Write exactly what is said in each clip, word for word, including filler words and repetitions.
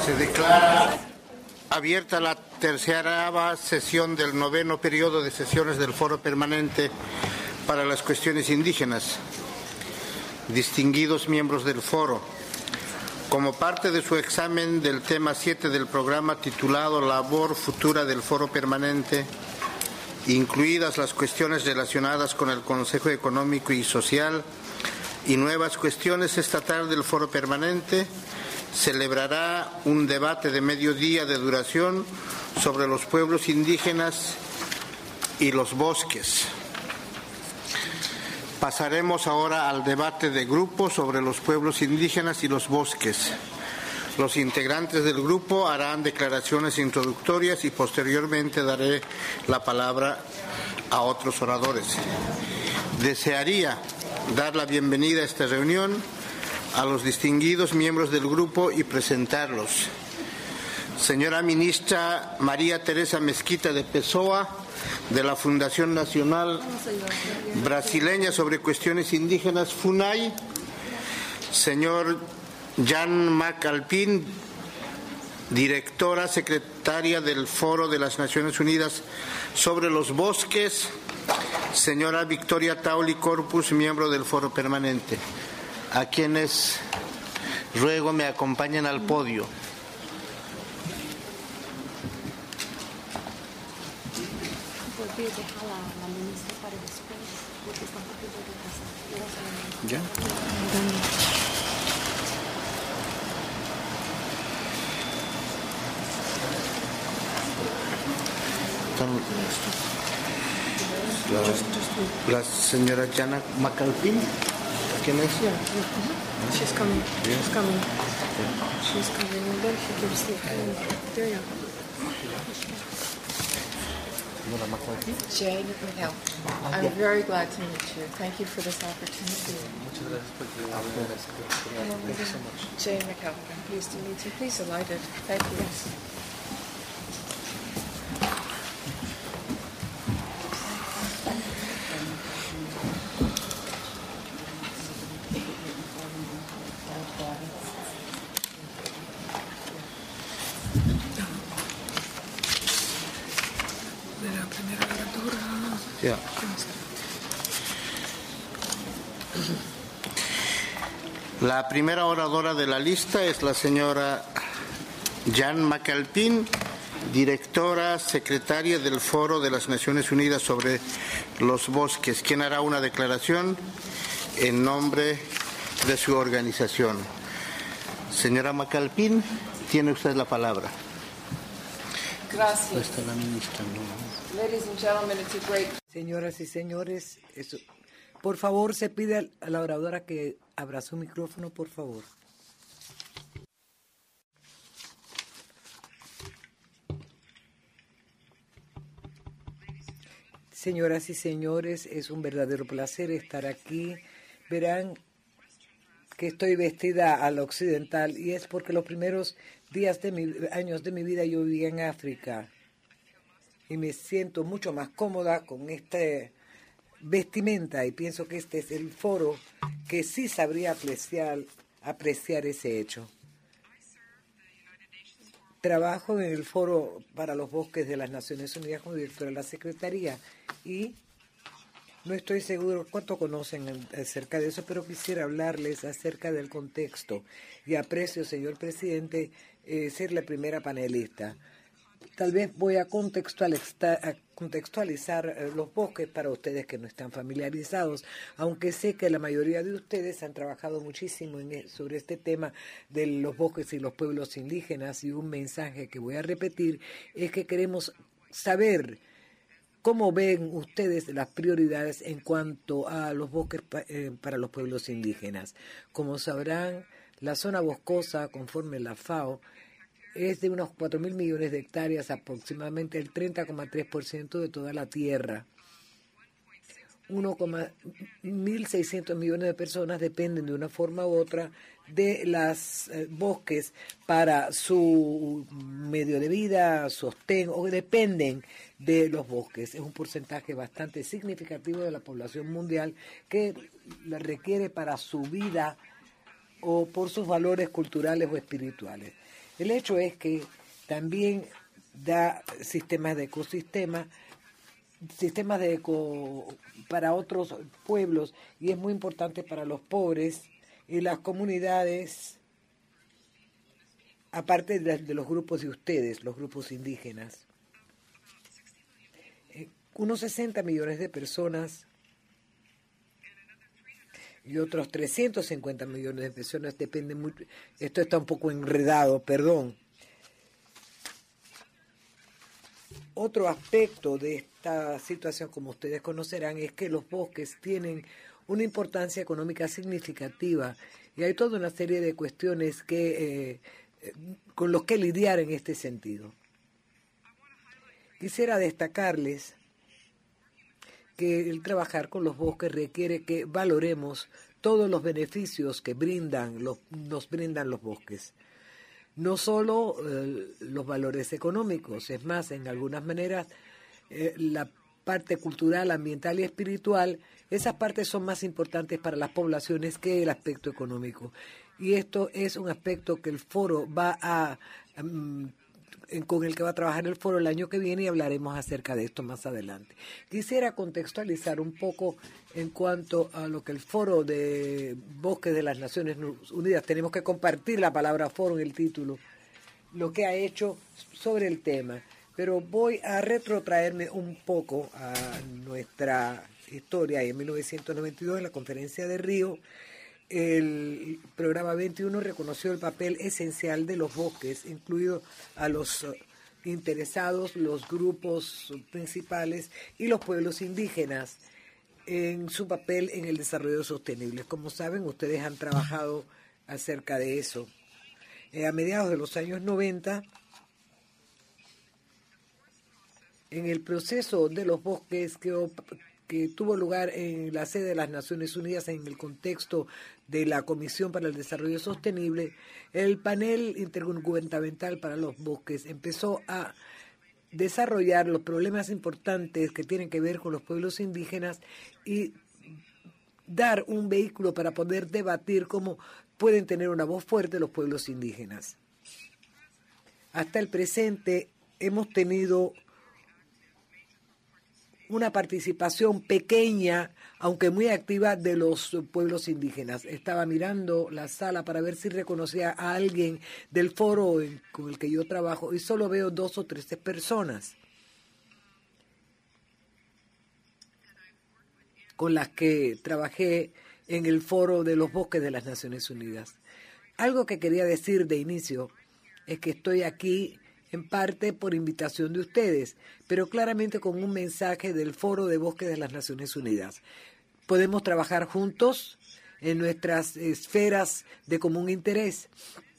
Se declara abierta la tercera sesión del noveno periodo de sesiones del Foro Permanente para las Cuestiones Indígenas. Distinguidos miembros del Foro, como parte de su examen del tema siete del programa titulado Labor Futura del Foro Permanente, incluidas las cuestiones relacionadas con el Consejo Económico y Social y nuevas cuestiones estatal del Foro Permanente, celebrará un debate de mediodía de duración sobre los pueblos indígenas y los bosques. Pasaremos ahora al debate de grupo sobre los pueblos indígenas y los bosques. Los integrantes del grupo harán declaraciones introductorias y posteriormente daré la palabra a otros oradores. Desearía dar la bienvenida a esta reunión a los distinguidos miembros del grupo y presentarlos. Señora Ministra María Teresa Mesquita de Pessoa, de la Fundación Nacional Brasileña sobre Cuestiones Indígenas, FUNAI. Señor Jan Macalpín, directora secretaria del Foro de las Naciones Unidas sobre los Bosques. Señora Victoria Tauli Corpus, miembro del Foro Permanente, a quienes ruego me acompañen al podio. ¿Ya? La, la señora Jana Macalpín, ¿quién es? Yeah, yeah. She's coming. Yeah. She's coming. Yeah. She's coming. And then she gives the there you go. Jane McHale. I'm very glad to meet you. Thank you for this opportunity. Jane McHale. I'm pleased to meet you. Please delighted. Thank you. Yes. Yeah. La primera oradora de la lista es la señora Jan Macalpín, directora secretaria del Foro de las Naciones Unidas sobre los Bosques, quien hará una declaración en nombre de su organización. Señora Macalpín, tiene usted la palabra. Gracias. Está la ministra, ¿no? Ladies and gentlemen, it's a great... Señoras y señores, eso, por favor, se pide a la oradora que abra su micrófono, por favor. Señoras y señores, es un verdadero placer estar aquí. Verán que estoy vestida a la occidental y es porque los primeros días de mi, años de mi vida yo vivía en África. Y me siento mucho más cómoda con esta vestimenta y pienso que este es el foro que sí sabría apreciar, apreciar ese hecho. Trabajo en el Foro para los Bosques de las Naciones Unidas como directora de la Secretaría y no estoy seguro cuánto conocen acerca de eso, pero quisiera hablarles acerca del contexto y aprecio, señor presidente, eh, ser la primera panelista. Tal vez voy a contextualizar, a contextualizar los bosques para ustedes que no están familiarizados, aunque sé que la mayoría de ustedes han trabajado muchísimo en, sobre este tema de los bosques y los pueblos indígenas, y un mensaje que voy a repetir es que queremos saber cómo ven ustedes las prioridades en cuanto a los bosques pa, eh, para los pueblos indígenas. Como sabrán, la zona boscosa, conforme la FAO, es de unos cuatro mil millones de hectáreas, aproximadamente el treinta coma tres por ciento de toda la tierra. mil seiscientos millones de personas dependen de una forma u otra de los eh, bosques para su medio de vida, sostén, o dependen de los bosques. Es un porcentaje bastante significativo de la población mundial que la requiere para su vida o por sus valores culturales o espirituales. El hecho es que también da sistemas de ecosistema, sistemas de eco para otros pueblos, y es muy importante para los pobres y las comunidades, aparte de, de los grupos de ustedes, los grupos indígenas. Eh, unos sesenta millones de personas y otros trescientos cincuenta millones de personas, depende mucho, esto está un poco enredado, perdón. Otro aspecto de esta situación, como ustedes conocerán, es que los bosques tienen una importancia económica significativa y hay toda una serie de cuestiones que, eh, con los que lidiar en este sentido. Quisiera destacarles que el trabajar con los bosques requiere que valoremos todos los beneficios que brindan los, nos brindan los bosques. No solo eh, los valores económicos, es más, en algunas maneras, eh, la parte cultural, ambiental y espiritual, esas partes son más importantes para las poblaciones que el aspecto económico. Y esto es un aspecto que el foro va a, um, con el que va a trabajar el foro el año que viene, y hablaremos acerca de esto más adelante. Quisiera contextualizar un poco en cuanto a lo que el Foro de Bosques de las Naciones Unidas, tenemos que compartir la palabra foro en el título, lo que ha hecho sobre el tema. Pero voy a retrotraerme un poco a nuestra historia. En mil novecientos noventa y dos, en la Conferencia de Río, el programa veintiuno reconoció el papel esencial de los bosques, incluido a los interesados, los grupos principales y los pueblos indígenas, en su papel en el desarrollo sostenible. Como saben, ustedes han trabajado acerca de eso. Eh, a mediados de los años noventa, en el proceso de los bosques que, que tuvo lugar en la sede de las Naciones Unidas en el contexto de la Comisión para el Desarrollo Sostenible, el panel intergubernamental para los bosques empezó a desarrollar los problemas importantes que tienen que ver con los pueblos indígenas y dar un vehículo para poder debatir cómo pueden tener una voz fuerte los pueblos indígenas. Hasta el presente hemos tenido una participación pequeña, aunque muy activa, de los pueblos indígenas. Estaba mirando la sala para ver si reconocía a alguien del foro con el que yo trabajo y solo veo dos o tres personas con las que trabajé en el foro de los bosques de las Naciones Unidas. Algo que quería decir de inicio es que estoy aquí en parte por invitación de ustedes, pero claramente con un mensaje del Foro de Bosques de las Naciones Unidas. Podemos trabajar juntos en nuestras esferas de común interés,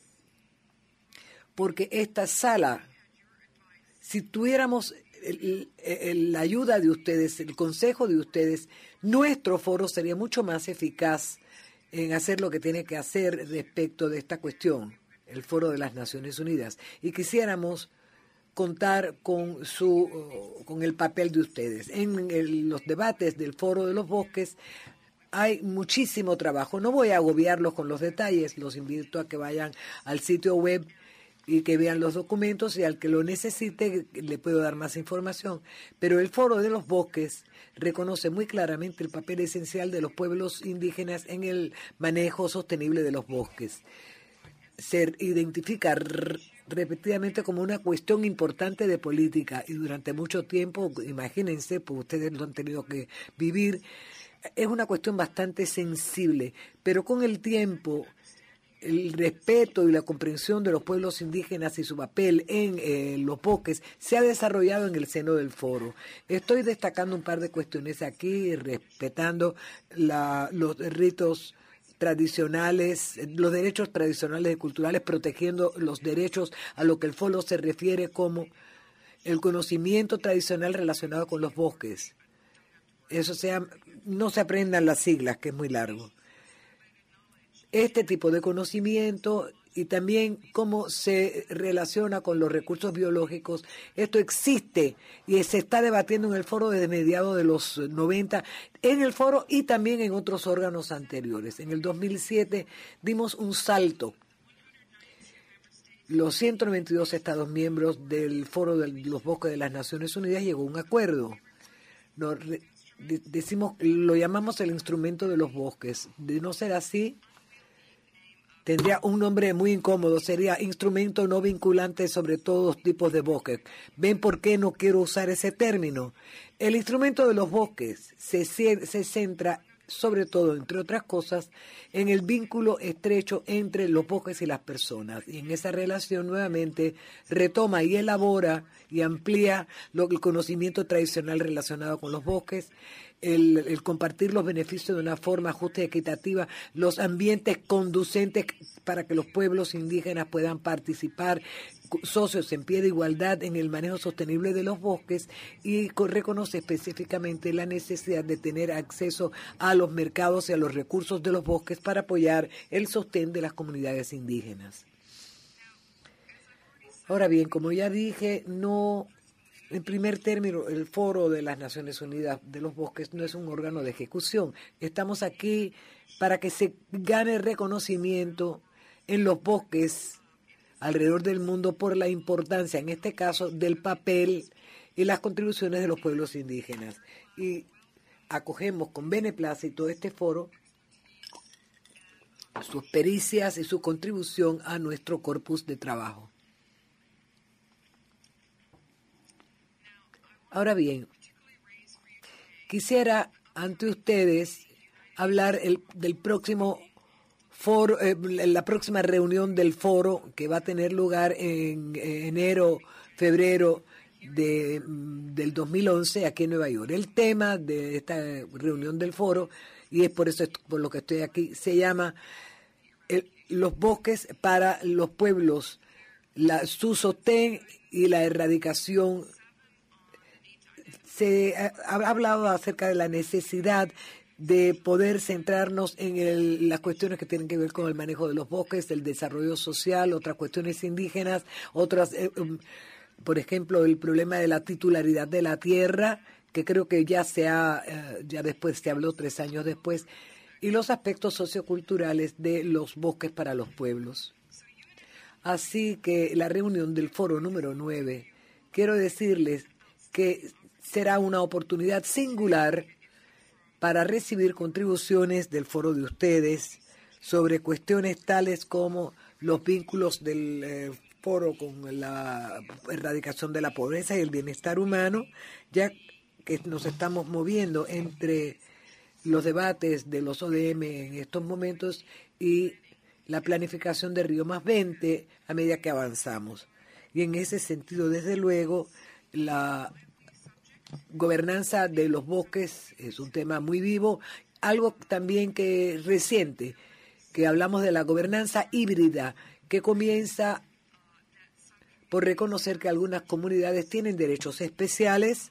porque esta sala, si tuviéramos el, el, la ayuda de ustedes, el consejo de ustedes, nuestro foro sería mucho más eficaz en hacer lo que tiene que hacer respecto de esta cuestión, el Foro de las Naciones Unidas, y quisiéramos contar con su con el papel de ustedes. En el, los debates del Foro de los Bosques hay muchísimo trabajo. No voy a agobiarlos con los detalles, los invito a que vayan al sitio web y que vean los documentos, y al que lo necesite le puedo dar más información. Pero el Foro de los Bosques reconoce muy claramente el papel esencial de los pueblos indígenas en el manejo sostenible de los bosques. Se identifica r- repetidamente como una cuestión importante de política, y durante mucho tiempo, imagínense, pues ustedes lo han tenido que vivir, es una cuestión bastante sensible, pero con el tiempo el respeto y la comprensión de los pueblos indígenas y su papel en eh, los bosques se ha desarrollado en el seno del foro. Estoy destacando un par de cuestiones aquí, respetando la, los ritos tradicionales, los derechos tradicionales y culturales, protegiendo los derechos a lo que el foro se refiere como el conocimiento tradicional relacionado con los bosques. Eso sea, no se aprendan las siglas, que es muy largo. Este tipo de conocimiento y también cómo se relaciona con los recursos biológicos. Esto existe y se está debatiendo en el foro desde mediados de los noventa, en el foro y también en otros órganos anteriores. En el dos mil siete dimos un salto. Los ciento noventa y dos Estados miembros del Foro de los Bosques de las Naciones Unidas llegó a un acuerdo. Nos re, de, decimos, lo llamamos el instrumento de los bosques. De no ser así, tendría un nombre muy incómodo. Sería instrumento no vinculante sobre todos tipos de bosques. ¿Ven por qué no quiero usar ese término? El instrumento de los bosques se, se centra sobre todo, entre otras cosas, en el vínculo estrecho entre los bosques y las personas. Y en esa relación nuevamente retoma y elabora y amplía lo, el conocimiento tradicional relacionado con los bosques, el, el compartir los beneficios de una forma justa y equitativa, los ambientes conducentes para que los pueblos indígenas puedan participar, socios en pie de igualdad en el manejo sostenible de los bosques, y reconoce específicamente la necesidad de tener acceso a los mercados y a los recursos de los bosques para apoyar el sostén de las comunidades indígenas. Ahora bien, como ya dije, no, en primer término, el Foro de las Naciones Unidas de los Bosques no es un órgano de ejecución. Estamos aquí para que se gane reconocimiento en los bosques alrededor del mundo por la importancia, en este caso, del papel y las contribuciones de los pueblos indígenas. Y acogemos con beneplácito este foro, sus pericias y su contribución a nuestro corpus de trabajo. Ahora bien, quisiera ante ustedes hablar el, del próximo foro, eh, la próxima reunión del foro que va a tener lugar en, en enero, febrero de, del dos mil once aquí en Nueva York. El tema de esta reunión del foro, y es por eso por lo que estoy aquí, se llama el, los bosques para los pueblos, la, su sostén y la erradicación. Se ha, ha hablado acerca de la necesidad de poder centrarnos en el, las cuestiones que tienen que ver con el manejo de los bosques, el desarrollo social, otras cuestiones indígenas, otras, eh, um, por ejemplo, el problema de la titularidad de la tierra, que creo que ya se ha, eh, ya después se habló tres años después, y los aspectos socioculturales de los bosques para los pueblos. Así que la reunión del foro número nueve, quiero decirles que será una oportunidad singular para recibir contribuciones del foro de ustedes sobre cuestiones tales como los vínculos del eh, foro con la erradicación de la pobreza y el bienestar humano, ya que nos estamos moviendo entre los debates de los O D M en estos momentos y la planificación de Río más veinte a medida que avanzamos. Y en ese sentido, desde luego, la gobernanza de los bosques es un tema muy vivo, algo también que reciente, que hablamos de la gobernanza híbrida, que comienza por reconocer que algunas comunidades tienen derechos especiales,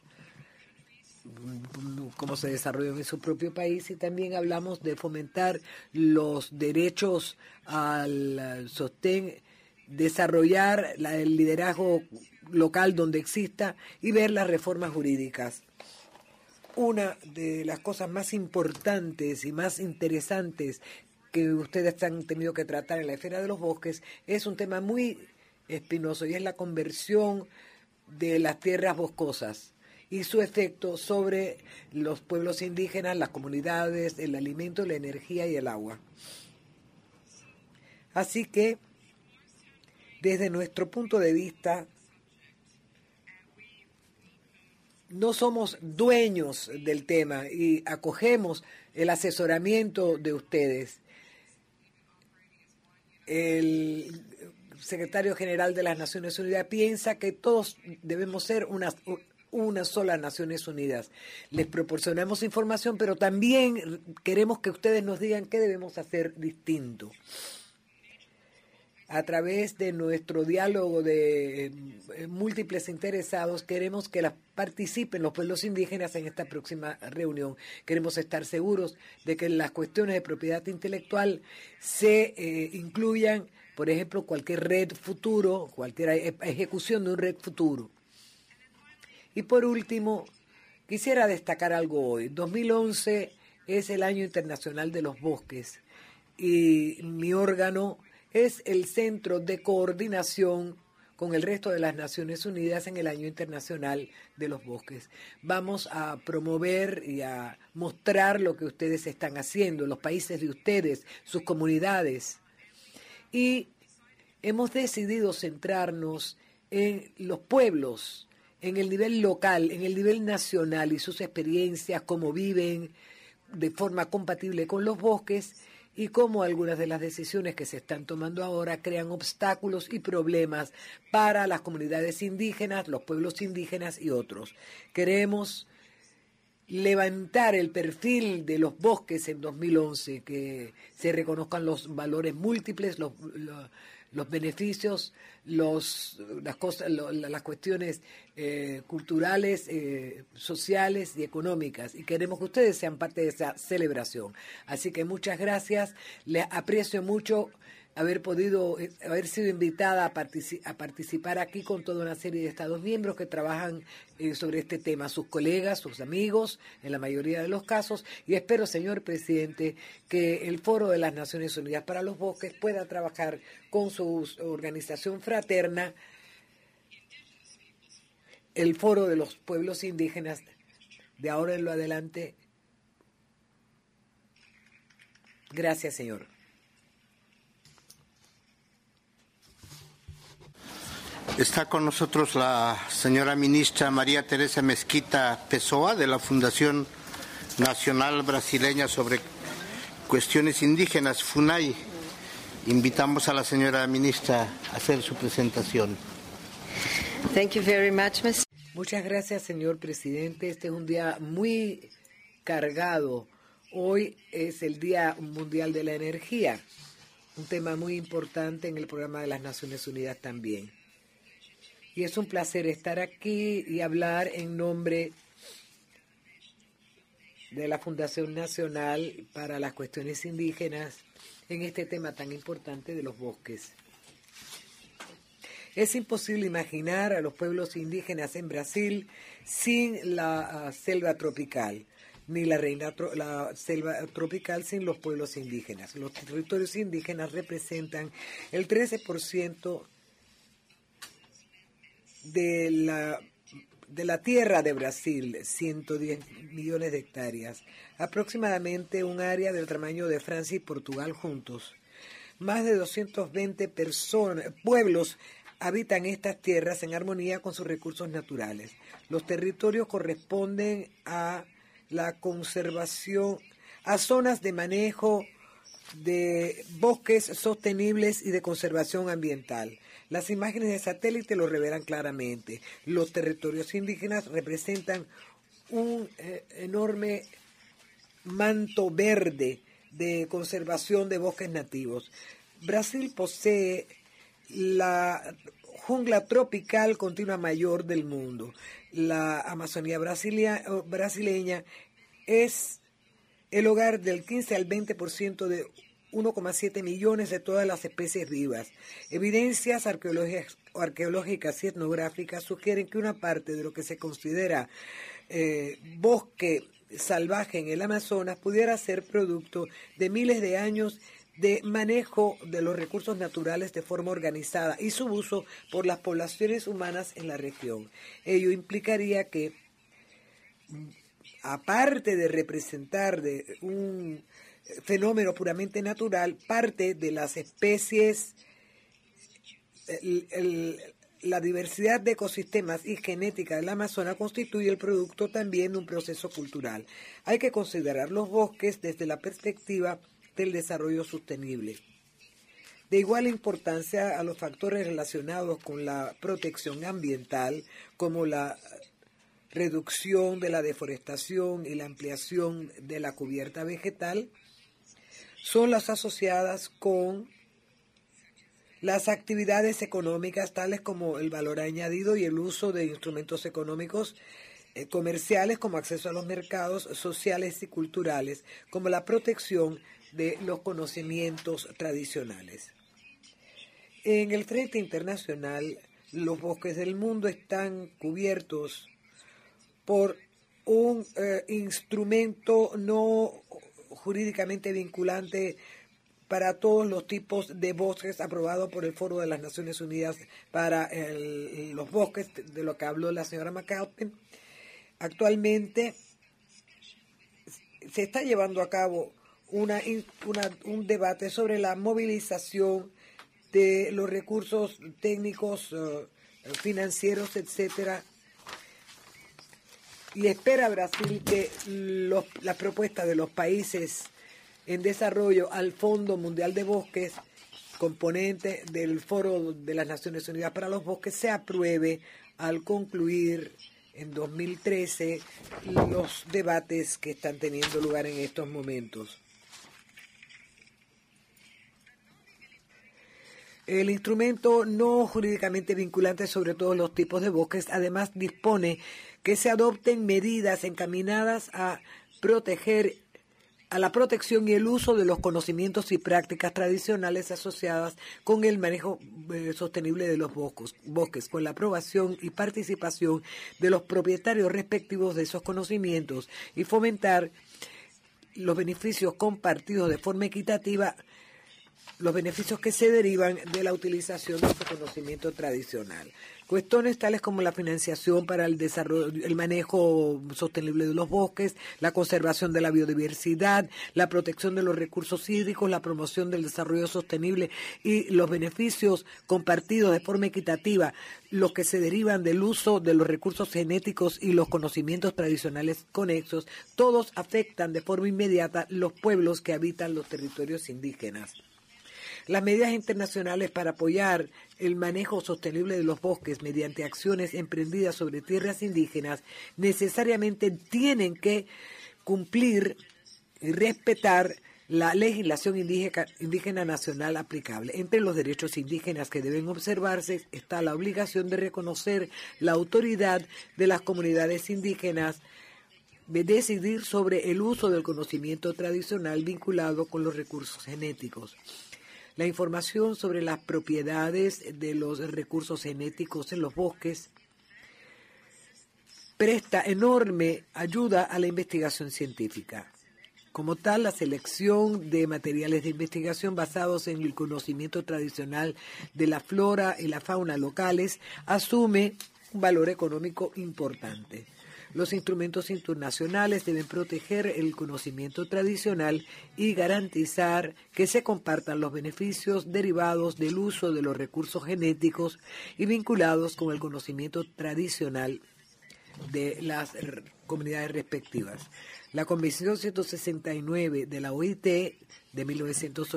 como se desarrollan en su propio país, y también hablamos de fomentar los derechos al sostén, desarrollar la, el liderazgo local donde exista y ver las reformas jurídicas. Una de las cosas más importantes y más interesantes que ustedes han tenido que tratar en la esfera de los bosques es un tema muy espinoso, y es la conversión de las tierras boscosas y su efecto sobre los pueblos indígenas, las comunidades, el alimento, la energía y el agua. Así que, desde nuestro punto de vista, no somos dueños del tema y acogemos el asesoramiento de ustedes. El secretario general de las Naciones Unidas piensa que todos debemos ser una, una sola Naciones Unidas. Les proporcionamos información, pero también queremos que ustedes nos digan qué debemos hacer distinto. A través de nuestro diálogo de eh, múltiples interesados, queremos que las participen los pueblos indígenas en esta próxima reunión. Queremos estar seguros de que las cuestiones de propiedad intelectual se eh, incluyan por ejemplo, cualquier red futuro, cualquier ejecución de un red futuro. Y por último, quisiera destacar algo hoy. dos mil once es el Año Internacional de los Bosques y mi órgano es el Centro de Coordinación con el resto de las Naciones Unidas en el Año Internacional de los Bosques. Vamos a promover y a mostrar lo que ustedes están haciendo, los países de ustedes, sus comunidades. Y hemos decidido centrarnos en los pueblos, en el nivel local, en el nivel nacional y sus experiencias, cómo viven de forma compatible con los bosques y cómo algunas de las decisiones que se están tomando ahora crean obstáculos y problemas para las comunidades indígenas, los pueblos indígenas y otros. Queremos levantar el perfil de los bosques en dos mil once, que se reconozcan los valores múltiples, los, los, los beneficios, los, las, cosas, lo, las cuestiones eh, culturales, eh, sociales y económicas. Y queremos que ustedes sean parte de esa celebración. Así que muchas gracias. Les aprecio mucho haber podido, haber sido invitada a, partici- a participar aquí con toda una serie de Estados miembros que trabajan eh, sobre este tema, sus colegas, sus amigos, en la mayoría de los casos, y espero, señor presidente, que el Foro de las Naciones Unidas para los Bosques pueda trabajar con su organización fraterna, el Foro de los Pueblos Indígenas, de ahora en lo adelante. Gracias, señor. Está con nosotros la señora ministra María Teresa Mesquita Pessoa de la Fundación Nacional Brasileña sobre Cuestiones Indígenas, FUNAI. Invitamos a la señora ministra a hacer su presentación. Thank you very much, miz Muchas gracias, señor presidente. Este es un día muy cargado. Hoy es el Día Mundial de la Energía, un tema muy importante en el programa de las Naciones Unidas también. Y es un placer estar aquí y hablar en nombre de la Fundación Nacional para las Cuestiones Indígenas en este tema tan importante de los bosques. Es imposible imaginar a los pueblos indígenas en Brasil sin la uh, selva tropical, ni la, reina, la selva tropical sin los pueblos indígenas. Los territorios indígenas representan el trece por ciento de la, de la tierra de Brasil, ciento diez millones de hectáreas, aproximadamente un área del tamaño de Francia y Portugal juntos. Más de doscientos veinte personas, pueblos habitan estas tierras en armonía con sus recursos naturales. Los territorios corresponden a la conservación, a zonas de manejo de bosques sostenibles y de conservación ambiental. Las imágenes de satélite lo revelan claramente. Los territorios indígenas representan un eh, enorme manto verde de conservación de bosques nativos. Brasil posee la jungla tropical continua mayor del mundo. La Amazonía brasilia, brasileña es el hogar del quince al veinte por ciento de uno coma siete millones de todas las especies vivas. Evidencias arqueológicas, arqueológicas y etnográficas sugieren que una parte de lo que se considera eh, bosque salvaje en el Amazonas pudiera ser producto de miles de años de manejo de los recursos naturales de forma organizada y su uso por las poblaciones humanas en la región. Ello implicaría que, aparte de representar de un fenómeno puramente natural, parte de las especies, el, el, la diversidad de ecosistemas y genética del Amazonas constituye el producto también de un proceso cultural. Hay que considerar los bosques desde la perspectiva del desarrollo sostenible. De igual importancia a los factores relacionados con la protección ambiental, como la reducción de la deforestación y la ampliación de la cubierta vegetal, son las asociadas con las actividades económicas tales como el valor añadido y el uso de instrumentos económicos eh, comerciales como acceso a los mercados sociales y culturales, como la protección de los conocimientos tradicionales. En el frente internacional, los bosques del mundo están cubiertos por un eh, instrumento no jurídicamente vinculante para todos los tipos de bosques aprobado por el Foro de las Naciones Unidas para el, los bosques, de lo que habló la señora McCarthy. Actualmente se está llevando a cabo una, una, un debate sobre la movilización de los recursos técnicos, uh, financieros, etcétera. Y espera Brasil que los, las propuestas de los países en desarrollo al Fondo Mundial de Bosques, componente del Foro de las Naciones Unidas para los Bosques, se apruebe al concluir en dos mil trece los debates que están teniendo lugar en estos momentos. El instrumento no jurídicamente vinculante sobre todos los tipos de bosques además dispone que se adopten medidas encaminadas a proteger a la protección y el uso de los conocimientos y prácticas tradicionales asociadas con el manejo eh, sostenible de los bosques, bosques, con la aprobación y participación de los propietarios respectivos de esos conocimientos y fomentar los beneficios compartidos de forma equitativa, los beneficios que se derivan de la utilización de ese conocimiento tradicional. Cuestiones tales como la financiación para el desarrollo, el manejo sostenible de los bosques, la conservación de la biodiversidad, la protección de los recursos hídricos, la promoción del desarrollo sostenible y los beneficios compartidos de forma equitativa, los que se derivan del uso de los recursos genéticos y los conocimientos tradicionales conexos, todos afectan de forma inmediata los pueblos que habitan los territorios indígenas. Las medidas internacionales para apoyar el manejo sostenible de los bosques mediante acciones emprendidas sobre tierras indígenas necesariamente tienen que cumplir y respetar la legislación indígena, indígena nacional aplicable. Entre los derechos indígenas que deben observarse está la obligación de reconocer la autoridad de las comunidades indígenas de decidir sobre el uso del conocimiento tradicional vinculado con los recursos genéticos. La información sobre las propiedades de los recursos genéticos en los bosques presta enorme ayuda a la investigación científica. Como tal, la selección de materiales de investigación basados en el conocimiento tradicional de la flora y la fauna locales asume un valor económico importante. Los instrumentos internacionales deben proteger el conocimiento tradicional y garantizar que se compartan los beneficios derivados del uso de los recursos genéticos y vinculados con el conocimiento tradicional de las comunidades respectivas. La Convención ciento sesenta y nueve de la O I T de mil novecientos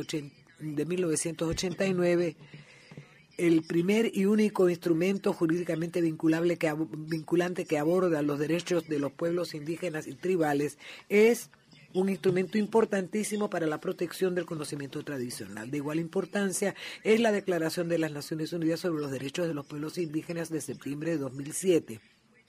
ochenta y nueve, el primer y único instrumento jurídicamente vinculable que, vinculante que aborda los derechos de los pueblos indígenas y tribales, es un instrumento importantísimo para la protección del conocimiento tradicional. De igual importancia es la Declaración de las Naciones Unidas sobre los Derechos de los Pueblos Indígenas de septiembre de dos mil siete,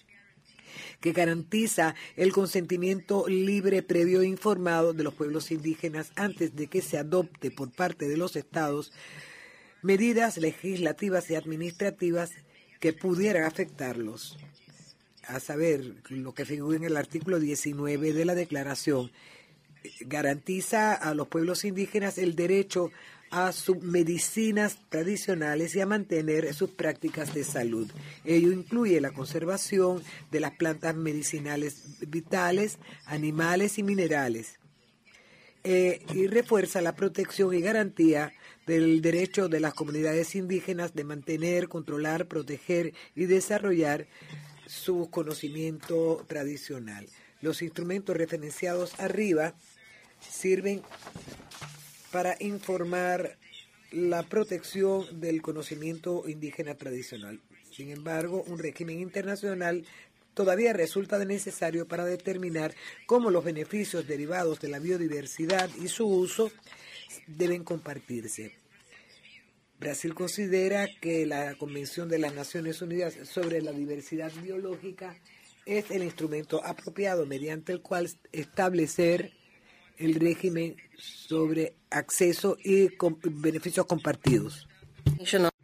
que garantiza el consentimiento libre, previo e informado de los pueblos indígenas antes de que se adopte por parte de los estados medidas legislativas y administrativas que pudieran afectarlos. A saber, lo que figura en el artículo diecinueve de la Declaración, garantiza a los pueblos indígenas el derecho a sus medicinas tradicionales y a mantener sus prácticas de salud. Ello incluye la conservación de las plantas medicinales vitales, animales y minerales. Eh, y refuerza la protección y garantía del derecho de las comunidades indígenas de mantener, controlar, proteger y desarrollar su conocimiento tradicional. Los instrumentos referenciados arriba sirven para informar la protección del conocimiento indígena tradicional. Sin embargo, un régimen internacional todavía resulta necesario para determinar cómo los beneficios derivados de la biodiversidad y su uso deben compartirse. Brasil considera que la Convención de las Naciones Unidas sobre la Diversidad Biológica es el instrumento apropiado mediante el cual establecer el régimen sobre acceso y beneficios compartidos.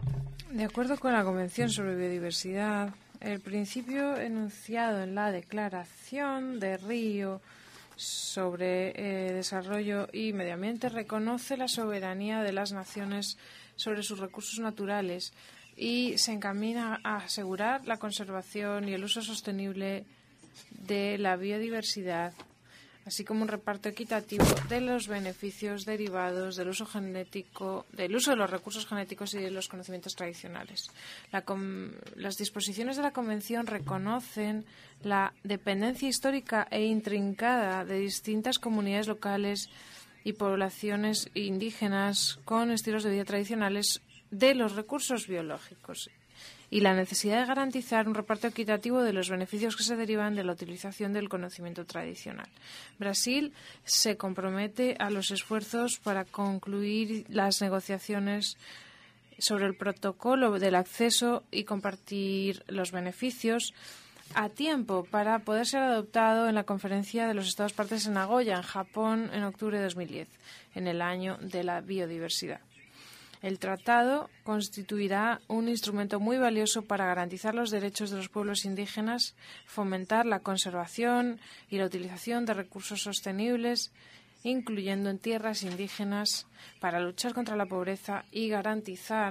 De acuerdo con la Convención sobre Biodiversidad, el principio enunciado en la Declaración de Río sobre eh, Desarrollo y Medio Ambiente reconoce la soberanía de las naciones sobre sus recursos naturales y se encamina a asegurar la conservación y el uso sostenible de la biodiversidad, así como un reparto equitativo de los beneficios derivados del uso genético, del uso de los recursos genéticos y de los conocimientos tradicionales. La com- las disposiciones de la Convención reconocen la dependencia histórica e intrincada de distintas comunidades locales y poblaciones indígenas con estilos de vida tradicionales de los recursos biológicos y la necesidad de garantizar un reparto equitativo de los beneficios que se derivan de la utilización del conocimiento tradicional. Brasil se compromete a los esfuerzos para concluir las negociaciones sobre el protocolo del acceso y compartir los beneficios a tiempo para poder ser adoptado en la Conferencia de los Estados Partes en Nagoya, en Japón, en octubre de dos mil diez, en el año de la biodiversidad. El tratado constituirá un instrumento muy valioso para garantizar los derechos de los pueblos indígenas, fomentar la conservación y la utilización de recursos sostenibles, incluyendo en tierras indígenas, para luchar contra la pobreza y garantizar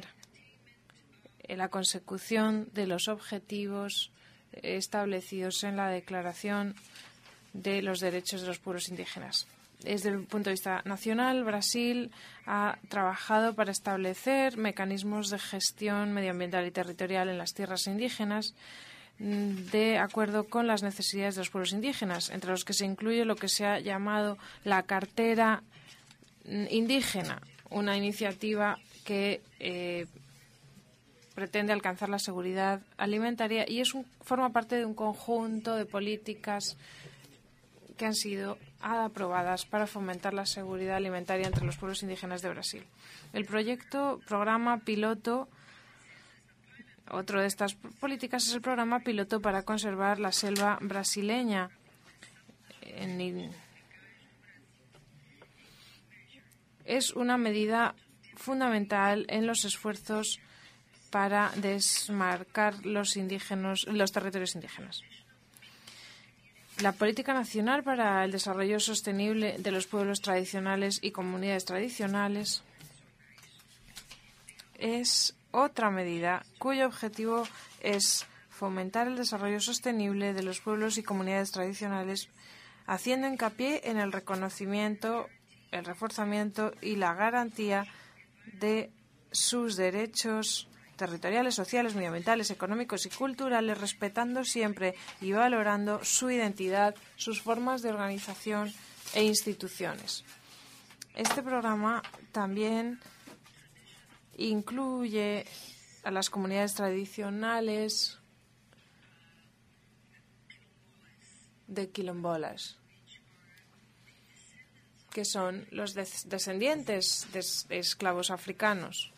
la consecución de los objetivos establecidos en la Declaración de los Derechos de los Pueblos Indígenas. Desde el punto de vista nacional, Brasil ha trabajado para establecer mecanismos de gestión medioambiental y territorial en las tierras indígenas de acuerdo con las necesidades de los pueblos indígenas, entre los que se incluye lo que se ha llamado la cartera indígena, una iniciativa que eh, pretende alcanzar la seguridad alimentaria y es un, forma parte de un conjunto de políticas que han sido aprobadas para fomentar la seguridad alimentaria entre los pueblos indígenas de Brasil. El proyecto, programa piloto, otro de estas políticas es el programa piloto para conservar la selva brasileña. En, es una medida fundamental en los esfuerzos para desmarcar los indígenas, los territorios indígenas. La Política Nacional para el Desarrollo Sostenible de los Pueblos Tradicionales y Comunidades Tradicionales es otra medida cuyo objetivo es fomentar el desarrollo sostenible de los pueblos y comunidades tradicionales, haciendo hincapié en el reconocimiento, el reforzamiento y la garantía de sus derechos territoriales, sociales, medioambientales, económicos y culturales, respetando siempre y valorando su identidad, sus formas de organización e instituciones. Este programa también incluye a las comunidades tradicionales de quilombolas, que son los descendientes de esclavos africanos.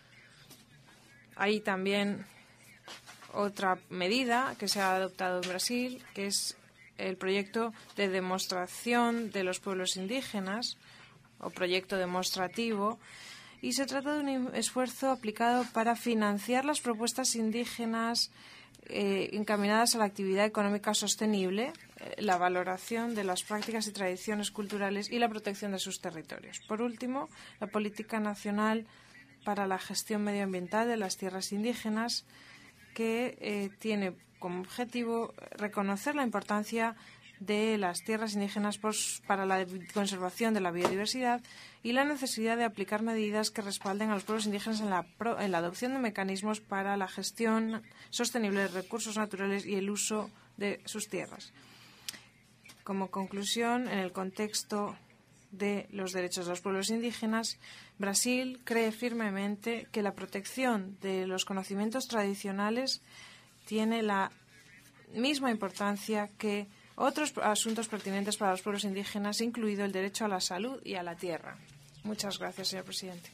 Hay también otra medida que se ha adoptado en Brasil, que es el proyecto de demostración de los pueblos indígenas, o proyecto demostrativo, y se trata de un esfuerzo aplicado para financiar las propuestas indígenas eh, encaminadas a la actividad económica sostenible, eh, la valoración de las prácticas y tradiciones culturales y la protección de sus territorios. Por último, la Política Nacional para la Gestión Medioambiental de las Tierras Indígenas, que eh, tiene como objetivo reconocer la importancia de las tierras indígenas para la conservación de la biodiversidad y la necesidad de aplicar medidas que respalden a los pueblos indígenas en la, pro, en la adopción de mecanismos para la gestión sostenible de recursos naturales y el uso de sus tierras. Como conclusión, en el contexto de los derechos de los pueblos indígenas, Brasil cree firmemente que la protección de los conocimientos tradicionales tiene la misma importancia que otros asuntos pertinentes para los pueblos indígenas, incluido el derecho a la salud y a la tierra. Muchas gracias, señor presidente.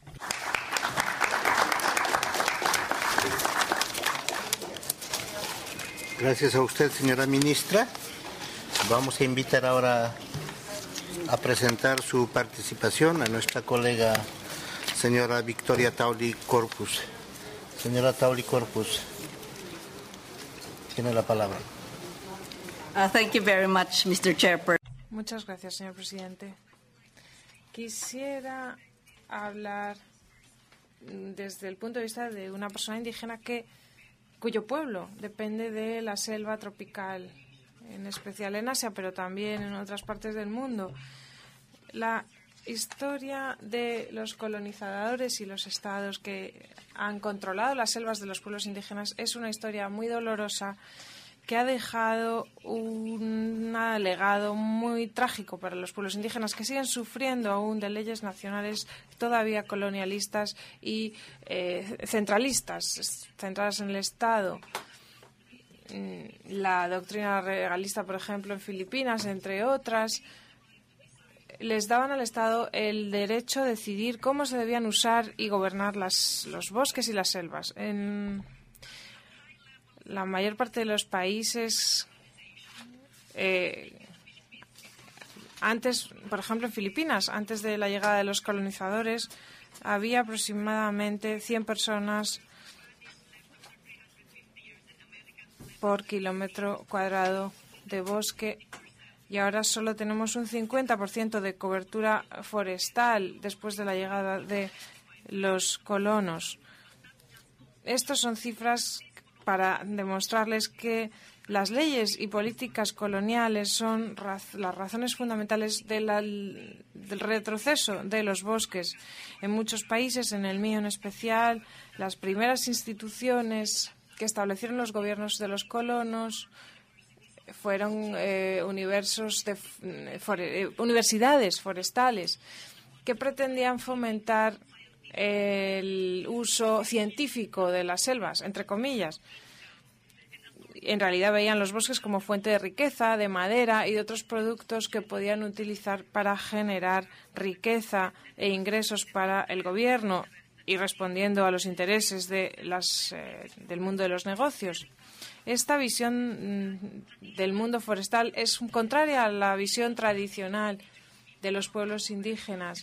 Gracias a usted, señora ministra. Vamos a invitar ahora a presentar su participación a nuestra colega señora Victoria Tauli Corpus. Señora Tauri Corpus, tiene la palabra. Uh, thank you very much, mister Chairperson. Muchas gracias, señor presidente. Quisiera hablar desde el punto de vista de una persona indígena que cuyo pueblo depende de la selva tropical, en especial en Asia, pero también en otras partes del mundo. La historia de los colonizadores y los estados que han controlado las selvas de los pueblos indígenas es una historia muy dolorosa que ha dejado un legado muy trágico para los pueblos indígenas, que siguen sufriendo aún de leyes nacionales todavía colonialistas y eh, centralistas, centradas en el Estado. La doctrina regalista, por ejemplo, en Filipinas, entre otras, les daban al Estado el derecho a decidir cómo se debían usar y gobernar las, los bosques y las selvas. En la mayor parte de los países, eh, antes, por ejemplo, en Filipinas, antes de la llegada de los colonizadores, había aproximadamente cien personas por kilómetro cuadrado de bosque y ahora solo tenemos un cincuenta por ciento de cobertura forestal después de la llegada de los colonos. Estas son cifras para demostrarles que las leyes y políticas coloniales son raz- las razones fundamentales de la, del retroceso de los bosques. En muchos países, en el mío en especial, las primeras instituciones que establecieron los gobiernos de los colonos fueron eh, universos de, fore, eh, universidades forestales que pretendían fomentar el uso científico de las selvas, entre comillas. En realidad veían los bosques como fuente de riqueza, de madera y de otros productos que podían utilizar para generar riqueza e ingresos para el gobierno y respondiendo a los intereses de las, eh, del mundo de los negocios. Esta visión mm, del mundo forestal es contraria a la visión tradicional de los pueblos indígenas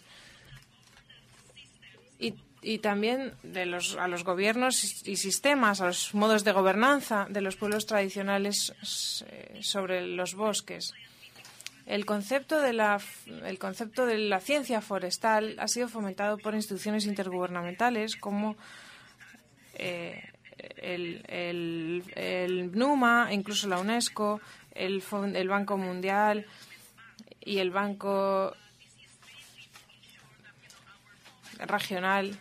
y, y también de los, a los gobiernos y sistemas, a los modos de gobernanza de los pueblos tradicionales eh, sobre los bosques. El concepto de la el concepto de la ciencia forestal ha sido fomentado por instituciones intergubernamentales como eh, el, el, el N U M A, incluso la UNESCO, el, el Banco Mundial y el Banco Regional.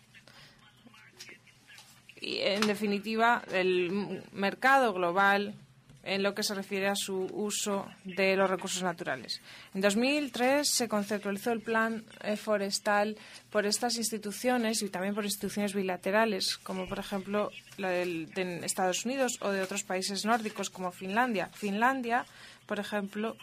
Y, en definitiva, el mercado global en lo que se refiere a su uso de los recursos naturales. En dos mil tres se conceptualizó el plan forestal por estas instituciones y también por instituciones bilaterales, como por ejemplo la del, de Estados Unidos o de otros países nórdicos como Finlandia. Finlandia, por ejemplo,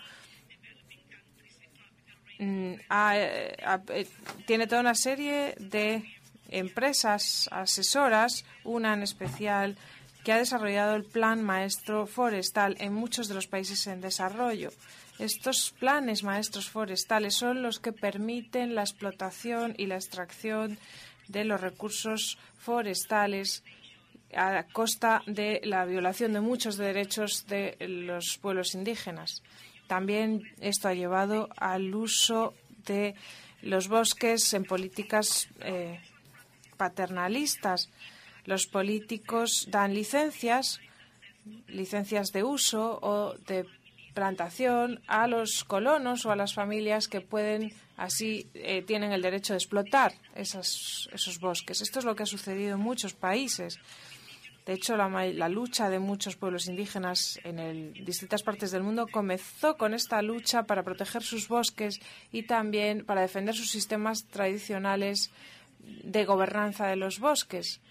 ha, ha, tiene toda una serie de empresas asesoras, una en especial que ha desarrollado el Plan Maestro Forestal en muchos de los países en desarrollo. Estos planes maestros forestales son los que permiten la explotación y la extracción de los recursos forestales a costa de la violación de muchos derechos de los pueblos indígenas. También esto ha llevado al uso de los bosques en políticas eh, paternalistas. Los políticos dan licencias, licencias de uso o de plantación a los colonos o a las familias que pueden, así, eh, tienen el derecho de explotar esas, esos bosques. Esto es lo que ha sucedido en muchos países. De hecho, la, la lucha de muchos pueblos indígenas en el, distintas partes del mundo comenzó con esta lucha para proteger sus bosques y también para defender sus sistemas tradicionales de gobernanza de los bosques.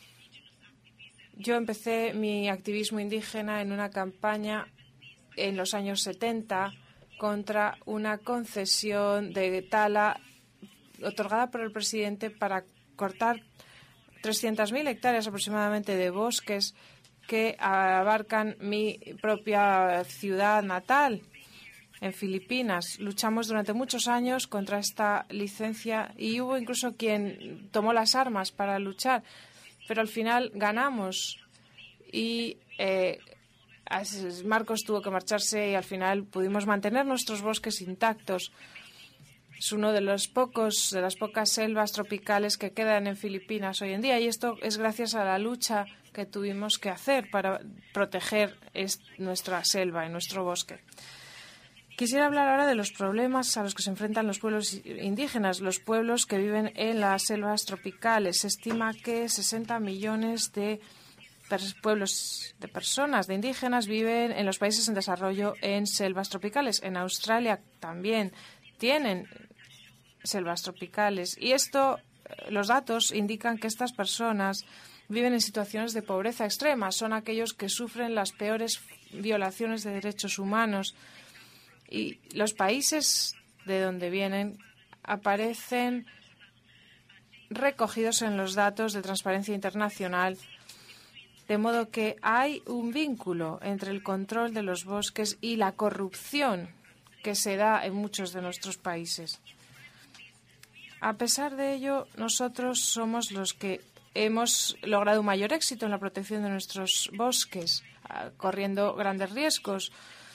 Yo empecé mi activismo indígena en una campaña en los años setenta contra una concesión de tala otorgada por el presidente para cortar trescientas mil hectáreas aproximadamente de bosques que abarcan mi propia ciudad natal, en Filipinas. Luchamos durante muchos años contra esta licencia y hubo incluso quien tomó las armas para luchar. pero al final ganamos y eh, Marcos tuvo que marcharse y al final pudimos mantener nuestros bosques intactos. Es uno de los pocos, de las pocas selvas tropicales que quedan en Filipinas hoy en día, y esto es gracias a la lucha que tuvimos que hacer para proteger es, nuestra selva y nuestro bosque. Quisiera hablar ahora de los problemas a los que se enfrentan los pueblos indígenas, los pueblos que viven en las selvas tropicales. Se estima que sesenta millones de pueblos de personas, de indígenas, viven en los países en desarrollo en selvas tropicales. En Australia también tienen selvas tropicales. Y esto, los datos indican que estas personas viven en situaciones de pobreza extrema. Son aquellos que sufren las peores violaciones de derechos humanos. Y los países de donde vienen aparecen recogidos en los datos de Transparencia Internacional, de modo que hay un vínculo entre el control de los bosques y la corrupción que se da en muchos de nuestros países. A pesar de ello, nosotros somos los que hemos logrado un mayor éxito en la protección de nuestros bosques, corriendo grandes riesgos.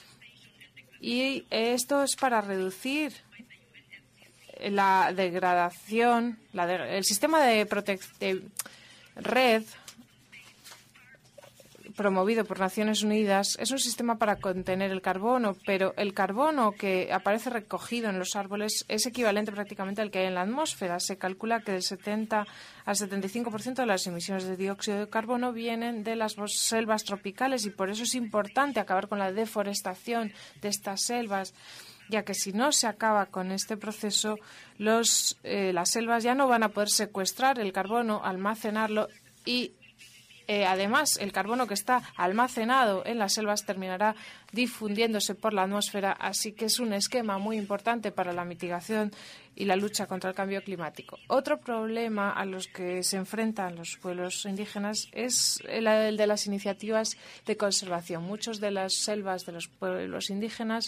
Y esto es para reducir la degradación, la de, el sistema de, de red promovido por Naciones Unidas es un sistema para contener el carbono, pero el carbono que aparece recogido en los árboles es equivalente prácticamente al que hay en la atmósfera. Se calcula que del setenta al setenta y cinco por ciento de las emisiones de dióxido de carbono vienen de las selvas tropicales, y por eso es importante acabar con la deforestación de estas selvas, ya que si no se acaba con este proceso, los, eh, las selvas ya no van a poder secuestrar el carbono, almacenarlo, y Eh, además, el carbono que está almacenado en las selvas terminará difundiéndose por la atmósfera, así que es un esquema muy importante para la mitigación y la lucha contra el cambio climático. Otro problema a los que se enfrentan los pueblos indígenas es el, el de las iniciativas de conservación. Muchas de las selvas de los pueblos indígenas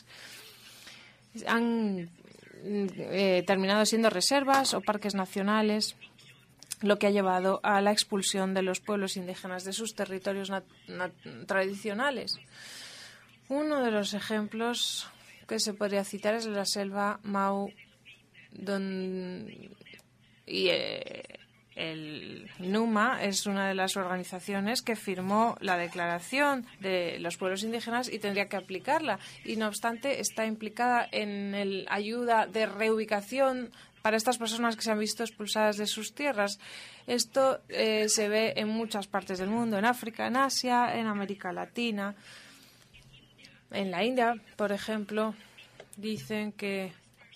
han eh, terminado siendo reservas o parques nacionales, lo que ha llevado a la expulsión de los pueblos indígenas de sus territorios nat- nat- tradicionales. Uno de los ejemplos que se podría citar es la selva Mau, donde, y eh, el NUMA es una de las organizaciones que firmó la Declaración de los Pueblos Indígenas y tendría que aplicarla, y no obstante está implicada en el ayuda de reubicación para estas personas que se han visto expulsadas de sus tierras. Esto eh, se ve en muchas partes del mundo, en África, en Asia, en América Latina. En la India, por ejemplo, dicen que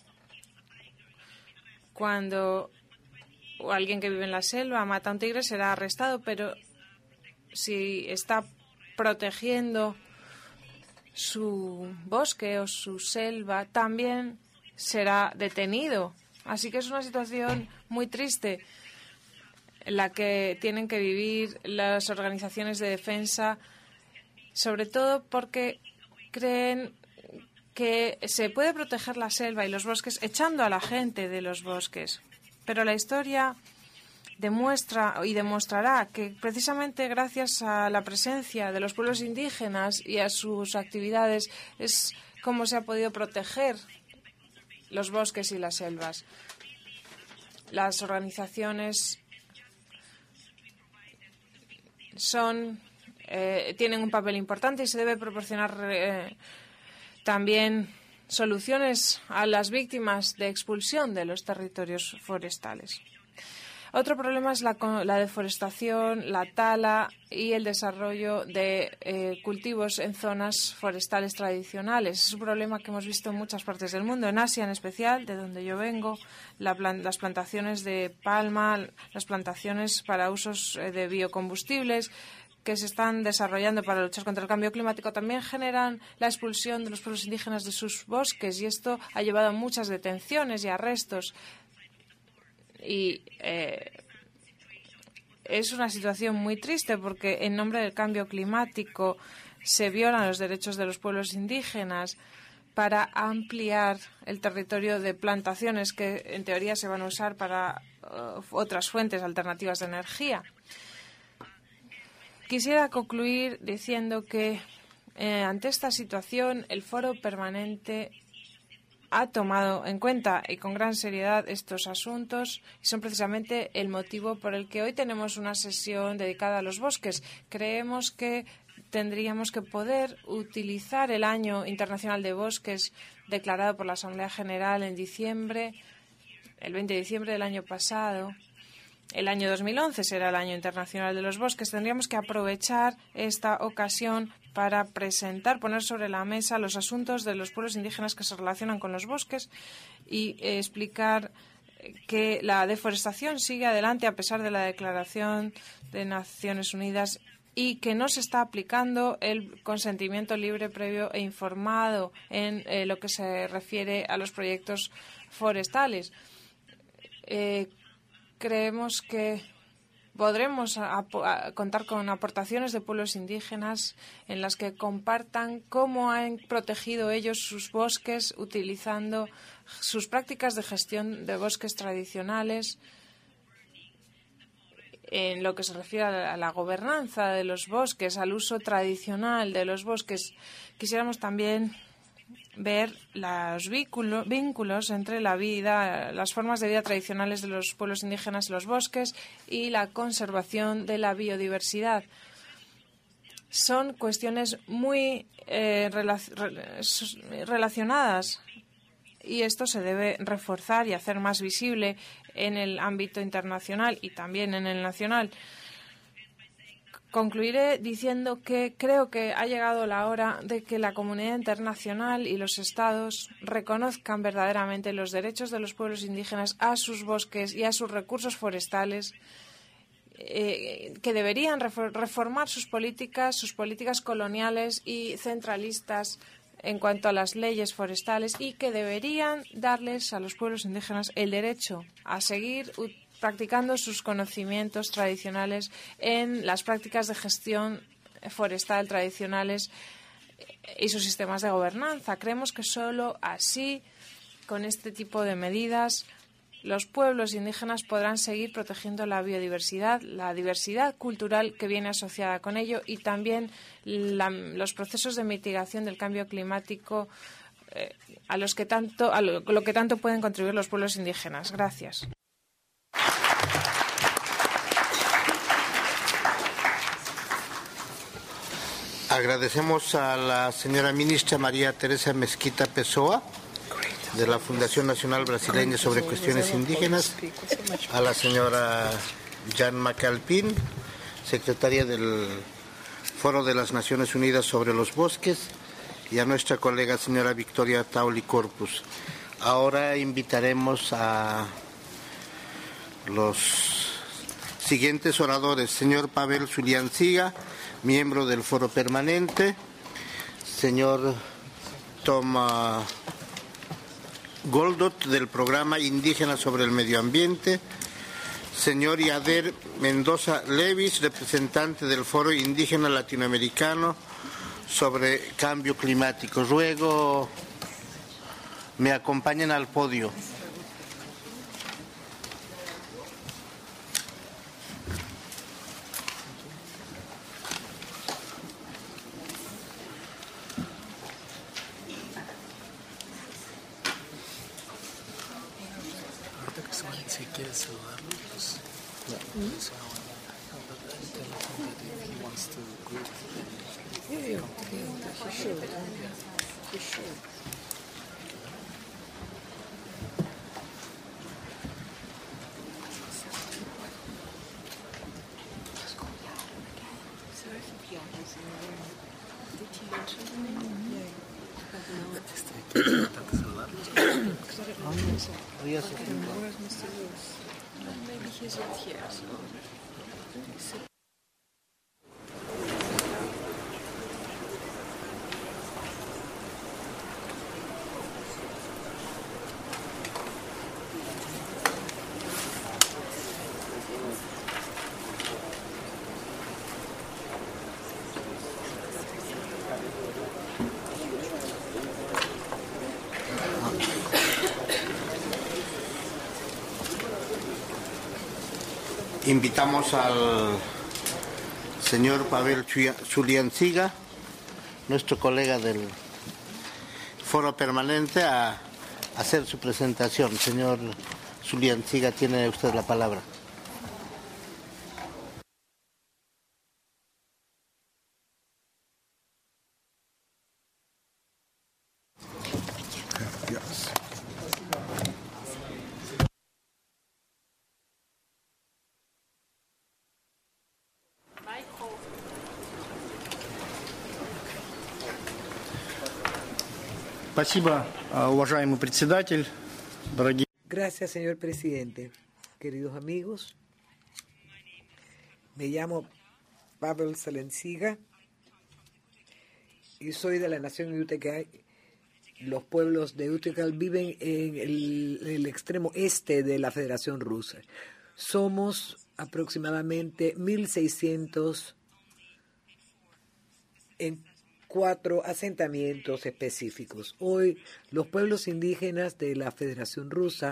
cuando alguien que vive en la selva mata a un tigre será arrestado, pero si está protegiendo su bosque o su selva, también será detenido. Así que es una situación muy triste en la que tienen que vivir las organizaciones de defensa, sobre todo porque creen que se puede proteger la selva y los bosques echando a la gente de los bosques. Pero la historia demuestra y demostrará que precisamente gracias a la presencia de los pueblos indígenas y a sus actividades es como se ha podido proteger los bosques y las selvas. Las organizaciones son eh, tienen un papel importante y se debe proporcionar eh, también soluciones a las víctimas de expulsión de los territorios forestales. Otro problema es la, la deforestación, la tala y el desarrollo de eh, cultivos en zonas forestales tradicionales. Es un problema que hemos visto en muchas partes del mundo, en Asia en especial, de donde yo vengo. La plan las plantaciones de palma, las plantaciones para usos eh, de biocombustibles que se están desarrollando para luchar contra el cambio climático también generan la expulsión de los pueblos indígenas de sus bosques, y esto ha llevado a muchas detenciones y arrestos. Y eh, es una situación muy triste porque en nombre del cambio climático se violan los derechos de los pueblos indígenas para ampliar el territorio de plantaciones que en teoría se van a usar para uh, otras fuentes alternativas de energía. Quisiera concluir diciendo que eh, ante esta situación el Foro Permanente ha tomado en cuenta y con gran seriedad estos asuntos y son precisamente el motivo por el que hoy tenemos una sesión dedicada a los bosques. Creemos que tendríamos que poder utilizar el Año Internacional de Bosques declarado por la Asamblea General en diciembre, el veinte de diciembre del año pasado. El año dos mil once será el Año Internacional de los Bosques. Tendríamos que aprovechar esta ocasión para presentar, poner sobre la mesa los asuntos de los pueblos indígenas que se relacionan con los bosques y eh, explicar que la deforestación sigue adelante a pesar de la Declaración de Naciones Unidas y que no se está aplicando el consentimiento libre, previo e informado en eh, lo que se refiere a los proyectos forestales. Eh, Creemos que podremos a, a, contar con aportaciones de pueblos indígenas en las que compartan cómo han protegido ellos sus bosques utilizando sus prácticas de gestión de bosques tradicionales en lo que se refiere a la gobernanza de los bosques, al uso tradicional de los bosques. Quisiéramos también ver los vínculo, vínculos entre la vida, las formas de vida tradicionales de los pueblos indígenas en los bosques y la conservación de la biodiversidad. Son cuestiones muy eh, relac- relacionadas y esto se debe reforzar y hacer más visible en el ámbito internacional y también en el nacional. Concluiré diciendo que creo que ha llegado la hora de que la comunidad internacional y los Estados reconozcan verdaderamente los derechos de los pueblos indígenas a sus bosques y a sus recursos forestales, eh, que deberían reformar sus políticas, sus políticas coloniales y centralistas en cuanto a las leyes forestales y que deberían darles a los pueblos indígenas el derecho a seguir practicando sus conocimientos tradicionales en las prácticas de gestión forestal tradicionales y sus sistemas de gobernanza. Creemos que solo así, con este tipo de medidas, los pueblos indígenas podrán seguir protegiendo la biodiversidad, la diversidad cultural que viene asociada con ello y también la, los procesos de mitigación del cambio climático eh, a los que tanto, a lo, lo que tanto pueden contribuir los pueblos indígenas. Gracias. Agradecemos a la señora ministra María Teresa Mesquita Pessoa, de la Fundación Nacional Brasileña sobre Cuestiones Indígenas, a la señora Jan Macalpín, secretaria del Foro de las Naciones Unidas sobre los Bosques, y a nuestra colega señora Victoria Tauli Corpus. Ahora invitaremos a los siguientes oradores: señor Pavel Zulianciga, miembro del Foro Permanente; señor Tom uh, Goldot, del Programa Indígena sobre el Medio Ambiente; señor Yader Mendoza Levis, representante del Foro Indígena Latinoamericano sobre Cambio Climático. Ruego me acompañen al podio. Si quieres saludarlo, pues Invitamos al señor Pavel Zulianciga, nuestro colega del Foro Permanente, a hacer su presentación. Señor Zulianciga, tiene usted la palabra. Спасибо, уважаемый председатель, дорогие. Gracias, señor presidente. Queridos amigos, me llamo Pavel Zulianciga y soy de la nación Utikal. Los pueblos de Utikal viven en el, el extremo este de la Federación Rusa. Somos aproximadamente mil seiscientos en cuatro asentamientos específicos. Hoy, los pueblos indígenas de la Federación Rusa,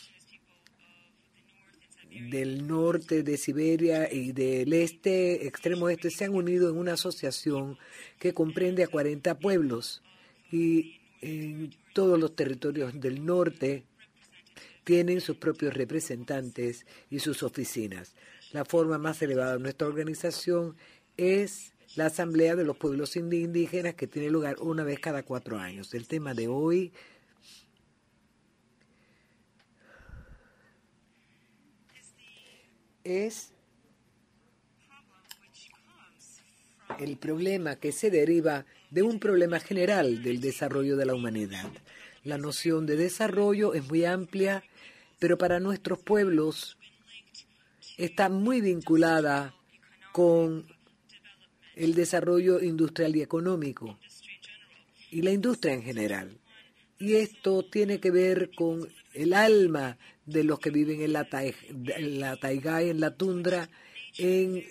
del norte de Siberia y del este, extremo este, se han unido en una asociación que comprende a cuarenta pueblos, y en todos los territorios del norte tienen sus propios representantes y sus oficinas. La forma más elevada de nuestra organización es la Asamblea de los Pueblos Indígenas, que tiene lugar una vez cada cuatro años. El tema de hoy es el problema que se deriva de un problema general del desarrollo de la humanidad. La noción de desarrollo es muy amplia, pero para nuestros pueblos está muy vinculada con el desarrollo industrial y económico y la industria en general. Y esto tiene que ver con el alma de los que viven en la, taig en la taigá, en la tundra, en,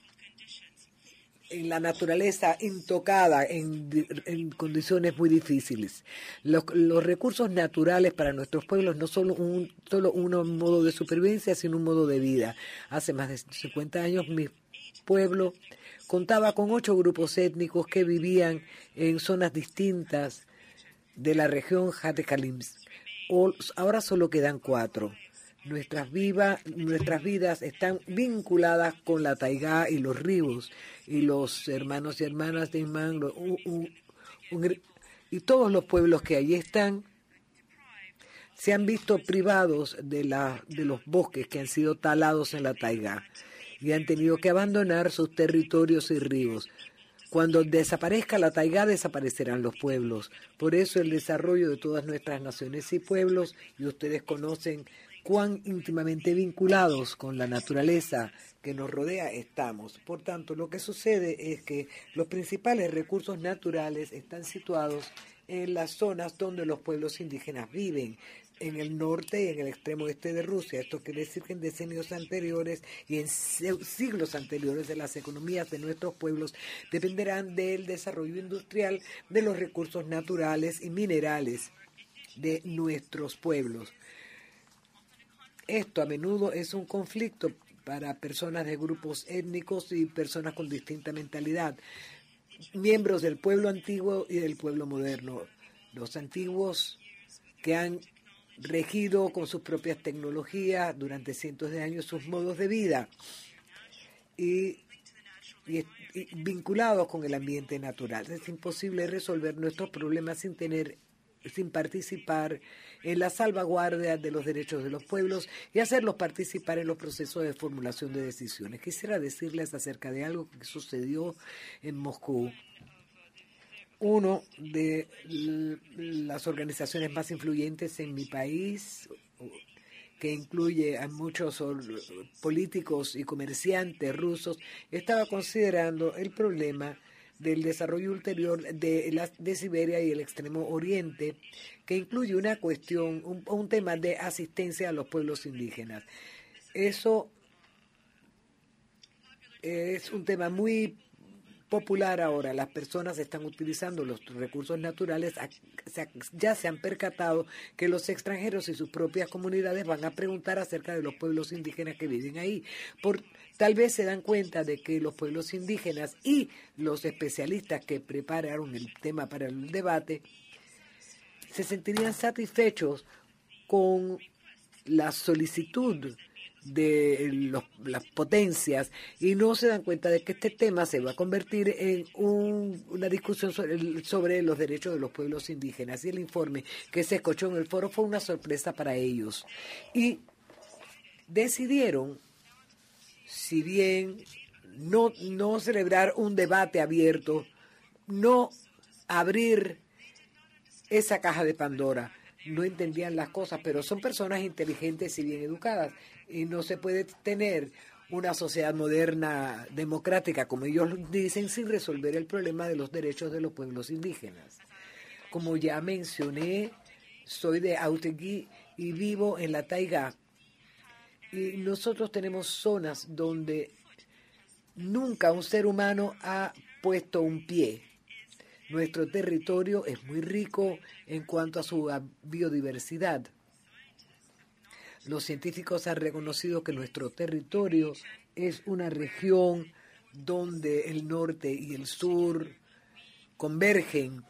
en la naturaleza intocada, en, en condiciones muy difíciles. Los, los recursos naturales para nuestros pueblos no son un, solo un modo de supervivencia, sino un modo de vida. Hace más de cincuenta años mi pueblo contaba con ocho grupos étnicos que vivían en zonas distintas de la región Hatekalims. Ahora solo quedan cuatro. Nuestras, viva, nuestras vidas están vinculadas con la taigá y los ríos, y los hermanos y hermanas de Imán, los, un, un, un, y todos los pueblos que allí están se han visto privados de, la, de los bosques que han sido talados en la taigá, y han tenido que abandonar sus territorios y ríos. Cuando desaparezca la taigá, desaparecerán los pueblos. Por eso el desarrollo de todas nuestras naciones y pueblos, y ustedes conocen cuán íntimamente vinculados con la naturaleza que nos rodea estamos. Por tanto, lo que sucede es que los principales recursos naturales están situados en las zonas donde los pueblos indígenas viven, en el norte y en el extremo este de Rusia. Esto quiere decir que en decenios anteriores y en siglos anteriores de las economías de nuestros pueblos dependerán del desarrollo industrial de los recursos naturales y minerales de nuestros pueblos. Esto a menudo es un conflicto para personas de grupos étnicos y personas con distinta mentalidad, miembros del pueblo antiguo y del pueblo moderno. Los antiguos, que han regido con sus propias tecnologías durante cientos de años sus modos de vida y, y, y vinculados con el ambiente natural. Es imposible resolver nuestros problemas sin tener, sin participar en la salvaguardia de los derechos de los pueblos y hacerlos participar en los procesos de formulación de decisiones. Quisiera decirles acerca de algo que sucedió en Moscú. Uno de las organizaciones más influyentes en mi país, que incluye a muchos políticos y comerciantes rusos, estaba considerando el problema del desarrollo ulterior de, la, de Siberia y el extremo oriente, que incluye una cuestión, un, un tema de asistencia a los pueblos indígenas. Eso es un tema muy popular ahora. Las personas están utilizando los recursos naturales, ya se han percatado que los extranjeros y sus propias comunidades van a preguntar acerca de los pueblos indígenas que viven ahí. Por, tal vez se dan cuenta de que los pueblos indígenas y los especialistas que prepararon el tema para el debate se sentirían satisfechos con la solicitud de los, las potencias y no se dan cuenta de que este tema se va a convertir en un, una discusión sobre, sobre los derechos de los pueblos indígenas. Y el informe que se escuchó en el foro fue una sorpresa para ellos. Y decidieron, si bien no, no celebrar un debate abierto, no abrir esa caja de Pandora. No entendían las cosas, pero son personas inteligentes y bien educadas. Y no se puede tener una sociedad moderna, democrática, como ellos dicen, sin resolver el problema de los derechos de los pueblos indígenas. Como ya mencioné, soy de Autegui y vivo en la taiga. Y nosotros tenemos zonas donde nunca un ser humano ha puesto un pie. Nuestro territorio es muy rico en cuanto a su biodiversidad. Los científicos han reconocido que nuestro territorio es una región donde el norte y el sur convergen.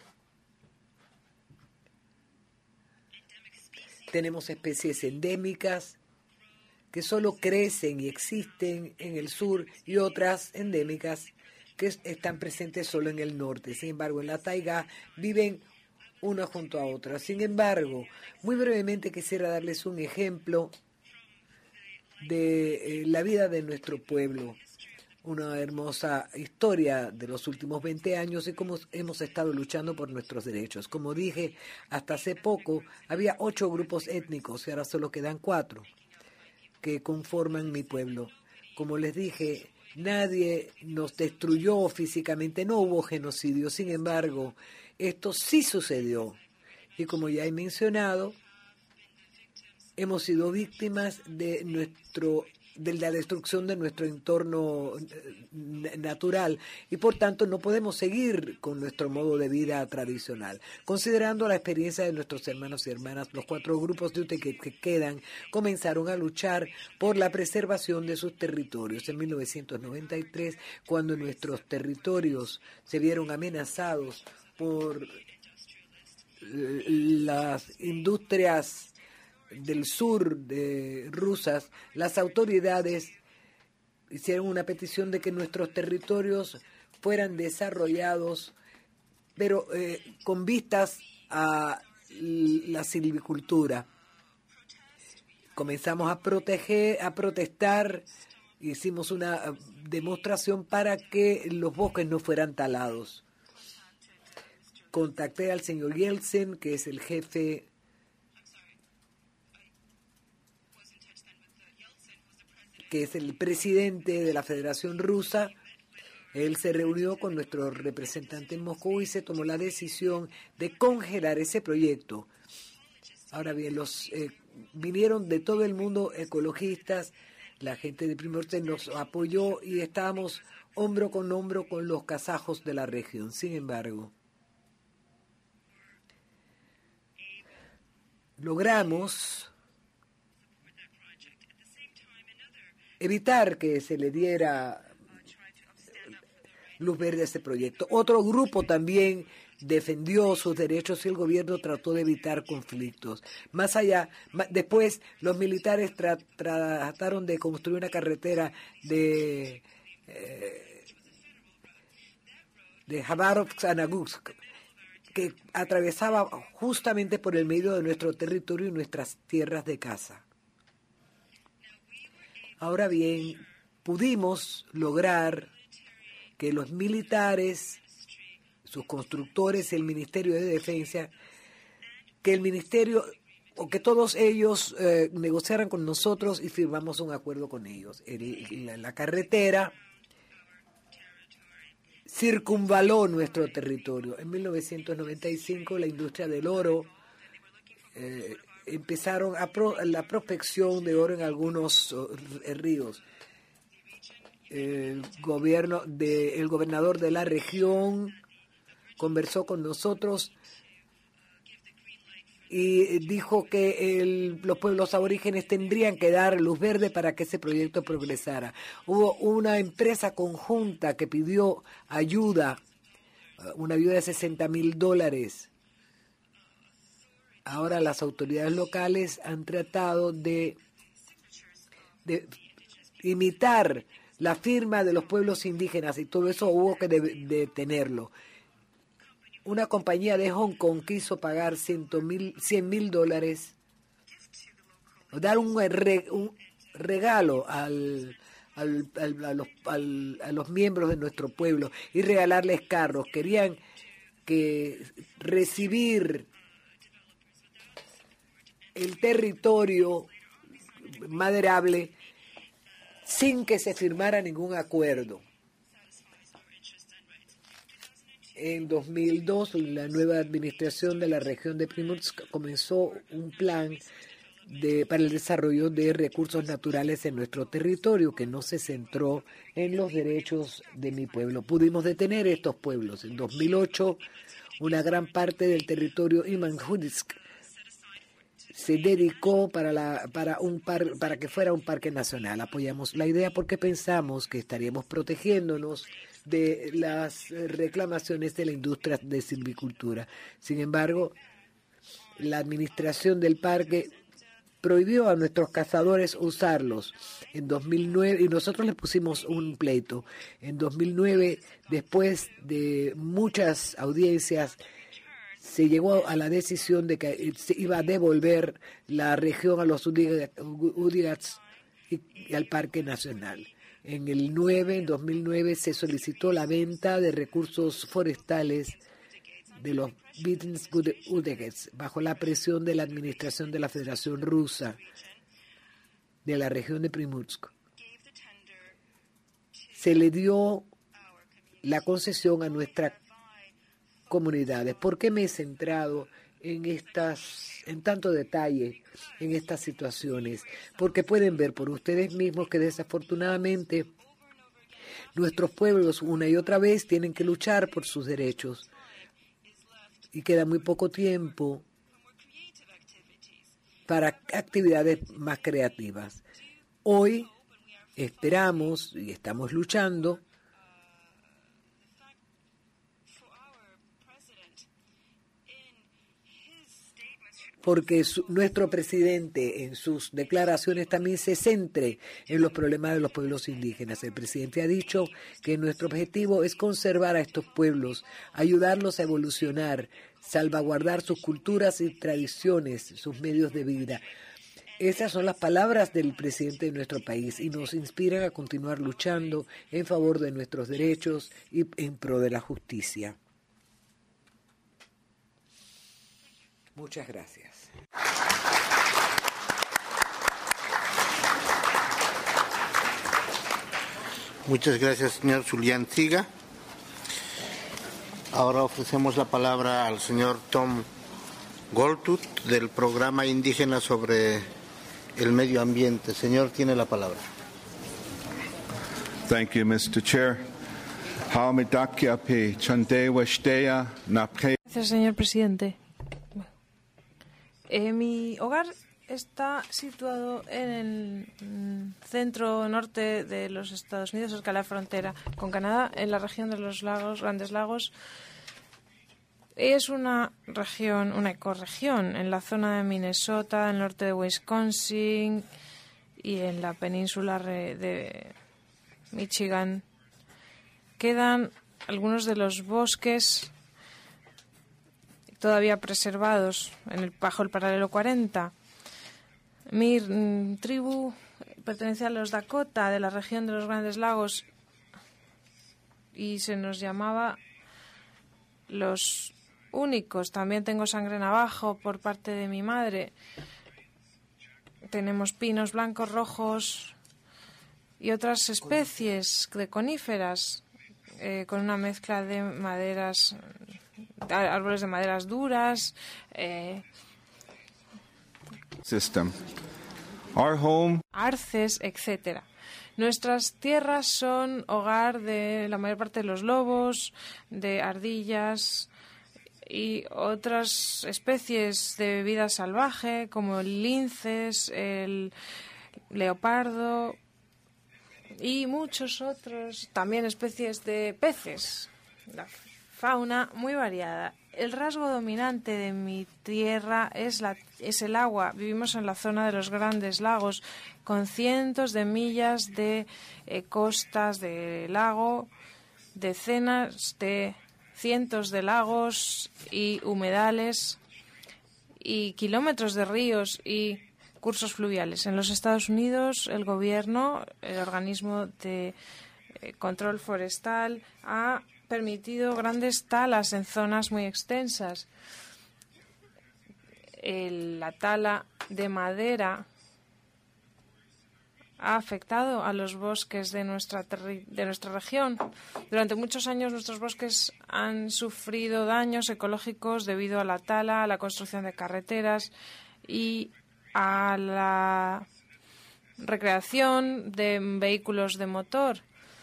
Tenemos especies endémicas que solo crecen y existen en el sur y otras endémicas que están presentes solo en el norte. Sin embargo, en la taiga viven una junto a otra. Sin embargo, muy brevemente quisiera darles un ejemplo de eh, la vida de nuestro pueblo, una hermosa historia de los últimos veinte años y cómo hemos estado luchando por nuestros derechos. Como dije, hasta hace poco había ocho grupos étnicos y ahora solo quedan cuatro que conforman mi pueblo. Como les dije, nadie nos destruyó físicamente, no hubo genocidio. Sin embargo, esto sí sucedió. Y como ya he mencionado, hemos sido víctimas de nuestro de la destrucción de nuestro entorno natural y por tanto no podemos seguir con nuestro modo de vida tradicional. Considerando la experiencia de nuestros hermanos y hermanas, los cuatro grupos de Ute que, que quedan comenzaron a luchar por la preservación de sus territorios. En mil novecientos noventa y tres, cuando nuestros territorios se vieron amenazados por las industrias del sur de rusas, las autoridades hicieron una petición de que nuestros territorios fueran desarrollados, pero eh, con vistas a la silvicultura. Comenzamos a proteger, a protestar, hicimos una demostración para que los bosques no fueran talados. Contacté al señor Yeltsin, que es el jefe que es el presidente de la Federación Rusa. Él se reunió con nuestro representante en Moscú y se tomó la decisión de congelar ese proyecto. Ahora bien, los eh, vinieron de todo el mundo ecologistas, la gente de Primorte nos apoyó y estábamos hombro con hombro con los kazajos de la región. Sin embargo, logramos evitar que se le diera luz verde a este proyecto. Otro grupo también defendió sus derechos y el gobierno trató de evitar conflictos. Más allá, después los militares tra trataron de construir una carretera de, eh, de Khabarovsk a Nagusk, que atravesaba justamente por el medio de nuestro territorio y nuestras tierras de caza. Ahora bien, pudimos lograr que los militares, sus constructores, el Ministerio de Defensa, que el Ministerio, o que todos ellos eh, negociaran con nosotros y firmamos un acuerdo con ellos. El, la, la carretera circunvaló nuestro territorio. En mil novecientos noventa y cinco la industria del oro eh, empezaron a pro, la prospección de oro en algunos uh, ríos. el gobierno de, el gobernador de la región conversó con nosotros y dijo que el, los pueblos aborígenes tendrían que dar luz verde para que ese proyecto progresara. Hubo una empresa conjunta que pidió ayuda, una ayuda de sesenta mil dólares. Ahora las autoridades locales han tratado de, de imitar la firma de los pueblos indígenas y todo eso hubo que detenerlo. Una compañía de Hong Kong quiso pagar cien mil dólares, dar un, re, un regalo al, al, al, a, los, al, a los miembros de nuestro pueblo y regalarles carros. Querían que recibir el territorio maderable sin que se firmara ningún acuerdo. En dos mil dos, la nueva administración de la región de Primorsk comenzó un plan de, para el desarrollo de recursos naturales en nuestro territorio, que no se centró en los derechos de mi pueblo. Pudimos detener estos pueblos. En dos mil ocho, una gran parte del territorio Imanjutsk se dedicó para, la, para, un par, para que fuera un parque nacional. Apoyamos la idea porque pensamos que estaríamos protegiéndonos de las reclamaciones de la industria de silvicultura. Sin embargo, la administración del parque prohibió a nuestros cazadores usarlos en dos mil nueve y nosotros les pusimos un pleito. En dos mil nueve, después de muchas audiencias, se llegó a la decisión de que se iba a devolver la región a los Udigats y al Parque Nacional. En el nueve, en dos mil nueve se solicitó la venta de recursos forestales de los Bitins Udegets bajo la presión de la administración de la Federación Rusa de la región de Primorsk. Se le dio la concesión a nuestras comunidades. ¿Por qué me he centrado en estas, en tanto detalle en estas situaciones? Porque pueden ver por ustedes mismos que desafortunadamente nuestros pueblos una y otra vez tienen que luchar por sus derechos y queda muy poco tiempo para actividades más creativas. Hoy esperamos y estamos luchando porque su, nuestro presidente en sus declaraciones también se centre en los problemas de los pueblos indígenas. El presidente ha dicho que nuestro objetivo es conservar a estos pueblos, ayudarlos a evolucionar, salvaguardar sus culturas y tradiciones, sus medios de vida. Esas son las palabras del presidente de nuestro país y nos inspiran a continuar luchando en favor de nuestros derechos y en pro de la justicia. Muchas gracias. Muchas gracias, señor Zulian-Tsiga. Ahora ofrecemos la palabra al señor Tom Goltut del Programa Indígena sobre el Medio Ambiente. Señor, tiene la palabra. Thank you, mister Chair. Gracias, señor presidente. Eh, mi hogar está situado en el centro norte de los Estados Unidos, cerca de la frontera con Canadá, en la región de los lagos, Grandes Lagos. Es una región, una ecorregión en la zona de Minnesota, en el norte de Wisconsin y en la península de Michigan. Quedan algunos de los bosques todavía preservados en el, bajo el paralelo cuarenta. Mi mm, tribu pertenece a los Dakota, de la región de los Grandes Lagos, y se nos llamaba los únicos. También tengo sangre navajo por parte de mi madre. Tenemos pinos blancos, rojos y otras especies de coníferas eh, con una mezcla de maderas, árboles de maderas duras, eh, System. Our home. arces, etcétera. Nuestras tierras son hogar de la mayor parte de los lobos, de ardillas y otras especies de vida salvaje como el linces, el leopardo y muchos otros, también especies de peces. La fauna muy variada. El rasgo dominante de mi tierra es, la, es el agua. Vivimos en la zona de los grandes lagos, con cientos de millas de eh, costas de lago, decenas de cientos de lagos y humedales y kilómetros de ríos y cursos fluviales. En los Estados Unidos, el gobierno, el organismo de eh, control forestal, ha permitido grandes talas en zonas muy extensas. El, la tala de madera ha afectado a los bosques de nuestra, de nuestra región. Durante muchos años nuestros bosques han sufrido daños ecológicos debido a la tala, a la construcción de carreteras y a la recreación de vehículos de motor.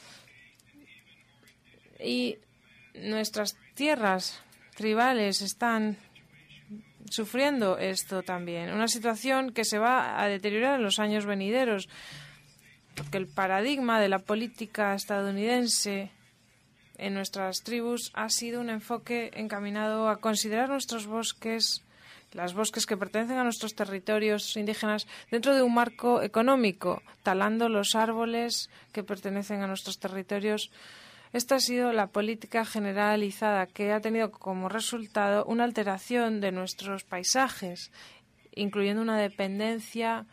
Y nuestras tierras tribales están sufriendo esto también. Una situación que se va a deteriorar en los años venideros, porque el paradigma de la política estadounidense en nuestras tribus ha sido un enfoque encaminado a considerar nuestros bosques, los bosques que pertenecen a nuestros territorios indígenas, dentro de un marco económico, talando los árboles que pertenecen a nuestros territorios. Esta ha sido la política generalizada que ha tenido como resultado una alteración de nuestros paisajes, incluyendo una dependencia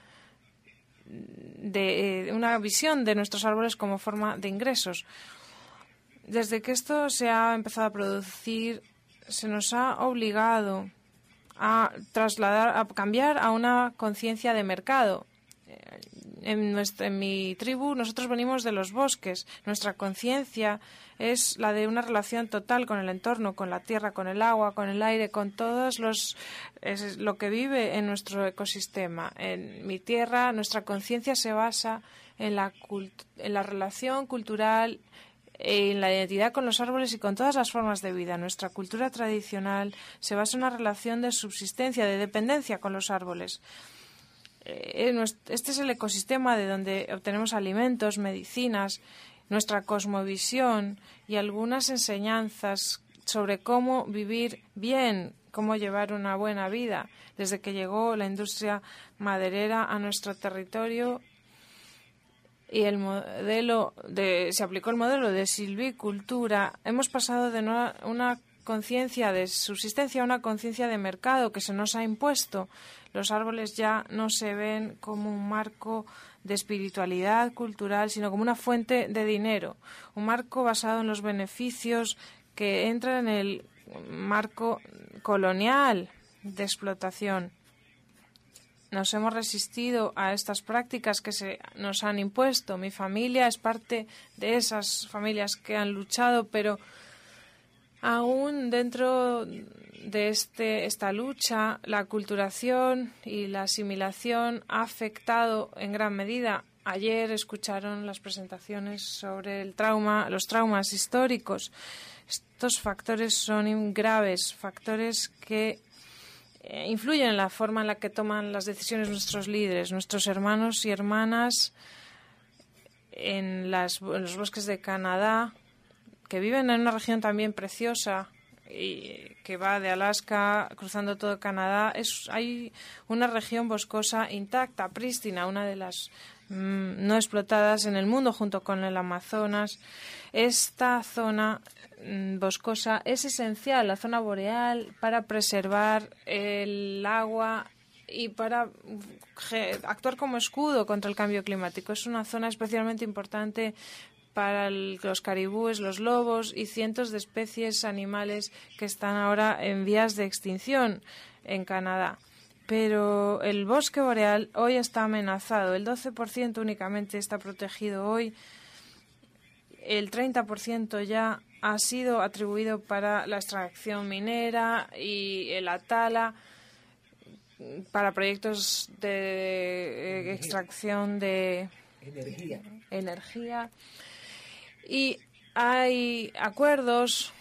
de eh, una visión de nuestros árboles como forma de ingresos. Desde que esto se ha empezado a producir, se nos ha obligado a trasladar, a cambiar a una conciencia de mercado. En, nuestra, en mi tribu nosotros venimos de los bosques. Nuestra conciencia es la de una relación total con el entorno, con la tierra, con el agua, con el aire, con todos los es lo que vive en nuestro ecosistema. En mi tierra nuestra conciencia se basa en la, cult- en la relación cultural, en la identidad con los árboles y con todas las formas de vida. Nuestra cultura tradicional se basa en una relación de subsistencia, de dependencia con los árboles. Este es el ecosistema de donde obtenemos alimentos, medicinas, nuestra cosmovisión y algunas enseñanzas sobre cómo vivir bien, cómo llevar una buena vida. Desde que llegó la industria maderera a nuestro territorio y el modelo de, se aplicó el modelo de silvicultura, hemos pasado de una, una conciencia de subsistencia a una conciencia de mercado que se nos ha impuesto. Los árboles ya no se ven como un marco de espiritualidad cultural, sino como una fuente de dinero, un marco basado en los beneficios que entran en el marco colonial de explotación. Nos hemos resistido a estas prácticas que se nos han impuesto. Mi familia es parte de esas familias que han luchado, pero aún dentro de este, esta lucha, la aculturación y la asimilación ha afectado en gran medida. Ayer escucharon las presentaciones sobre el trauma, los traumas históricos. Estos factores son graves, factores que eh, influyen en la forma en la que toman las decisiones nuestros líderes, nuestros hermanos y hermanas en, las, en los bosques de Canadá, que viven en una región también preciosa y que va de Alaska cruzando todo Canadá. Es, hay una región boscosa intacta, prístina, una de las mmm, no explotadas en el mundo junto con el Amazonas. Esta zona mmm, boscosa es esencial, la zona boreal, para preservar el agua y para actuar como escudo contra el cambio climático. Es una zona especialmente importante para el, los caribúes, los lobos y cientos de especies animales que están ahora en vías de extinción en Canadá. Pero el bosque boreal hoy está amenazado. El doce por ciento únicamente está protegido hoy. El treinta por ciento ya ha sido atribuido para la extracción minera y la tala, para proyectos de extracción de energía. energía. Y hay acuerdos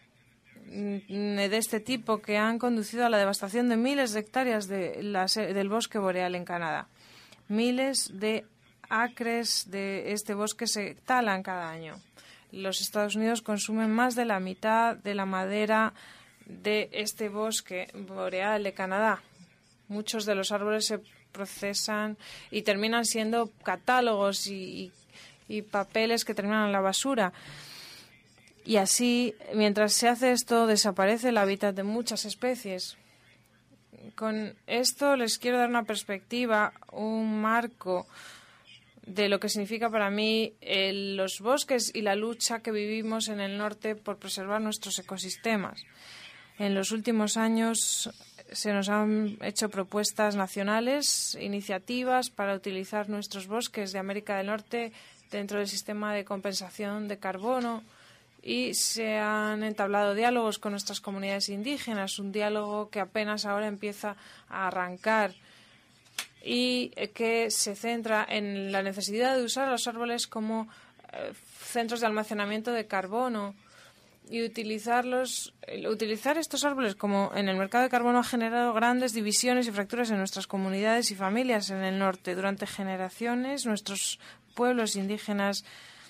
de este tipo que han conducido a la devastación de miles de hectáreas de la, del bosque boreal en Canadá. Miles de acres de este bosque se talan cada año. Los Estados Unidos consumen más de la mitad de la madera de este bosque boreal de Canadá. Muchos de los árboles se procesan y terminan siendo catálogos y, y, y papeles que terminan en la basura. Y así, mientras se hace esto, desaparece el hábitat de muchas especies. Con esto les quiero dar una perspectiva, un marco de lo que significa para mí el, los bosques y la lucha que vivimos en el norte por preservar nuestros ecosistemas. En los últimos años se nos han hecho propuestas nacionales, iniciativas para utilizar nuestros bosques de América del Norte dentro del sistema de compensación de carbono, y se han entablado diálogos con nuestras comunidades indígenas, un diálogo que apenas ahora empieza a arrancar y que se centra en la necesidad de usar los árboles como eh, centros de almacenamiento de carbono, y utilizarlos, utilizar estos árboles como en el mercado de carbono ha generado grandes divisiones y fracturas en nuestras comunidades y familias en el norte. Durante generaciones, nuestros pueblos indígenas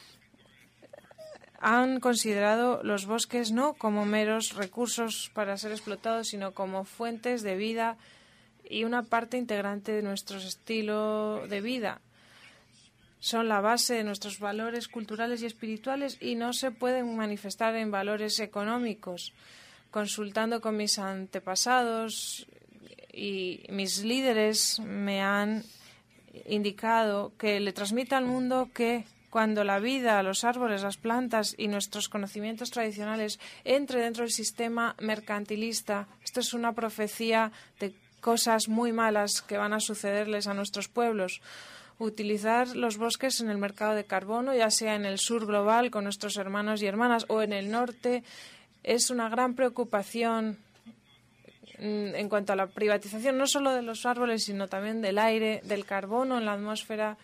han considerado los bosques no como meros recursos para ser explotados, sino como fuentes de vida y una parte integrante de nuestro estilo de vida. Son la base de nuestros valores culturales y espirituales y no se pueden manifestar en valores económicos. Consultando con mis antepasados y mis líderes me han indicado que le transmite al mundo que cuando la vida, los árboles, las plantas y nuestros conocimientos tradicionales entre dentro del sistema mercantilista, esto es una profecía de cosas muy malas que van a sucederles a nuestros pueblos. Utilizar los bosques en el mercado de carbono, ya sea en el sur global con nuestros hermanos y hermanas o en el norte, es una gran preocupación en cuanto a la privatización no solo de los árboles, sino también del aire, del carbono en la atmósfera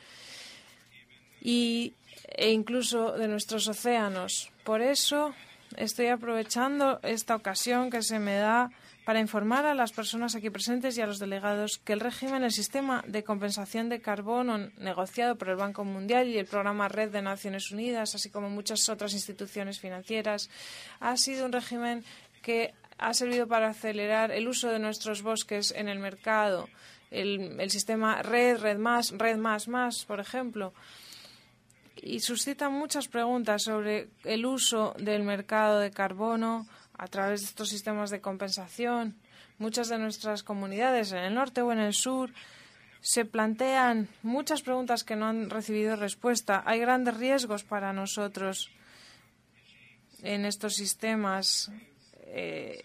y, e incluso de nuestros océanos. Por eso estoy aprovechando esta ocasión que se me da para informar a las personas aquí presentes y a los delegados que el régimen, el sistema de compensación de carbono negociado por el Banco Mundial y el programa Red de Naciones Unidas, así como muchas otras instituciones financieras, ha sido un régimen que ha servido para acelerar el uso de nuestros bosques en el mercado. El, el sistema Red, Red Más, Red Más Más, por ejemplo. Y suscita muchas preguntas sobre el uso del mercado de carbono a través de estos sistemas de compensación. Muchas de nuestras comunidades en el norte o en el sur se plantean muchas preguntas que no han recibido respuesta. Hay grandes riesgos para nosotros en estos sistemas, eh,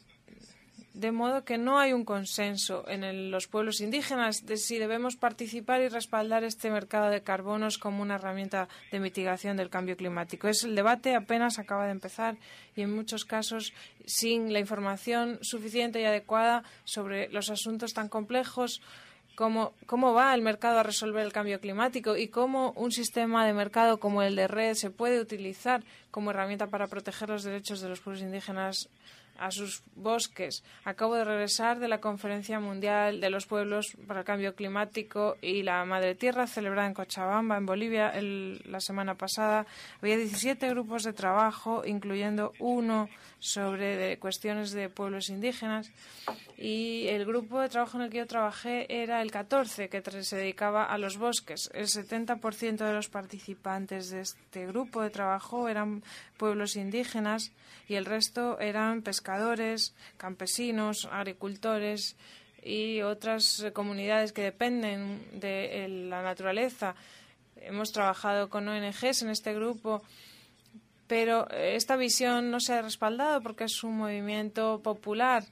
de modo que no hay un consenso en el, los pueblos indígenas de si debemos participar y respaldar este mercado de carbonos como una herramienta de mitigación del cambio climático. Es el debate apenas acaba de empezar y en muchos casos sin la información suficiente y adecuada sobre los asuntos tan complejos como cómo va el mercado a resolver el cambio climático y cómo un sistema de mercado como el de Red se puede utilizar como herramienta para proteger los derechos de los pueblos indígenas a sus bosques. Acabo de regresar de la Conferencia Mundial de los Pueblos para el Cambio Climático y la Madre Tierra, celebrada en Cochabamba, en Bolivia, el, la semana pasada. Había diecisiete grupos de trabajo, incluyendo uno sobre de cuestiones de pueblos indígenas. Y el grupo de trabajo en el que yo trabajé era el catorce, que se dedicaba a los bosques. El setenta por ciento de los participantes de este grupo de trabajo eran pueblos indígenas y el resto eran pescadores, campesinos, agricultores y otras comunidades que dependen de la naturaleza. Hemos trabajado con O N Ges en este grupo, pero esta visión no se ha respaldado porque es un movimiento popular.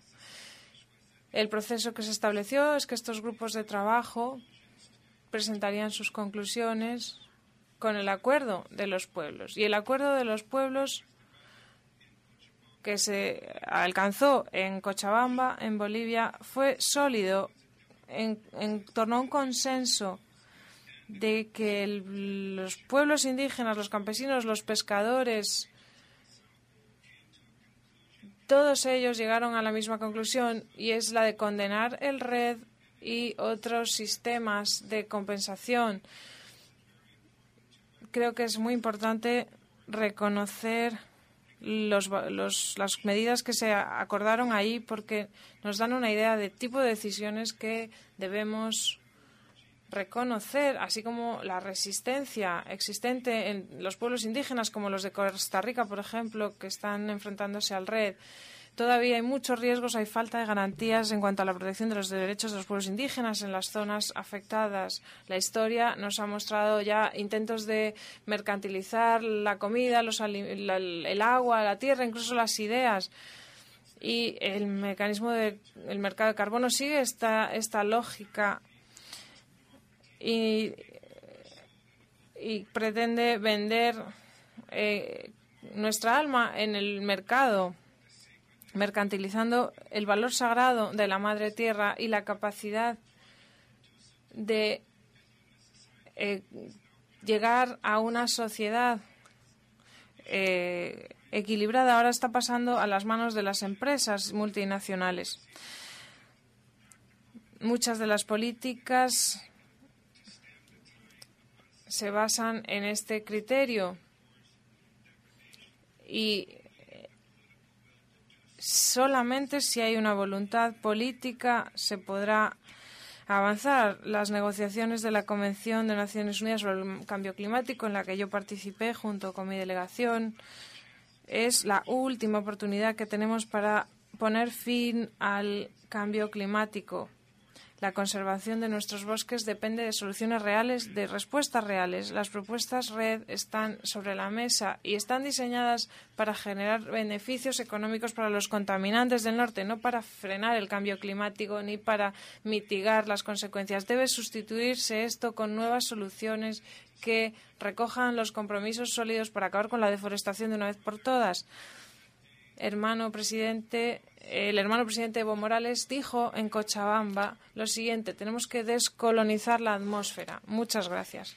El proceso que se estableció es que estos grupos de trabajo presentarían sus conclusiones con el acuerdo de los pueblos. Y el acuerdo de los pueblos que se alcanzó en Cochabamba, en Bolivia, fue sólido en, en torno a un consenso de que el, los pueblos indígenas, los campesinos, los pescadores, todos ellos llegaron a la misma conclusión, y es la de condenar el R E D y otros sistemas de compensación. Creo que es muy importante reconocer los, los, las medidas que se acordaron ahí, porque nos dan una idea de tipo de decisiones que debemos reconocer, así como la resistencia existente en los pueblos indígenas, como los de Costa Rica, por ejemplo, que están enfrentándose al R E D. Todavía hay muchos riesgos, hay falta de garantías en cuanto a la protección de los derechos de los pueblos indígenas en las zonas afectadas. La historia nos ha mostrado ya intentos de mercantilizar la comida, los, la, el agua, la tierra, incluso las ideas. Y el mecanismo del de, mercado de carbono sigue esta, esta lógica y, y pretende vender eh, nuestra alma en el mercado, mercantilizando el valor sagrado de la madre tierra y la capacidad de eh, llegar a una sociedad eh, equilibrada. Ahora está pasando a las manos de las empresas multinacionales. Muchas de las políticas se basan en este criterio y solamente si hay una voluntad política se podrá avanzar. Las negociaciones de la Convención de Naciones Unidas sobre el Cambio Climático, en la que yo participé junto con mi delegación, es la última oportunidad que tenemos para poner fin al cambio climático. La conservación de nuestros bosques depende de soluciones reales, de respuestas reales. Las propuestas R E D están sobre la mesa y están diseñadas para generar beneficios económicos para los contaminantes del norte, no para frenar el cambio climático ni para mitigar las consecuencias. Debe sustituirse esto con nuevas soluciones que recojan los compromisos sólidos para acabar con la deforestación de una vez por todas. Hermano presidente, el hermano presidente Evo Morales dijo en Cochabamba lo siguiente: tenemos que descolonizar la atmósfera. Muchas gracias.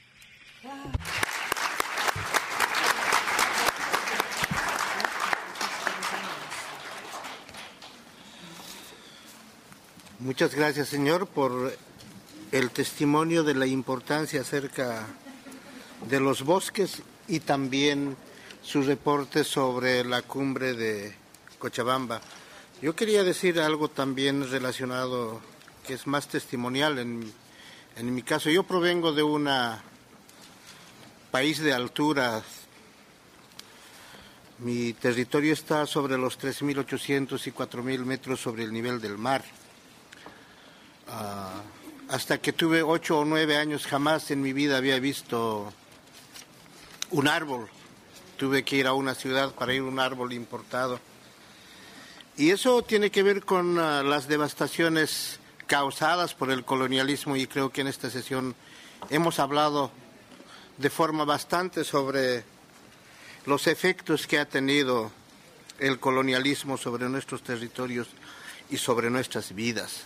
Muchas gracias, señor, por el testimonio de la importancia acerca de los bosques y también su reporte sobre la cumbre de Cochabamba. Yo quería decir algo también relacionado, que es más testimonial en, en mi caso. Yo provengo de un país de altura. Mi territorio está sobre los tres mil ochocientos y cuatro mil metros sobre el nivel del mar. Uh, hasta que tuve ocho o nueve años jamás en mi vida había visto un árbol. Tuve que ir a una ciudad para ir a un árbol importado. Y eso tiene que ver con uh, las devastaciones causadas por el colonialismo, y creo que en esta sesión hemos hablado de forma bastante sobre los efectos que ha tenido el colonialismo sobre nuestros territorios y sobre nuestras vidas.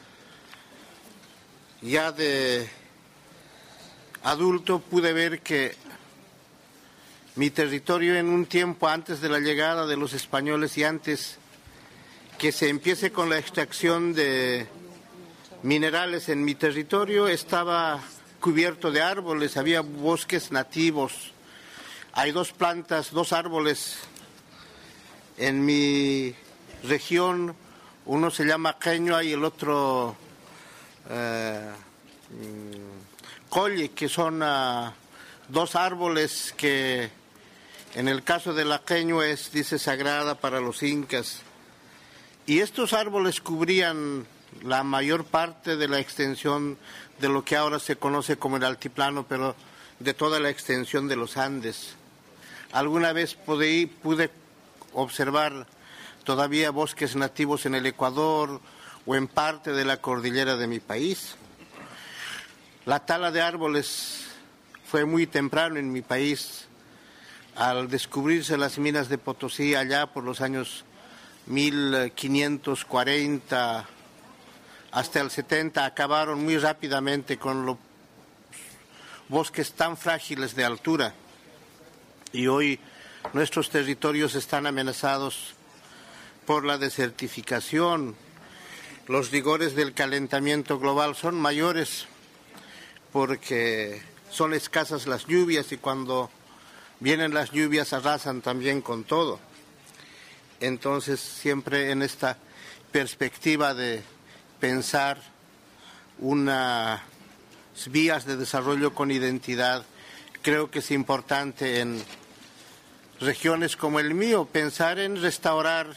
Ya de adulto pude ver que mi territorio, en un tiempo antes de la llegada de los españoles y antes que se empiece con la extracción de minerales en mi territorio, estaba cubierto de árboles, había bosques nativos. Hay dos plantas, dos árboles en mi región, uno se llama queñua y el otro eh, colle, que son uh, dos árboles que en el caso de la queñua es, dice, sagrada para los incas. Y estos árboles cubrían la mayor parte de la extensión de lo que ahora se conoce como el altiplano, pero de toda la extensión de los Andes. Alguna vez pude, pude observar todavía bosques nativos en el Ecuador o en parte de la cordillera de mi país. La tala de árboles fue muy temprano en mi país. Al descubrirse las minas de Potosí allá por los años mil quinientos cuarenta hasta el setenta, acabaron muy rápidamente con lo bosques tan frágiles de altura. Y hoy nuestros territorios están amenazados por la desertificación. Los rigores del calentamiento global son mayores porque son escasas las lluvias y cuando vienen las lluvias arrasan también con todo. Entonces, siempre en esta perspectiva de pensar unas vías de desarrollo con identidad, creo que es importante en regiones como el mío pensar en restaurar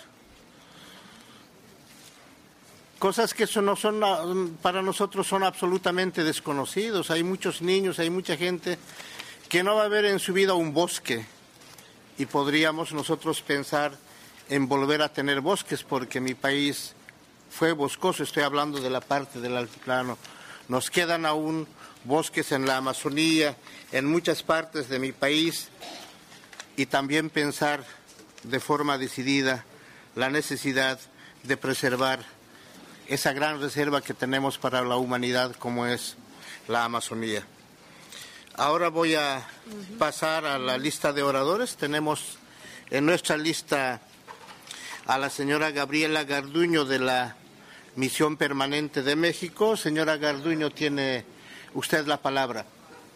cosas que no son, para nosotros son absolutamente desconocidos. Hay muchos niños, hay mucha gente que no va a ver en su vida un bosque y podríamos nosotros pensar en volver a tener bosques porque mi país fue boscoso, estoy hablando de la parte del altiplano. Nos quedan aún bosques en la Amazonía, en muchas partes de mi país y también pensar de forma decidida la necesidad de preservar esa gran reserva que tenemos para la humanidad como es la Amazonía. Ahora voy a pasar a la lista de oradores. Tenemos en nuestra lista a la señora Gabriela Garduño de la Misión Permanente de México. Señora Garduño, tiene usted la palabra.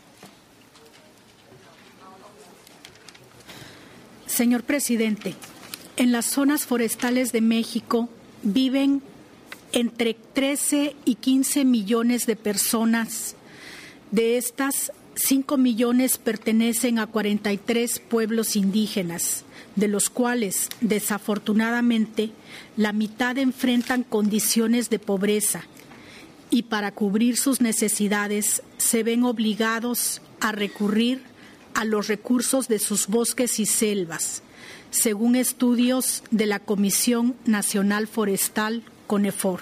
Señor presidente, en las zonas forestales de México viven entre trece y quince millones de personas. De estas, cinco millones pertenecen a cuarenta y tres pueblos indígenas, de los cuales, desafortunadamente, la mitad enfrentan condiciones de pobreza y para cubrir sus necesidades se ven obligados a recurrir a los recursos de sus bosques y selvas, según estudios de la Comisión Nacional Forestal, CONEFOR.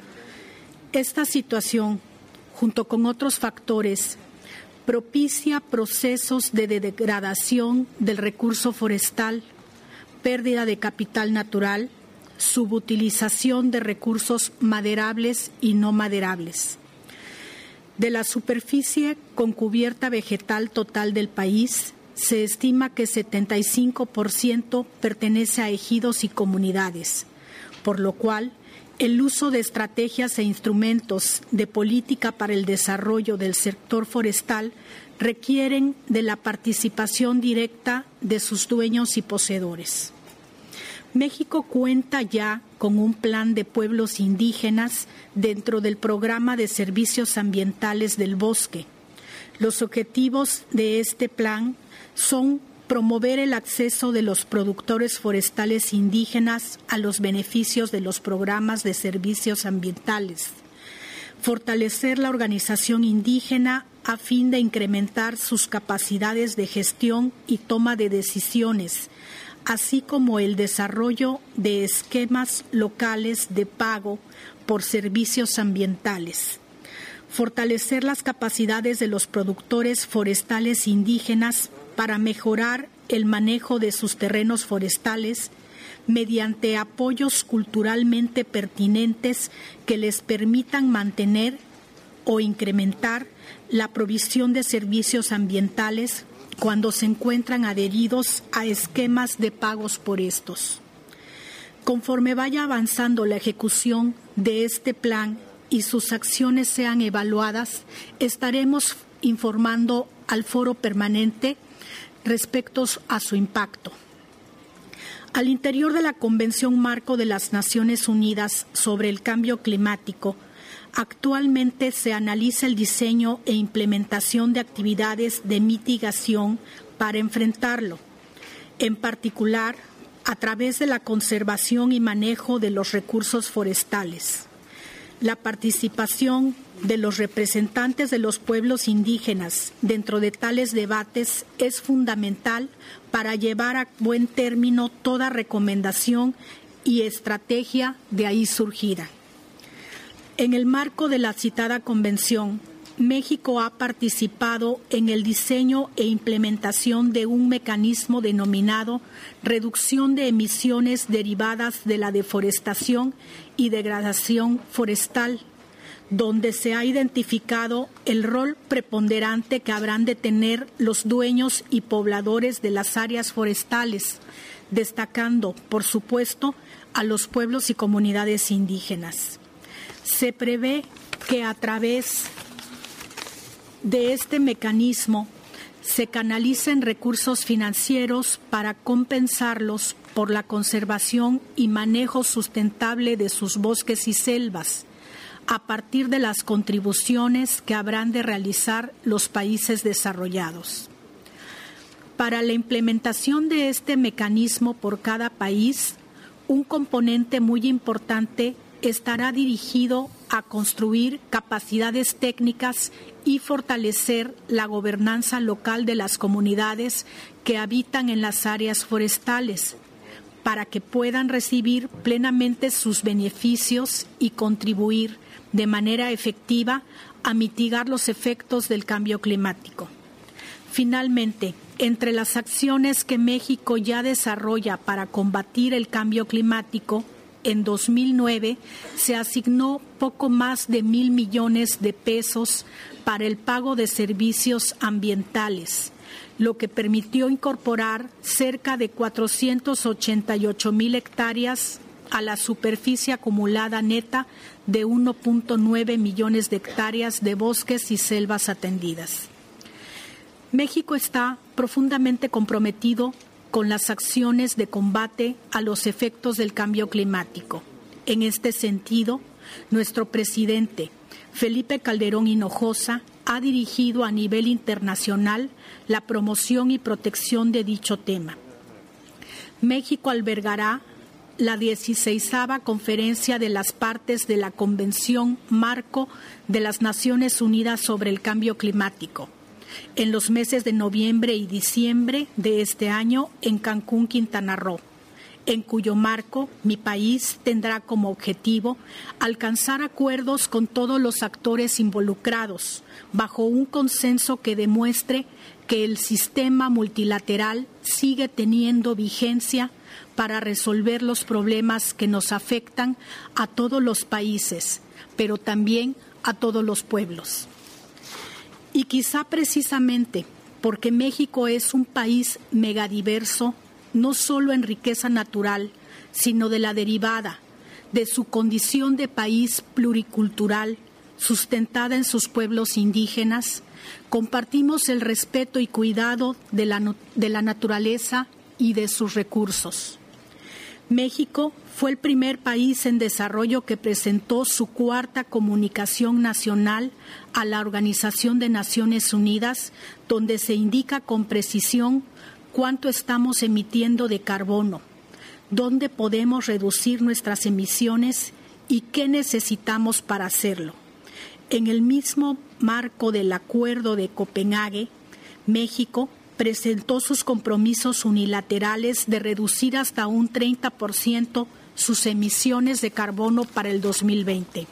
Esta situación, junto con otros factores, propicia procesos de degradación del recurso forestal, pérdida de capital natural, subutilización de recursos maderables y no maderables. De la superficie con cubierta vegetal total del país, se estima que setenta y cinco por ciento pertenece a ejidos y comunidades, por lo cual el uso de estrategias e instrumentos de política para el desarrollo del sector forestal requieren de la participación directa de sus dueños y poseedores. México cuenta ya con un plan de pueblos indígenas dentro del programa de servicios ambientales del bosque. Los objetivos de este plan son promover el acceso de los productores forestales indígenas a los beneficios de los programas de servicios ambientales, fortalecer la organización indígena a fin de incrementar sus capacidades de gestión y toma de decisiones, así como el desarrollo de esquemas locales de pago por servicios ambientales. Fortalecer las capacidades de los productores forestales indígenas para mejorar el manejo de sus terrenos forestales mediante apoyos culturalmente pertinentes que les permitan mantener o incrementar la provisión de servicios ambientales cuando se encuentran adheridos a esquemas de pagos por estos. Conforme vaya avanzando la ejecución de este plan y sus acciones sean evaluadas, estaremos informando al Foro Permanente respecto a su impacto. Al interior de la Convención Marco de las Naciones Unidas sobre el Cambio Climático, actualmente se analiza el diseño e implementación de actividades de mitigación para enfrentarlo, en particular a través de la conservación y manejo de los recursos forestales. La participación de los representantes de los pueblos indígenas dentro de tales debates es fundamental para llevar a buen término toda recomendación y estrategia de ahí surgida. En el marco de la citada convención, México ha participado en el diseño e implementación de un mecanismo denominado reducción de emisiones derivadas de la deforestación y degradación forestal, donde se ha identificado el rol preponderante que habrán de tener los dueños y pobladores de las áreas forestales, destacando, por supuesto, a los pueblos y comunidades indígenas. Se prevé que a través de este mecanismo se canalicen recursos financieros para compensarlos por la conservación y manejo sustentable de sus bosques y selvas, a partir de las contribuciones que habrán de realizar los países desarrollados. Para la implementación de este mecanismo por cada país, un componente muy importante estará dirigido a construir capacidades técnicas y fortalecer la gobernanza local de las comunidades que habitan en las áreas forestales, para que puedan recibir plenamente sus beneficios y contribuir de manera efectiva a mitigar los efectos del cambio climático. Finalmente, entre las acciones que México ya desarrolla para combatir el cambio climático, en dos mil nueve se asignó poco más de mil millones de pesos para el pago de servicios ambientales, lo que permitió incorporar cerca de cuatrocientos ochenta y ocho mil hectáreas a la superficie acumulada neta de uno punto nueve millones de hectáreas de bosques y selvas atendidas. México está profundamente comprometido con las acciones de combate a los efectos del cambio climático. En este sentido, nuestro presidente, Felipe Calderón Hinojosa, ha dirigido a nivel internacional la promoción y protección de dicho tema. México albergará la dieciseisava Conferencia de las Partes de la Convención Marco de las Naciones Unidas sobre el Cambio Climático, en los meses de noviembre y diciembre de este año en Cancún, Quintana Roo, en cuyo marco mi país tendrá como objetivo alcanzar acuerdos con todos los actores involucrados, bajo un consenso que demuestre que el sistema multilateral sigue teniendo vigencia para resolver los problemas que nos afectan a todos los países, pero también a todos los pueblos. Y quizá precisamente porque México es un país megadiverso, no solo en riqueza natural, sino de la derivada, de su condición de país pluricultural, sustentada en sus pueblos indígenas, compartimos el respeto y cuidado de la, de la naturaleza y de sus recursos. México fue el primer país en desarrollo que presentó su cuarta comunicación nacional a la Organización de Naciones Unidas, donde se indica con precisión cuánto estamos emitiendo de carbono, dónde podemos reducir nuestras emisiones y qué necesitamos para hacerlo. En el mismo marco del Acuerdo de Copenhague, México presentó sus compromisos unilaterales de reducir hasta un treinta por ciento sus emisiones de carbono para el dos mil veinte.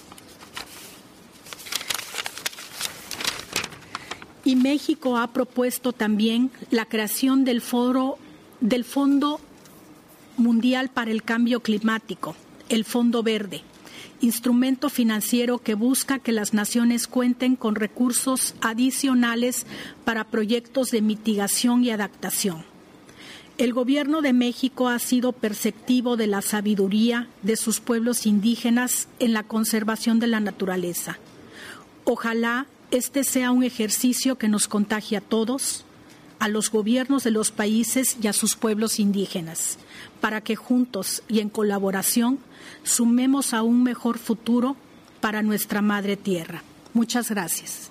Y México ha propuesto también la creación del foro del Fondo Mundial para el Cambio Climático, el Fondo Verde, instrumento financiero que busca que las naciones cuenten con recursos adicionales para proyectos de mitigación y adaptación. El Gobierno de México ha sido perceptivo de la sabiduría de sus pueblos indígenas en la conservación de la naturaleza. Ojalá este sea un ejercicio que nos contagie a todos, a los gobiernos de los países y a sus pueblos indígenas, para que juntos y en colaboración sumemos a un mejor futuro para nuestra madre tierra. Muchas gracias.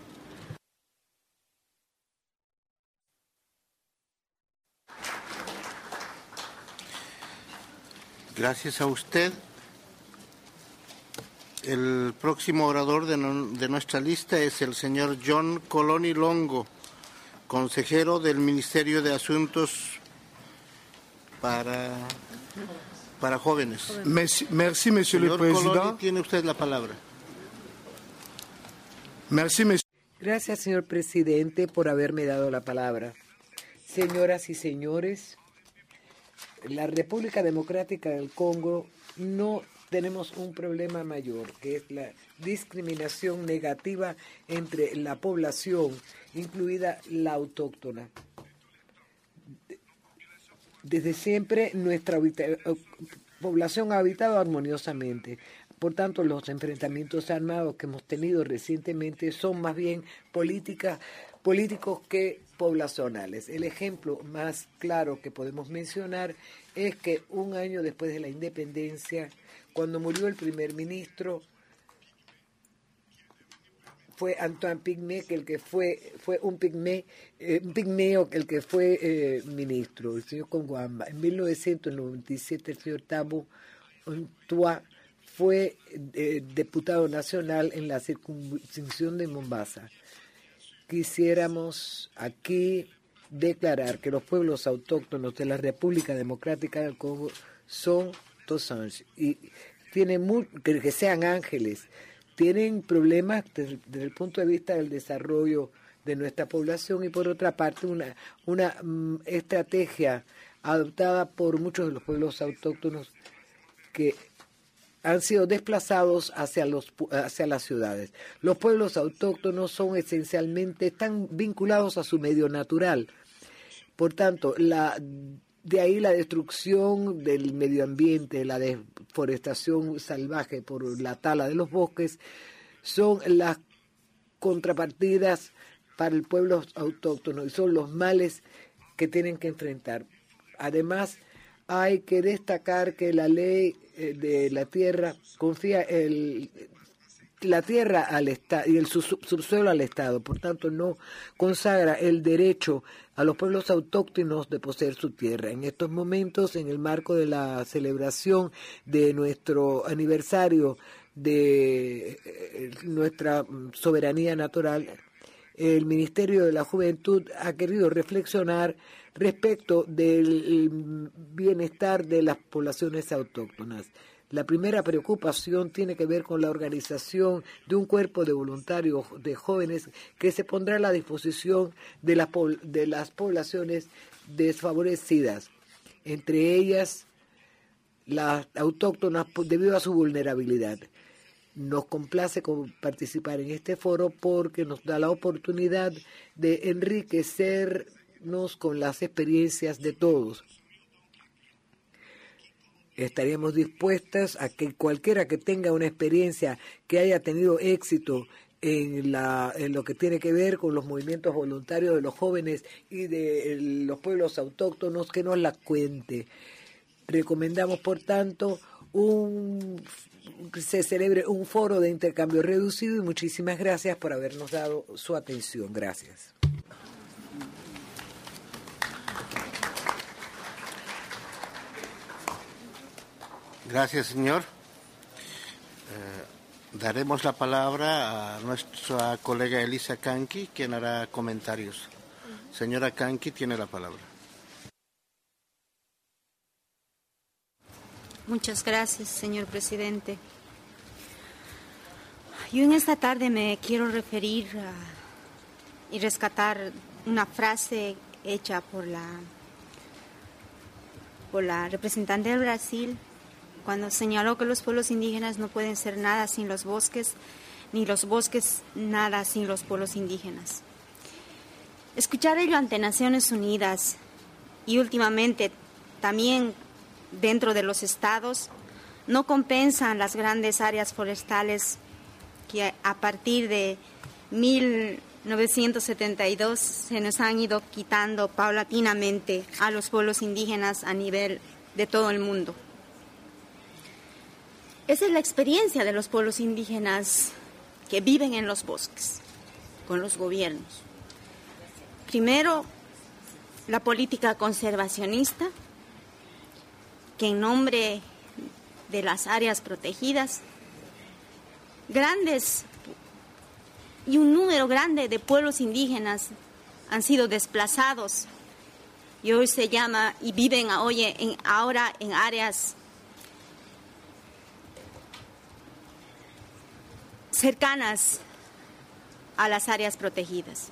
Gracias a usted. El próximo orador de, no, de nuestra lista es el señor John Coloni Longo, consejero del Ministerio de Asuntos para, para Jóvenes. Merci, merci Monsieur le Président. Coloni, tiene usted la palabra. Merci, monsieur. Gracias, señor presidente, por haberme dado la palabra. Señoras y señores, la República Democrática del Congo no tenemos un problema mayor, que es la discriminación negativa entre la población, incluida la autóctona. Desde siempre nuestra población ha habitado armoniosamente. Por tanto, los enfrentamientos armados que hemos tenido recientemente son más bien políticas, políticos que poblacionales. El ejemplo más claro que podemos mencionar es que un año después de la independencia, cuando murió el primer ministro, fue Antoine Pigmé, que el que fue fue un pigmé, eh, un pigmeo el que fue eh, ministro, el señor Conguamba. En mil novecientos noventa y siete el señor Thabo Ntoa fue eh, diputado nacional en la circunscripción de Mombasa. Quisiéramos aquí declarar que los pueblos autóctonos de la República Democrática del Congo son tosanges y tienen muy, que, que sean ángeles. Tienen problemas desde, desde el punto de vista del desarrollo de nuestra población y por otra parte una, una um, estrategia adoptada por muchos de los pueblos autóctonos que han sido desplazados hacia, los, hacia las ciudades. Los pueblos autóctonos son esencialmente, están vinculados a su medio natural. Por tanto, la, de ahí la destrucción del medio ambiente, la deforestación salvaje por la tala de los bosques, son las contrapartidas para el pueblo autóctono y son los males que tienen que enfrentar. Además, hay que destacar que la ley de la tierra confía el, la tierra al Estado y el subsuelo al Estado, por tanto no consagra el derecho a los pueblos autóctonos de poseer su tierra. En estos momentos, en el marco de la celebración de nuestro aniversario de nuestra soberanía natural, el Ministerio de la Juventud ha querido reflexionar respecto del bienestar de las poblaciones autóctonas. La primera preocupación tiene que ver con la organización de un cuerpo de voluntarios de jóvenes que se pondrá a la disposición de, la, de las poblaciones desfavorecidas, entre ellas las autóctonas debido a su vulnerabilidad. Nos complace con participar en este foro porque nos da la oportunidad de enriquecernos con las experiencias de todos. Estaríamos dispuestas a que cualquiera que tenga una experiencia que haya tenido éxito en, la, en lo que tiene que ver con los movimientos voluntarios de los jóvenes y de los pueblos autóctonos, que nos la cuente. Recomendamos, por tanto, un, que se celebre un foro de intercambio reducido y muchísimas gracias por habernos dado su atención. Gracias. Gracias, señor. Eh, daremos la palabra a nuestra colega Elisa Kanki, quien hará comentarios. Señora Kanki, tiene la palabra. Muchas gracias, señor presidente. Yo en esta tarde me quiero referir a, y rescatar una frase hecha por la, por la representante del Brasil, cuando señaló que los pueblos indígenas no pueden ser nada sin los bosques, ni los bosques nada sin los pueblos indígenas. Escuchar ello ante Naciones Unidas y últimamente también dentro de los estados no compensan las grandes áreas forestales que a partir de mil novecientos setenta y dos se nos han ido quitando paulatinamente a los pueblos indígenas a nivel de todo el mundo. Esa es la experiencia de los pueblos indígenas que viven en los bosques, con los gobiernos. Primero, la política conservacionista, que en nombre de las áreas protegidas, grandes y un número grande de pueblos indígenas han sido desplazados y hoy se llama y viven hoy en, ahora en áreas cercanas a las áreas protegidas.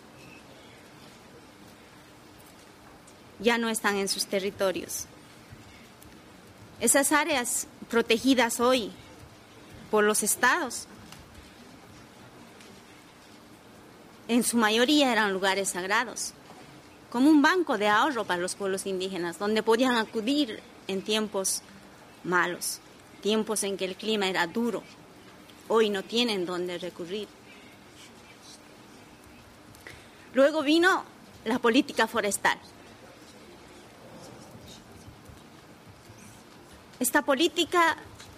Ya no están en sus territorios. Esas áreas protegidas hoy por los estados. En su mayoría eran lugares sagrados, como un banco de ahorro para los pueblos indígenas, donde podían acudir en tiempos malos, tiempos en que el clima era duro. Hoy no tienen dónde recurrir. Luego vino la política forestal. Esta política,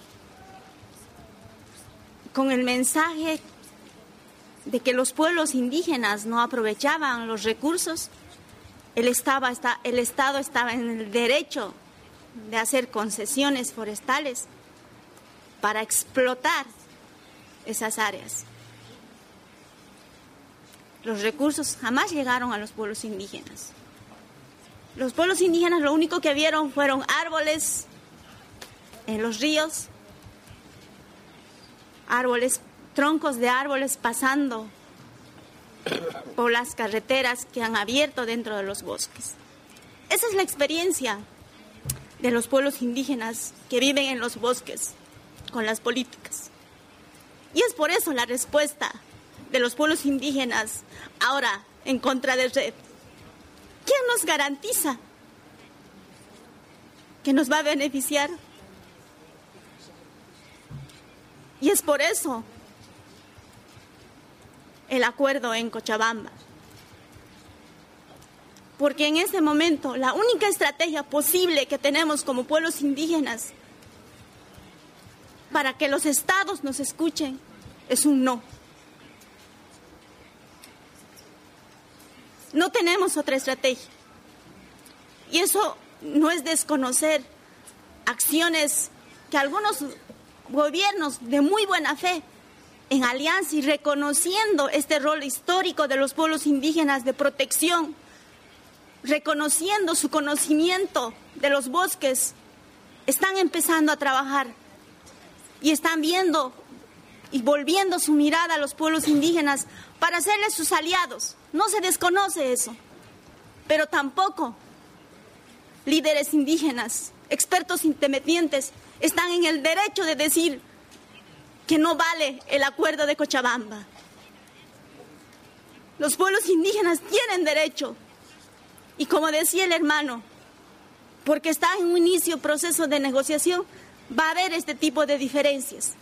con el mensaje de que los pueblos indígenas no aprovechaban los recursos, el Estado, está, el Estado estaba en el derecho de hacer concesiones forestales para explotar esas áreas. Los recursos jamás llegaron a los pueblos indígenas. Los pueblos indígenas lo único que vieron fueron árboles en los ríos, árboles, troncos de árboles pasando por las carreteras que han abierto dentro de los bosques. Esa es la experiencia de los pueblos indígenas que viven en los bosques con las políticas. Y es por eso la respuesta de los pueblos indígenas ahora en contra de R E D. ¿Quién nos garantiza que nos va a beneficiar? Y es por eso el acuerdo en Cochabamba. Porque en este momento la única estrategia posible que tenemos como pueblos indígenas para que los estados nos escuchen es un no. No tenemos otra estrategia. Y eso no es desconocer acciones que algunos gobiernos de muy buena fe, en alianza y reconociendo este rol histórico de los pueblos indígenas de protección, reconociendo su conocimiento de los bosques, están empezando a trabajar y están viendo y volviendo su mirada a los pueblos indígenas para hacerles sus aliados. No se desconoce eso, pero tampoco líderes indígenas, expertos independientes, están en el derecho de decir que no vale el acuerdo de Cochabamba. Los pueblos indígenas tienen derecho, y como decía el hermano, porque está en un inicio proceso de negociación, va a haber este tipo de diferencias.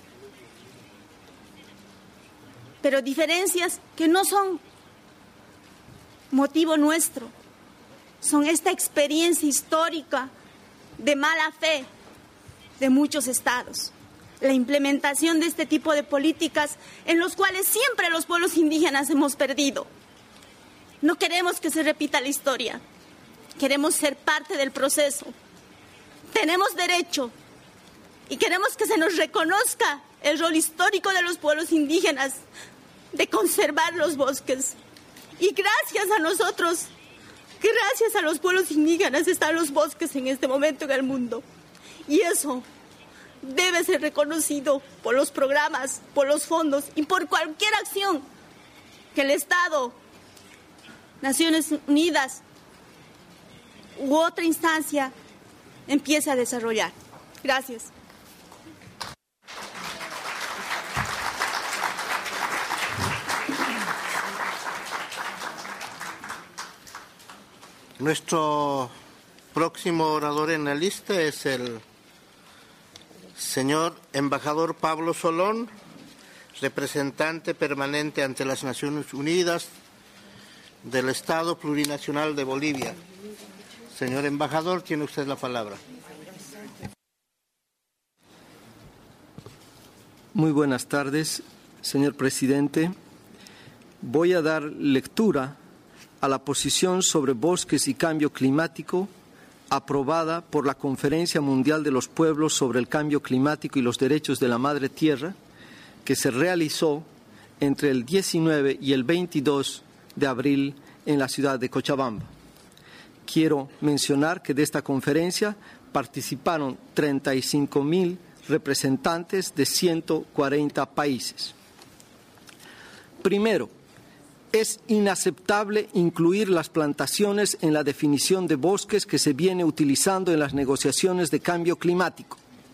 Pero diferencias que no son motivo nuestro, son esta experiencia histórica de mala fe de muchos estados. La implementación de este tipo de políticas en los cuales siempre los pueblos indígenas hemos perdido. No queremos que se repita la historia, queremos ser parte del proceso. Tenemos derecho y queremos que se nos reconozca el rol histórico de los pueblos indígenas de conservar los bosques. Y gracias a nosotros, gracias a los pueblos indígenas están los bosques en este momento en el mundo. Y eso debe ser reconocido por los programas, por los fondos y por cualquier acción que el Estado, Naciones Unidas u otra instancia empiece a desarrollar. Gracias. Nuestro próximo orador en la lista es el señor embajador Pablo Solón, representante permanente ante las Naciones Unidas del Estado Plurinacional de Bolivia. Señor embajador, tiene usted la palabra. Muy buenas tardes, señor presidente. Voy a dar lectura a la posición sobre bosques y cambio climático aprobada por la Conferencia Mundial de los Pueblos sobre el Cambio Climático y los Derechos de la Madre Tierra, que se realizó entre el diecinueve y el veintidós de abril en la ciudad de Cochabamba. Quiero mencionar que de esta conferencia participaron treinta y cinco mil representantes de ciento cuarenta países. Primero, es inaceptable incluir las plantaciones en la definición de bosques que se viene utilizando en las negociaciones de cambio climático.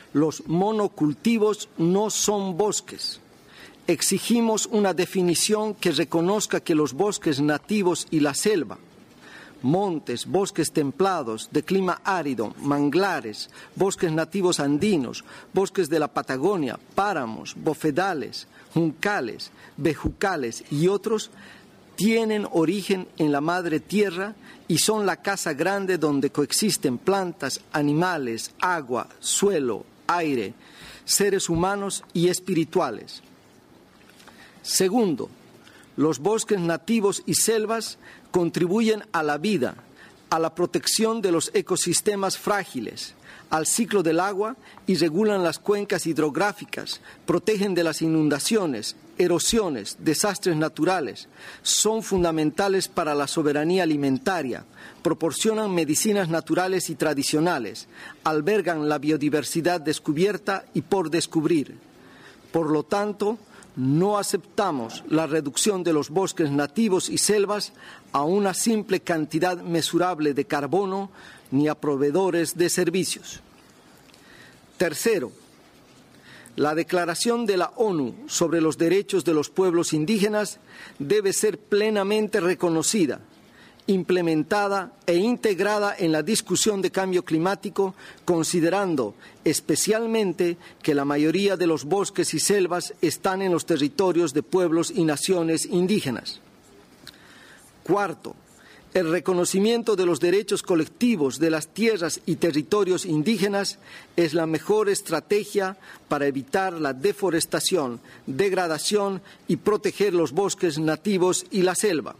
Los monocultivos no son bosques. Exigimos una definición que reconozca que los bosques nativos y la selva, montes, bosques templados de clima árido, manglares, bosques nativos andinos, bosques de la Patagonia, páramos, bofedales, juncales, bejucales y otros, tienen origen en la madre tierra y son la casa grande donde coexisten plantas, animales, agua, suelo, aire, seres humanos y espirituales. Segundo, los bosques nativos y selvas contribuyen a la vida, a la protección de los ecosistemas frágiles, al ciclo del agua y regulan las cuencas hidrográficas, protegen de las inundaciones, erosiones, desastres naturales, son fundamentales para la soberanía alimentaria, proporcionan medicinas naturales y tradicionales, albergan la biodiversidad descubierta y por descubrir. Por lo tanto, no aceptamos la reducción de los bosques nativos y selvas a una simple cantidad mesurable de carbono ni a proveedores de servicios. Tercero, la Declaración de la ONU sobre los derechos de los pueblos indígenas debe ser plenamente reconocida, implementada e integrada en la discusión de cambio climático, considerando especialmente que la mayoría de los bosques y selvas están en los territorios de pueblos y naciones indígenas. Cuarto, el reconocimiento de los derechos colectivos de las tierras y territorios indígenas es la mejor estrategia para evitar la deforestación, degradación y proteger los bosques nativos y la selva.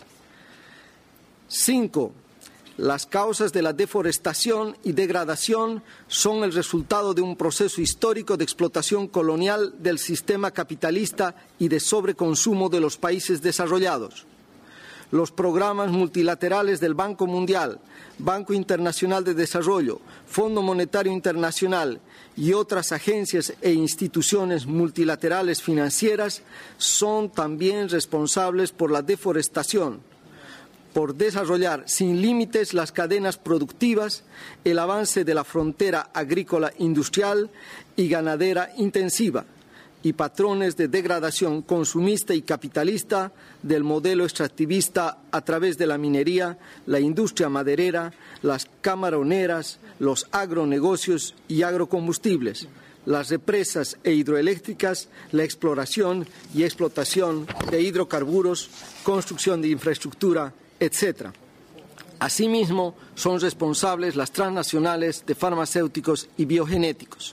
Cinco, las causas de la deforestación y degradación son el resultado de un proceso histórico de explotación colonial del sistema capitalista y de sobreconsumo de los países desarrollados. Los programas multilaterales del Banco Mundial, Banco Internacional de Desarrollo, Fondo Monetario Internacional y otras agencias e instituciones multilaterales financieras son también responsables por la deforestación, por desarrollar sin límites las cadenas productivas, el avance de la frontera agrícola industrial y ganadera intensiva, y patrones de degradación consumista y capitalista del modelo extractivista a través de la minería, la industria maderera, las camaroneras, los agronegocios y agrocombustibles, las represas e hidroeléctricas, la exploración y explotación de hidrocarburos, construcción de infraestructura, etcétera. Asimismo, son responsables las transnacionales de farmacéuticos y biogenéticos.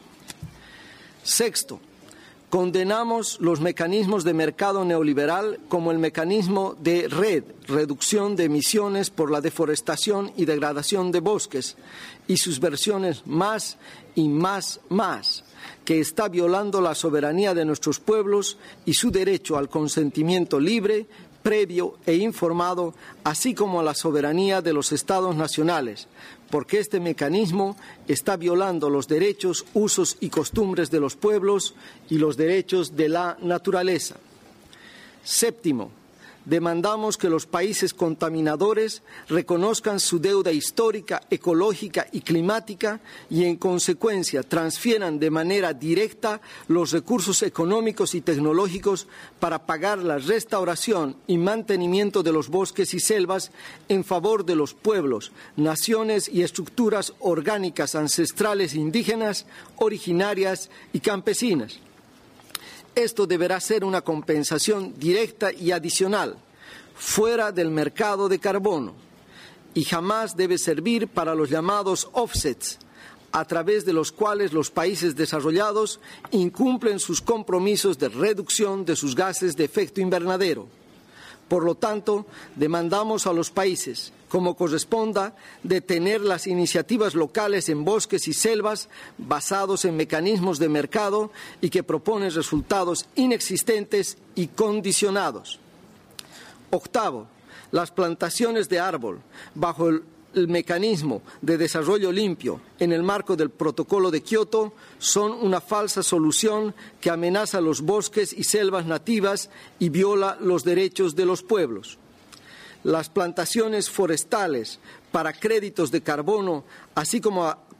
Sexto, condenamos los mecanismos de mercado neoliberal como el mecanismo de red, reducción de emisiones por la deforestación y degradación de bosques, y sus versiones más y más más, que está violando la soberanía de nuestros pueblos y su derecho al consentimiento libre, previo e informado, así como a la soberanía de los Estados nacionales, porque este mecanismo está violando los derechos, usos y costumbres de los pueblos y los derechos de la naturaleza. Séptimo, demandamos que los países contaminadores reconozcan su deuda histórica, ecológica y climática y, en consecuencia, transfieran de manera directa los recursos económicos y tecnológicos para pagar la restauración y mantenimiento de los bosques y selvas en favor de los pueblos, naciones y estructuras orgánicas ancestrales indígenas, originarias y campesinas. Esto deberá ser una compensación directa y adicional, fuera del mercado de carbono, y jamás debe servir para los llamados offsets, a través de los cuales los países desarrollados incumplen sus compromisos de reducción de sus gases de efecto invernadero. Por lo tanto, demandamos a los países, como corresponda, detener las iniciativas locales en bosques y selvas basados en mecanismos de mercado y que proponen resultados inexistentes y condicionados. Octavo, las plantaciones de árbol bajo el el mecanismo de desarrollo limpio en el marco del Protocolo de Kioto son una falsa solución que amenaza los bosques y selvas nativas y viola los derechos de los pueblos. Las plantaciones forestales para créditos de carbono, así como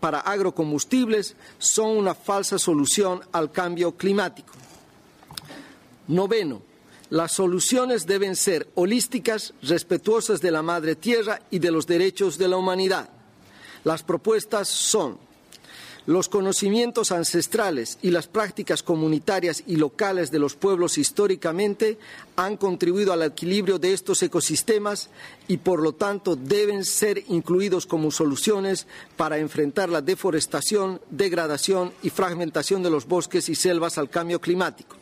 para agrocombustibles son una falsa solución al cambio climático. Noveno, las soluciones deben ser holísticas, respetuosas de la madre tierra y de los derechos de la humanidad. Las propuestas son: los conocimientos ancestrales y las prácticas comunitarias y locales de los pueblos históricamente han contribuido al equilibrio de estos ecosistemas y, por lo tanto, deben ser incluidos como soluciones para enfrentar la deforestación, degradación y fragmentación de los bosques y selvas al cambio climático.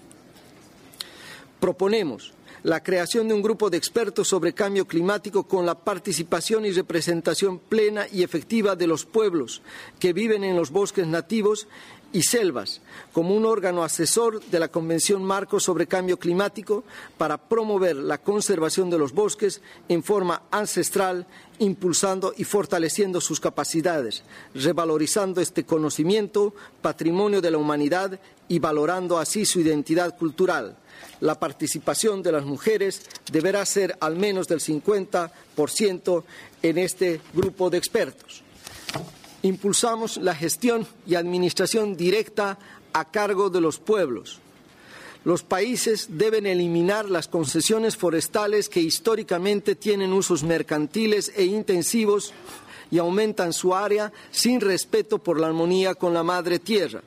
Proponemos la creación de un grupo de expertos sobre cambio climático con la participación y representación plena y efectiva de los pueblos que viven en los bosques nativos y selvas, como un órgano asesor de la Convención Marco sobre Cambio Climático para promover la conservación de los bosques en forma ancestral, impulsando y fortaleciendo sus capacidades, revalorizando este conocimiento, patrimonio de la humanidad y valorando así su identidad cultural. La participación de las mujeres deberá ser al menos del cincuenta por ciento en este grupo de expertos. Impulsamos la gestión y administración directa a cargo de los pueblos. Los países deben eliminar las concesiones forestales que históricamente tienen usos mercantiles e intensivos y aumentan su área sin respeto por la armonía con la madre tierra.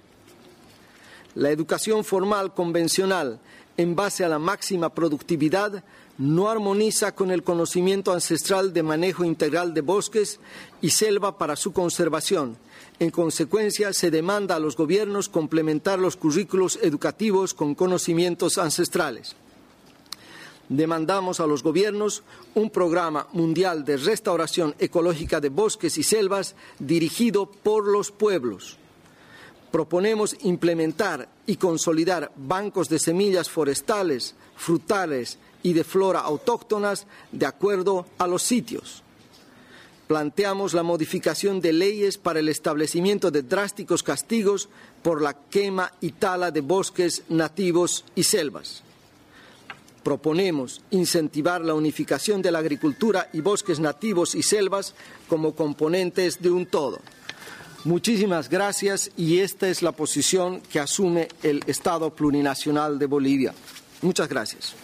La educación formal convencional en base a la máxima productividad no armoniza con el conocimiento ancestral de manejo integral de bosques y selva para su conservación. En consecuencia, se demanda a los gobiernos complementar los currículos educativos con conocimientos ancestrales. Demandamos a los gobiernos un programa mundial de restauración ecológica de bosques y selvas dirigido por los pueblos. Proponemos implementar y consolidar bancos de semillas forestales, frutales y de flora autóctonas de acuerdo a los sitios. Planteamos la modificación de leyes para el establecimiento de drásticos castigos por la quema y tala de bosques nativos y selvas. Proponemos incentivar la unificación de la agricultura y bosques nativos y selvas como componentes de un todo. Muchísimas gracias, y esta es la posición que asume el Estado Plurinacional de Bolivia. Muchas gracias.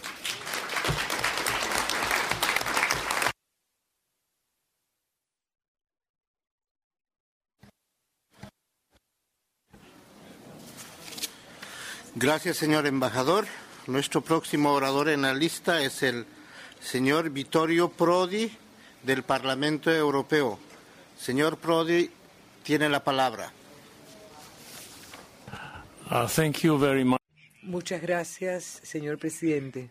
Gracias, señor embajador. Nuestro próximo orador en la lista es el señor Vittorio Prodi del Parlamento Europeo. Señor Prodi, tiene la palabra. Uh, thank you very much. Muchas gracias, señor presidente.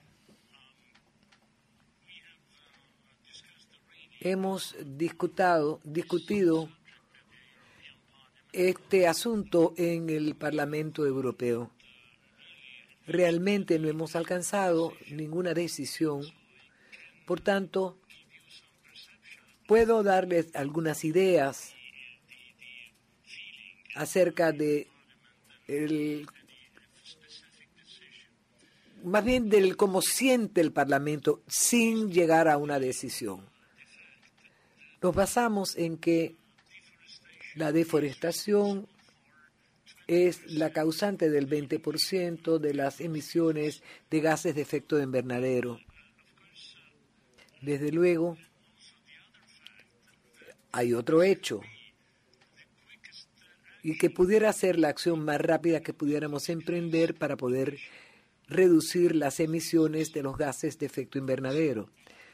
Hemos discutado, discutido este asunto en el Parlamento Europeo. Realmente no hemos alcanzado ninguna decisión. Por tanto, puedo darles algunas ideas acerca de el, más bien del cómo siente el Parlamento sin llegar a una decisión. Nos basamos en que la deforestación es la causante del veinte por ciento de las emisiones de gases de efecto invernadero. Desde luego, hay otro hecho, y que pudiera ser la acción más rápida que pudiéramos emprender para poder reducir las emisiones de los gases de efecto invernadero.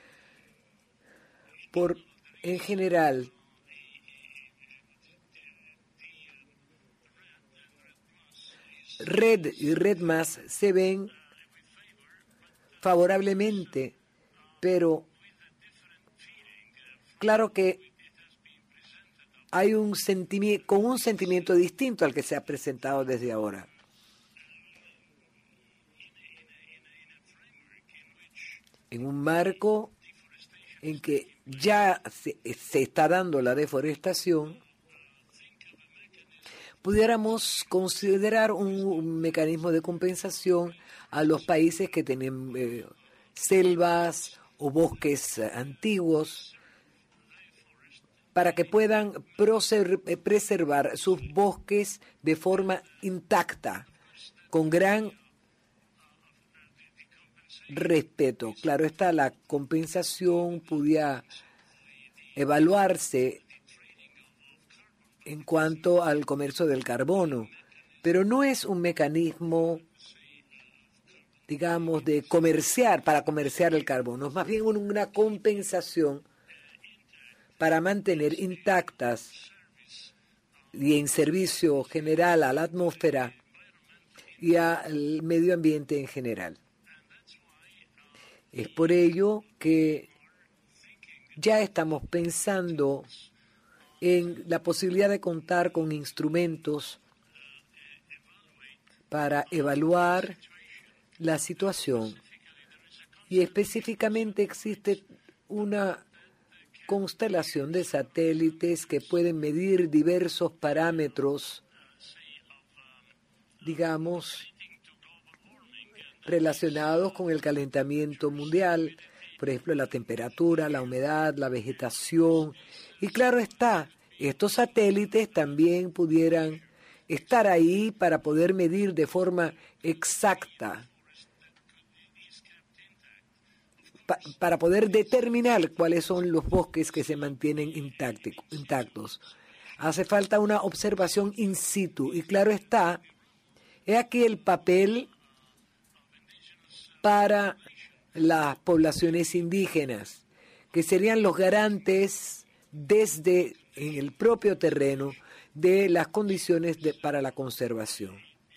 Por, en general, Red y Red Más se ven favorablemente, pero claro que hay un sentimiento, con un sentimiento distinto al que se ha presentado desde ahora. En un marco en que ya se, se está dando la deforestación, pudiéramos considerar un, un mecanismo de compensación a los países que tienen eh, selvas o bosques antiguos, para que puedan preservar sus bosques de forma intacta, con gran respeto. Claro está, la compensación podía evaluarse en cuanto al comercio del carbono, pero no es un mecanismo, digamos, de comerciar, para comerciar el carbono, es más bien una compensación para mantener intactas y en servicio general a la atmósfera y al medio ambiente en general. Es por ello que ya estamos pensando en la posibilidad de contar con instrumentos para evaluar la situación. Y específicamente existe una constelación de satélites que pueden medir diversos parámetros, digamos, relacionados con el calentamiento mundial, por ejemplo, la temperatura, la humedad, la vegetación. Y claro está, estos satélites también pudieran estar ahí para poder medir de forma exacta, pa- para poder determinar cuáles son los bosques que se mantienen intacti- intactos. Hace falta una observación in situ. Y claro está, he aquí el papel para las poblaciones indígenas, que serían los garantes desde en el propio terreno de las condiciones de, para la conservación.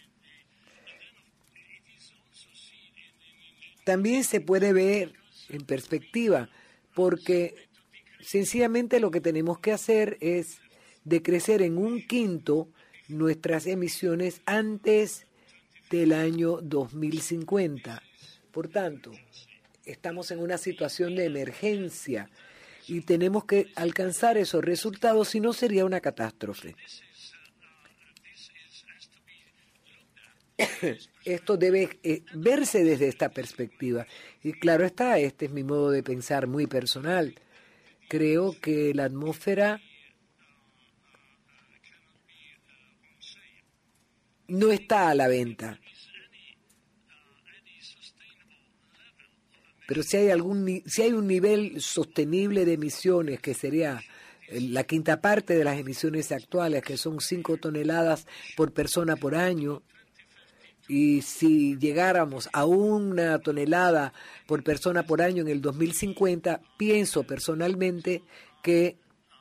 También se puede ver en perspectiva, porque sencillamente lo que tenemos que hacer es decrecer en un quinto nuestras emisiones antes del año dos mil cincuenta. Por tanto, estamos en una situación de emergencia y tenemos que alcanzar esos resultados, si no sería una catástrofe. Esto debe eh, verse desde esta perspectiva. Y claro está, este es mi modo de pensar muy personal. Creo que la atmósfera no está a la venta. Pero si hay algún si hay un nivel sostenible de emisiones, que sería la quinta parte de las emisiones actuales, que son cinco toneladas por persona por año, y si llegáramos a una tonelada por persona por año en el dos mil cincuenta, pienso personalmente que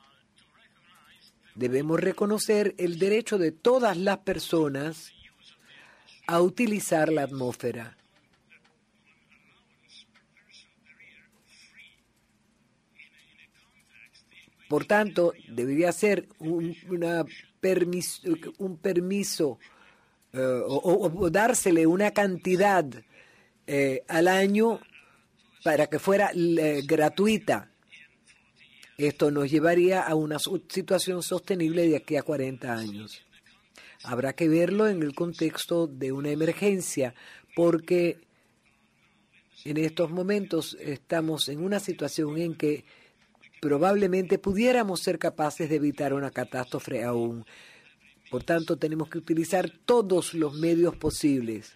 debemos reconocer el derecho de todas las personas a utilizar la atmósfera. Por tanto, debería ser un, una permiso, un permiso eh, o, o, o dársele una cantidad eh, al año para que fuera eh, gratuita. Esto nos llevaría a una situación sostenible de aquí a cuarenta años. Habrá que verlo en el contexto de una emergencia, porque en estos momentos estamos en una situación en que probablemente pudiéramos ser capaces de evitar una catástrofe aún. Por tanto, tenemos que utilizar todos los medios posibles.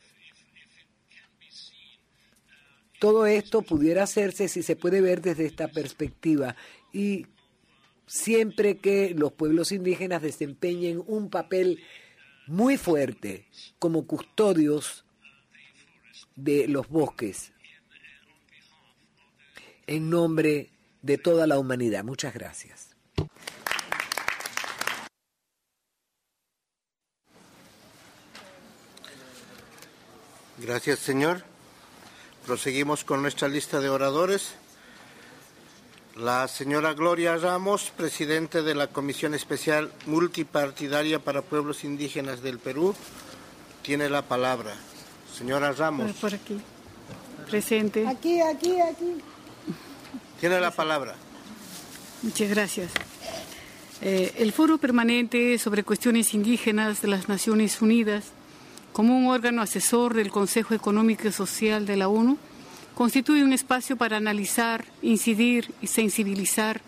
Todo esto pudiera hacerse si se puede ver desde esta perspectiva, y siempre que los pueblos indígenas desempeñen un papel muy fuerte como custodios de los bosques en nombre de toda la humanidad. Muchas gracias. Gracias, señor. Proseguimos con nuestra lista de oradores. La señora Gloria Ramos, presidente de la Comisión Especial Multipartidaria para Pueblos Indígenas del Perú, tiene la palabra. Señora Ramos. Por aquí. Presente. Aquí, aquí, aquí. Tiene la palabra. Muchas gracias. Eh, el Foro Permanente sobre Cuestiones Indígenas de las Naciones Unidas, como un órgano asesor del Consejo Económico y Social de la ONU, constituye un espacio para analizar, incidir y sensibilizar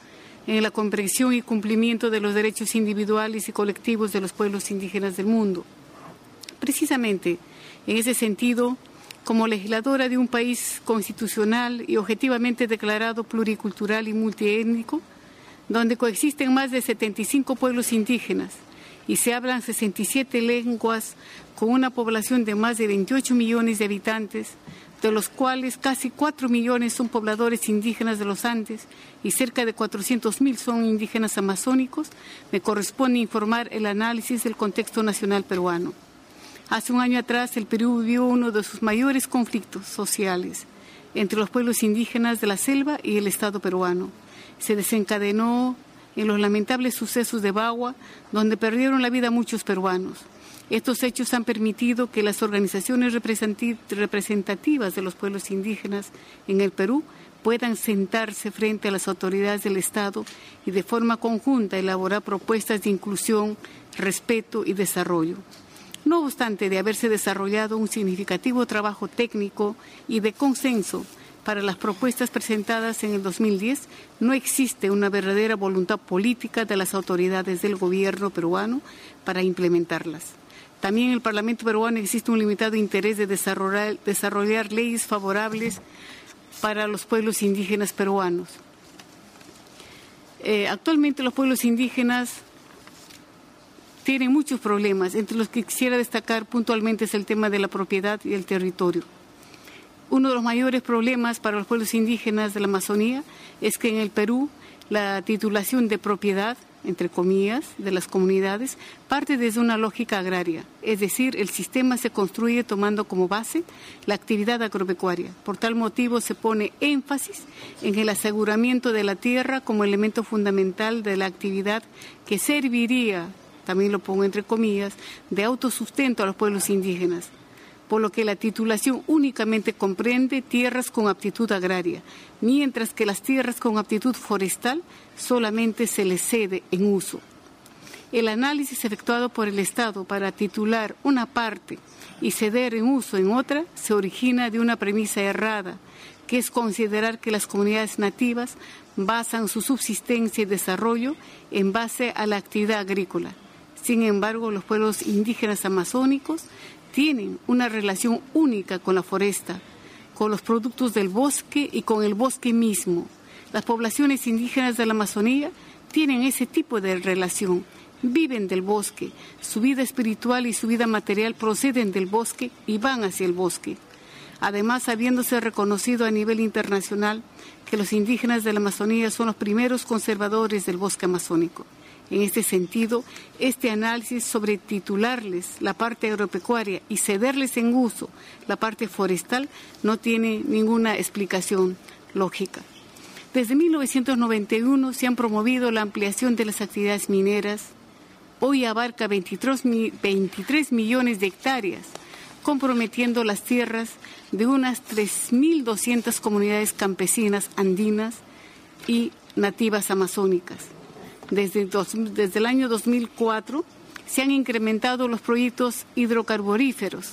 en la comprensión y cumplimiento de los derechos individuales y colectivos de los pueblos indígenas del mundo. Precisamente, en ese sentido, como legisladora de un país constitucional y objetivamente declarado pluricultural y multiétnico, donde coexisten más de setenta y cinco pueblos indígenas y se hablan sesenta y siete lenguas con una población de más de veintiocho millones de habitantes, de los cuales casi cuatro millones son pobladores indígenas de los Andes y cerca de cuatrocientos mil son indígenas amazónicos, me corresponde informar el análisis del contexto nacional peruano. Hace un año atrás, el Perú vivió uno de sus mayores conflictos sociales entre los pueblos indígenas de la selva y el Estado peruano. Se desencadenó en los lamentables sucesos de Bagua, donde perdieron la vida muchos peruanos. Estos hechos han permitido que las organizaciones representativas de los pueblos indígenas en el Perú puedan sentarse frente a las autoridades del Estado y de forma conjunta elaborar propuestas de inclusión, respeto y desarrollo. No obstante de haberse desarrollado un significativo trabajo técnico y de consenso para las propuestas presentadas en el dos mil diez, no existe una verdadera voluntad política de las autoridades del gobierno peruano para implementarlas. También en el Parlamento peruano existe un limitado interés de desarrollar, desarrollar leyes favorables para los pueblos indígenas peruanos. Eh, actualmente los pueblos indígenas tienen muchos problemas, entre los que quisiera destacar puntualmente es el tema de la propiedad y el territorio. Uno de los mayores problemas para los pueblos indígenas de la Amazonía es que en el Perú la titulación de propiedad, entre comillas, de las comunidades, parte desde una lógica agraria, es decir, el sistema se construye tomando como base la actividad agropecuaria. Por tal motivo se pone énfasis en el aseguramiento de la tierra como elemento fundamental de la actividad que serviría, también lo pongo entre comillas, de autosustento a los pueblos indígenas, por lo que la titulación únicamente comprende tierras con aptitud agraria, mientras que las tierras con aptitud forestal solamente se les cede en uso. El análisis efectuado por el Estado para titular una parte y ceder en uso en otra se origina de una premisa errada, que es considerar que las comunidades nativas basan su subsistencia y desarrollo en base a la actividad agrícola. Sin embargo, los pueblos indígenas amazónicos tienen una relación única con la foresta, con los productos del bosque y con el bosque mismo. Las poblaciones indígenas de la Amazonía tienen ese tipo de relación, viven del bosque, su vida espiritual y su vida material proceden del bosque y van hacia el bosque. Además, habiéndose reconocido a nivel internacional que los indígenas de la Amazonía son los primeros conservadores del bosque amazónico. En este sentido, este análisis sobre titularles la parte agropecuaria y cederles en uso la parte forestal no tiene ninguna explicación lógica. Desde mil novecientos noventa y uno se han promovido la ampliación de las actividades mineras. Hoy abarca veintitrés millones de hectáreas, comprometiendo las tierras de unas tres mil doscientas comunidades campesinas andinas y nativas amazónicas. Desde, dos, desde el año dos mil cuatro se han incrementado los proyectos hidrocarburíferos,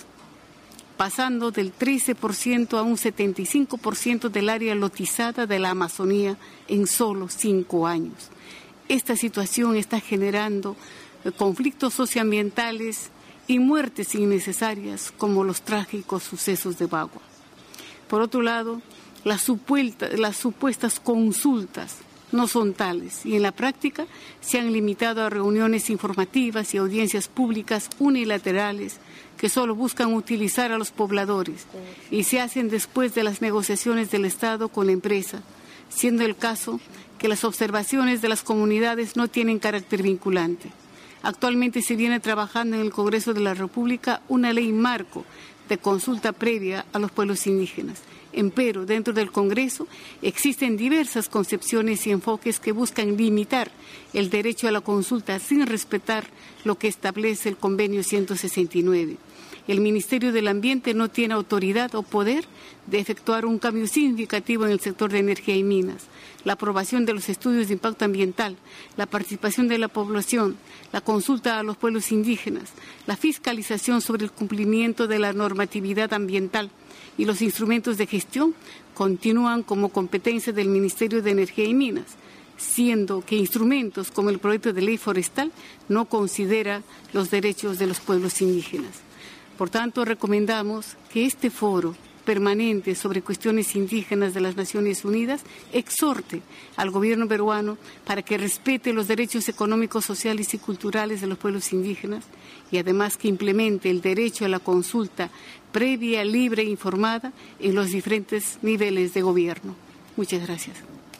pasando del trece por ciento a un setenta y cinco por ciento del área lotizada de la Amazonía en solo cinco años. Esta situación está generando conflictos socioambientales y muertes innecesarias como los trágicos sucesos de Bagua. Por otro lado, las, supuestas, las supuestas consultas no son tales y en la práctica se han limitado a reuniones informativas y audiencias públicas unilaterales que solo buscan utilizar a los pobladores y se hacen después de las negociaciones del Estado con la empresa, siendo el caso que las observaciones de las comunidades no tienen carácter vinculante. Actualmente se viene trabajando en el Congreso de la República una ley marco de consulta previa a los pueblos indígenas. Empero, dentro del Congreso existen diversas concepciones y enfoques que buscan limitar el derecho a la consulta sin respetar lo que establece el Convenio ciento sesenta y nueve. El Ministerio del Ambiente no tiene autoridad o poder de efectuar un cambio significativo en el sector de energía y minas. La aprobación de los estudios de impacto ambiental, la participación de la población, la consulta a los pueblos indígenas, la fiscalización sobre el cumplimiento de la normatividad ambiental y los instrumentos de gestión continúan como competencia del Ministerio de Energía y Minas. siendo que instrumentos como el proyecto de ley forestal no considera los derechos de los pueblos indígenas. Por tanto, recomendamos que este foro permanente sobre cuestiones indígenas de las Naciones Unidas exhorte al gobierno peruano para que respete los derechos económicos, sociales y culturales de los pueblos indígenas y además que implemente el derecho a la consulta previa, libre e informada en los diferentes niveles de gobierno. Muchas gracias.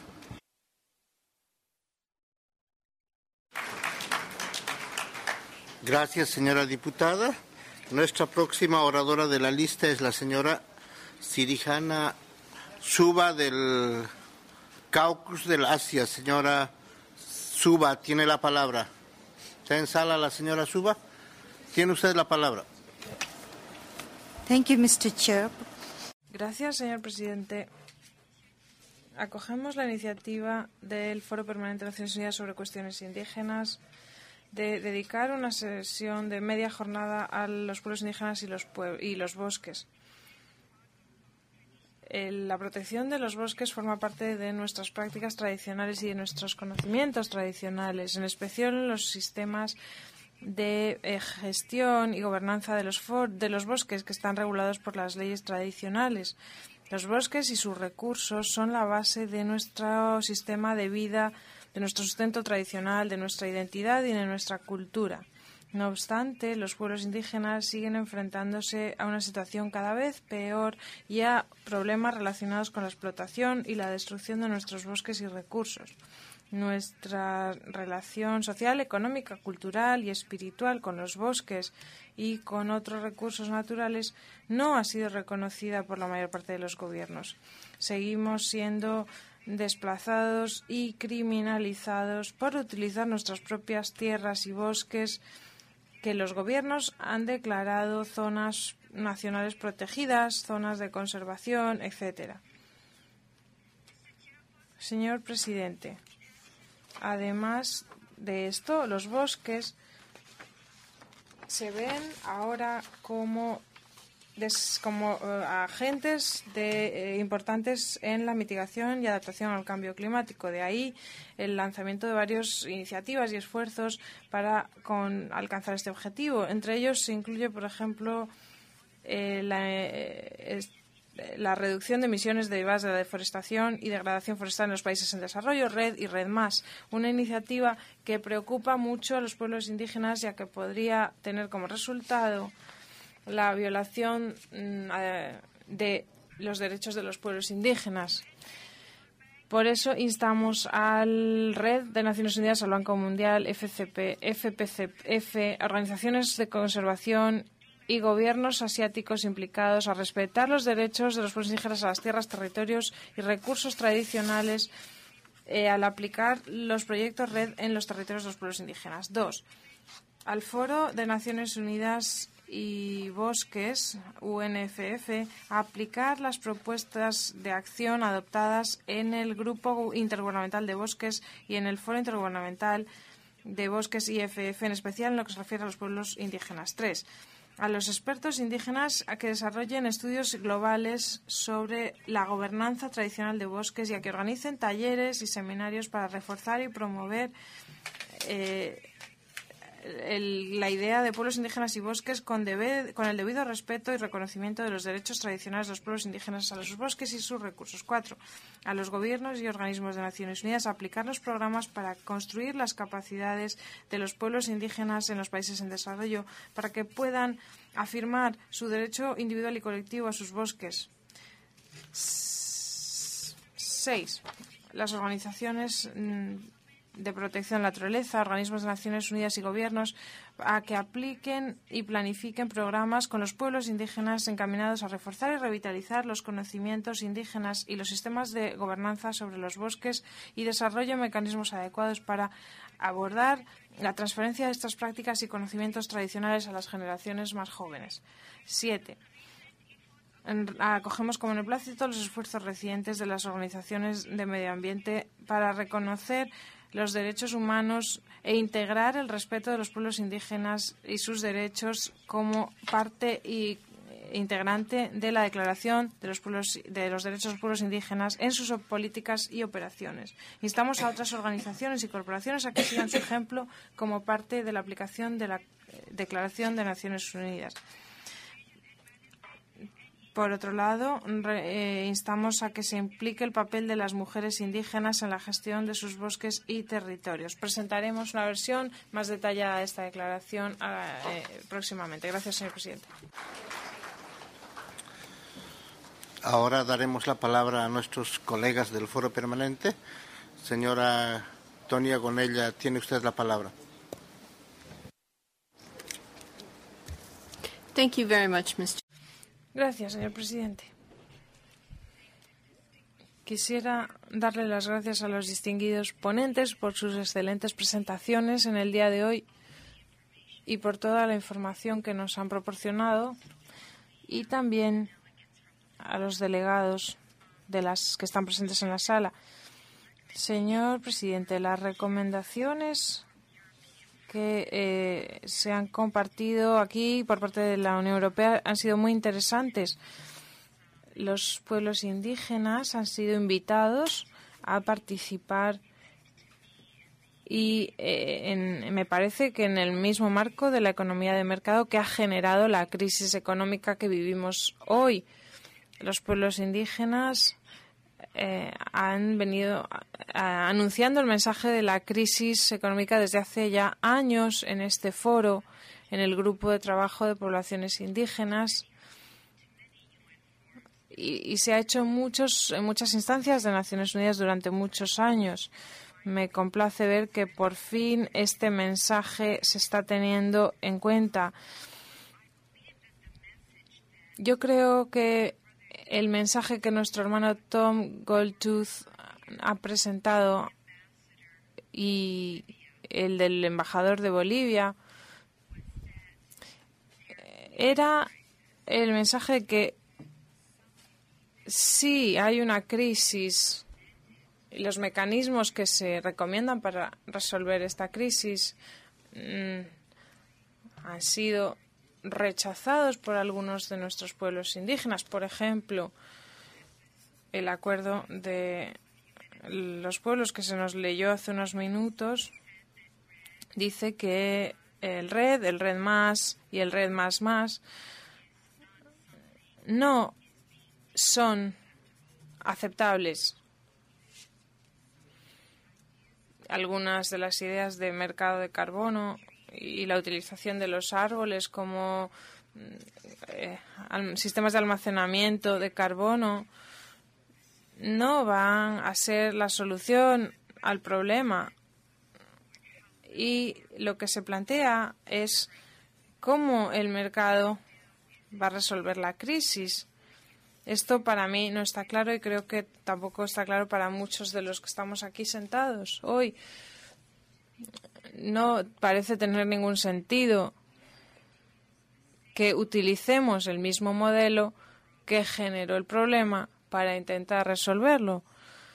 Gracias, señora diputada. Nuestra próxima oradora de la lista es la señora Sirijana Suba del Caucus del Asia. Señora Suba, tiene la palabra. ¿Está en sala la señora Suba? Tiene usted la palabra. Thank you, mister Chair. Gracias, señor presidente. Acogemos la iniciativa del Foro Permanente de Naciones Unidas sobre Cuestiones Indígenas de dedicar una sesión de media jornada a los pueblos indígenas y los, pue- y los bosques. La protección de los bosques forma parte de nuestras prácticas tradicionales y de nuestros conocimientos tradicionales, en especial los sistemas de eh, gestión y gobernanza de los, for- de los bosques que están regulados por las leyes tradicionales. Los bosques y sus recursos son la base de nuestro sistema de vida, de nuestro sustento tradicional, de nuestra identidad y de nuestra cultura. No obstante, los pueblos indígenas siguen enfrentándose a una situación cada vez peor y a problemas relacionados con la explotación y la destrucción de nuestros bosques y recursos. Nuestra relación social, económica, cultural y espiritual con los bosques y con otros recursos naturales no ha sido reconocida por la mayor parte de los gobiernos. Seguimos siendo desplazados y criminalizados por utilizar nuestras propias tierras y bosques que los gobiernos han declarado zonas nacionales protegidas, zonas de conservación, etcétera. Señor presidente, además de esto, los bosques se ven ahora como Des, como uh, agentes de, eh, importantes en la mitigación y adaptación al cambio climático. De ahí el lanzamiento de varias iniciativas y esfuerzos para con, alcanzar este objetivo. Entre ellos se incluye, por ejemplo, eh, la, eh, es, la reducción de emisiones derivadas de la deforestación y degradación forestal en los países en desarrollo, REDD y REDD más, una iniciativa que preocupa mucho a los pueblos indígenas, ya que podría tener como resultado la violación eh, de los derechos de los pueblos indígenas. Por eso instamos al Red de Naciones Unidas, al Banco Mundial, F C P, F P C F, organizaciones de conservación y gobiernos asiáticos implicados a respetar los derechos de los pueblos indígenas a las tierras, territorios y recursos tradicionales eh, al aplicar los proyectos Red en los territorios de los pueblos indígenas. Dos, al Foro de Naciones Unidas y Bosques, U N F F, a aplicar las propuestas de acción adoptadas en el Grupo Intergubernamental de Bosques y en el Foro Intergubernamental de Bosques I F F, en especial en lo que se refiere a los pueblos indígenas. Tres, a los expertos indígenas a que desarrollen estudios globales sobre la gobernanza tradicional de bosques y a que organicen talleres y seminarios para reforzar y promover eh, El, la idea de pueblos indígenas y bosques con, debe, con el debido respeto y reconocimiento de los derechos tradicionales de los pueblos indígenas a los bosques y sus recursos. Cuatro, a los gobiernos y organismos de Naciones Unidas a aplicar los programas para construir las capacidades de los pueblos indígenas en los países en desarrollo para que puedan afirmar su derecho individual y colectivo a sus bosques. Seis, las organizaciones de protección de la naturaleza, organismos de Naciones Unidas y gobiernos a que apliquen y planifiquen programas con los pueblos indígenas encaminados a reforzar y revitalizar los conocimientos indígenas y los sistemas de gobernanza sobre los bosques y desarrollen mecanismos adecuados para abordar la transferencia de estas prácticas y conocimientos tradicionales a las generaciones más jóvenes. Siete. Acogemos como beneplácito los esfuerzos recientes de las organizaciones de medio ambiente para reconocer los derechos humanos e integrar el respeto de los pueblos indígenas y sus derechos como parte y, integrante de la Declaración de los, pueblos, de los Derechos de los Pueblos Indígenas en sus políticas y operaciones. Instamos a otras organizaciones y corporaciones a que sigan su ejemplo como parte de la aplicación de la Declaración de Naciones Unidas. Por otro lado, eh, instamos a que se implique el papel de las mujeres indígenas en la gestión de sus bosques y territorios. Presentaremos una versión más detallada de esta declaración eh, próximamente. Gracias, señor presidente. Ahora daremos la palabra a nuestros colegas del Foro Permanente. Señora Tonia Gonella, tiene usted la palabra. Thank you very much, mister Gracias, señor presidente. Quisiera darle las gracias a los distinguidos ponentes por sus excelentes presentaciones en el día de hoy y por toda la información que nos han proporcionado, y también a los delegados de las que están presentes en la sala. Señor presidente, las recomendaciones que eh, se han compartido aquí por parte de la Unión Europea han sido muy interesantes. Los pueblos indígenas han sido invitados a participar y eh, en, me parece que en el mismo marco de la economía de mercado que ha generado la crisis económica que vivimos hoy. Los pueblos indígenas Eh, han venido a, a, anunciando el mensaje de la crisis económica desde hace ya años en este foro, en el Grupo de Trabajo de Poblaciones Indígenas, y, y se ha hecho en, muchos, en muchas instancias de Naciones Unidas durante muchos años. Me complace ver que por fin este mensaje se está teniendo en cuenta. Yo creo que el mensaje que nuestro hermano Tom Goldtooth ha presentado y el del embajador de Bolivia era el mensaje de que sí hay una crisis y los mecanismos que se recomiendan para resolver esta crisis mmm, han sido rechazados por algunos de nuestros pueblos indígenas. Por ejemplo, el acuerdo de los pueblos que se nos leyó hace unos minutos dice que el RED, el RED más y el RED más más no son aceptables. Algunas de las ideas de mercado de carbono y la utilización de los árboles como eh, sistemas de almacenamiento de carbono no van a ser la solución al problema. Y lo que se plantea es cómo el mercado va a resolver la crisis. Esto para mí no está claro y creo que tampoco está claro para muchos de los que estamos aquí sentados hoy. No parece tener ningún sentido que utilicemos el mismo modelo que generó el problema para intentar resolverlo.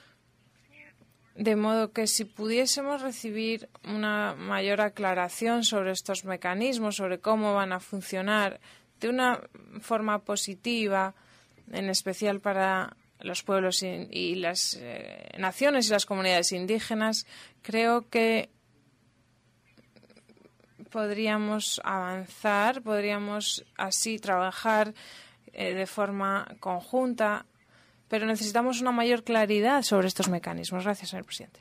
De modo que si pudiésemos recibir una mayor aclaración sobre estos mecanismos, sobre cómo van a funcionar de una forma positiva, en especial para los pueblos y, y las eh, naciones y las comunidades indígenas, creo que podríamos avanzar, podríamos así trabajar eh, de forma conjunta, pero necesitamos una mayor claridad sobre estos mecanismos. Gracias, señor presidente.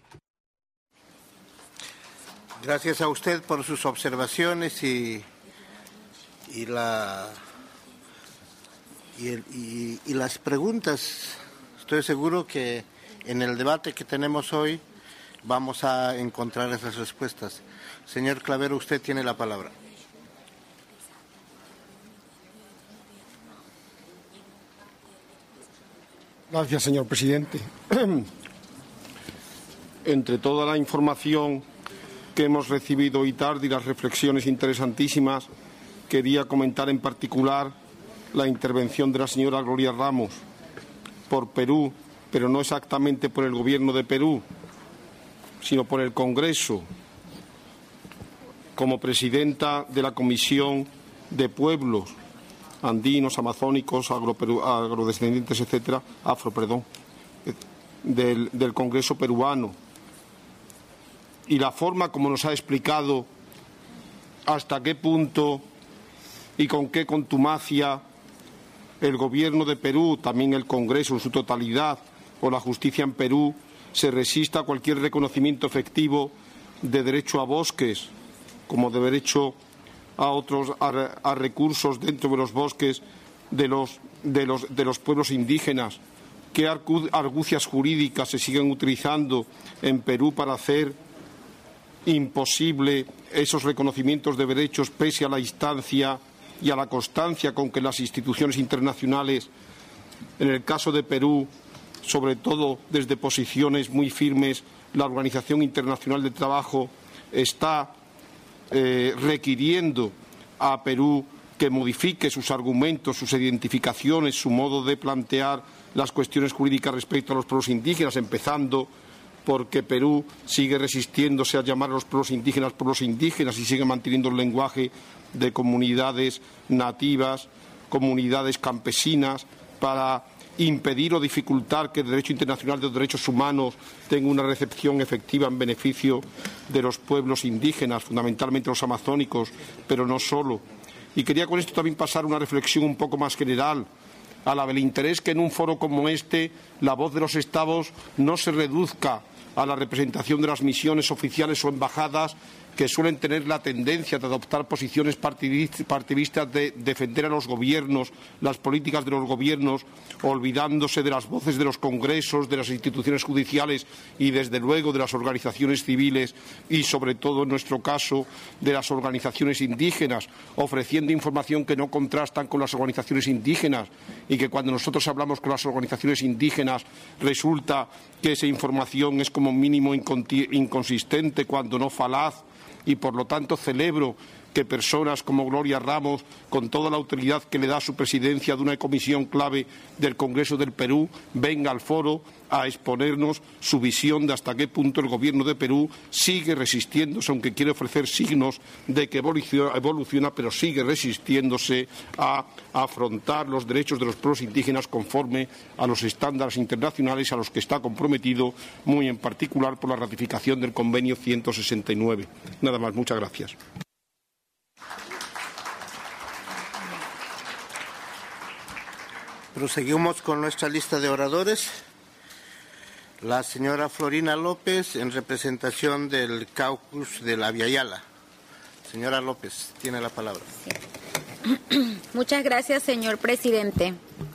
Gracias a usted por sus observaciones y, y, la, y, el, y, y las preguntas. Estoy seguro que en el debate que tenemos hoy vamos a encontrar esas respuestas. Señor Clavero, usted tiene la palabra. Gracias, señor presidente. Entre toda la información que hemos recibido hoy tarde y las reflexiones interesantísimas, quería comentar en particular la intervención de la señora Gloria Ramos por Perú, pero no exactamente por el Gobierno de Perú, sino por el Congreso, como presidenta de la Comisión de Pueblos, andinos, amazónicos, agroperu, agrodescendientes, etcétera, afro, perdón, del, del Congreso peruano. Y la forma como nos ha explicado hasta qué punto y con qué contumacia el Gobierno de Perú, también el Congreso en su totalidad, o la justicia en Perú, se resista a cualquier reconocimiento efectivo de derecho a bosques, como de derecho a otros a, a recursos dentro de los bosques de los, de los, de los pueblos indígenas. ¿Qué argucias jurídicas se siguen utilizando en Perú para hacer imposible esos reconocimientos de derechos, pese a la instancia y a la constancia con que las instituciones internacionales, en el caso de Perú, sobre todo desde posiciones muy firmes, la Organización Internacional del Trabajo está eh, requiriendo a Perú que modifique sus argumentos, sus identificaciones, su modo de plantear las cuestiones jurídicas respecto a los pueblos indígenas, empezando porque Perú sigue resistiéndose a llamar a los pueblos indígenas pueblos indígenas y sigue manteniendo el lenguaje de comunidades nativas, comunidades campesinas, para impedir o dificultar que el derecho internacional de los derechos humanos tenga una recepción efectiva en beneficio de los pueblos indígenas, fundamentalmente los amazónicos, pero no solo. Y quería con esto también pasar una reflexión un poco más general a la del interés que en un foro como este la voz de los Estados no se reduzca a la representación de las misiones oficiales o embajadas, que suelen tener la tendencia de adoptar posiciones partidistas, de defender a los gobiernos, las políticas de los gobiernos, olvidándose de las voces de los congresos, de las instituciones judiciales y, desde luego, de las organizaciones civiles y, sobre todo, en nuestro caso, de las organizaciones indígenas, ofreciendo información que no contrastan con las organizaciones indígenas y que, cuando nosotros hablamos con las organizaciones indígenas, resulta que esa información es como mínimo inconsistente, cuando no falaz. Y, por lo tanto, celebro que personas como Gloria Ramos, con toda la autoridad que le da su presidencia de una comisión clave del Congreso del Perú, venga al foro a exponernos su visión de hasta qué punto el Gobierno de Perú sigue resistiéndose, aunque quiere ofrecer signos de que evoluciona, evoluciona pero sigue resistiéndose a afrontar los derechos de los pueblos indígenas conforme a los estándares internacionales a los que está comprometido, muy en particular por la ratificación del Convenio ciento sesenta y nueve. Nada más, muchas gracias. Proseguimos con nuestra lista de oradores. La señora Florina López, en representación del caucus de la Via Yala. Señora López, tiene la palabra. Sí. Muchas gracias, señor presidente.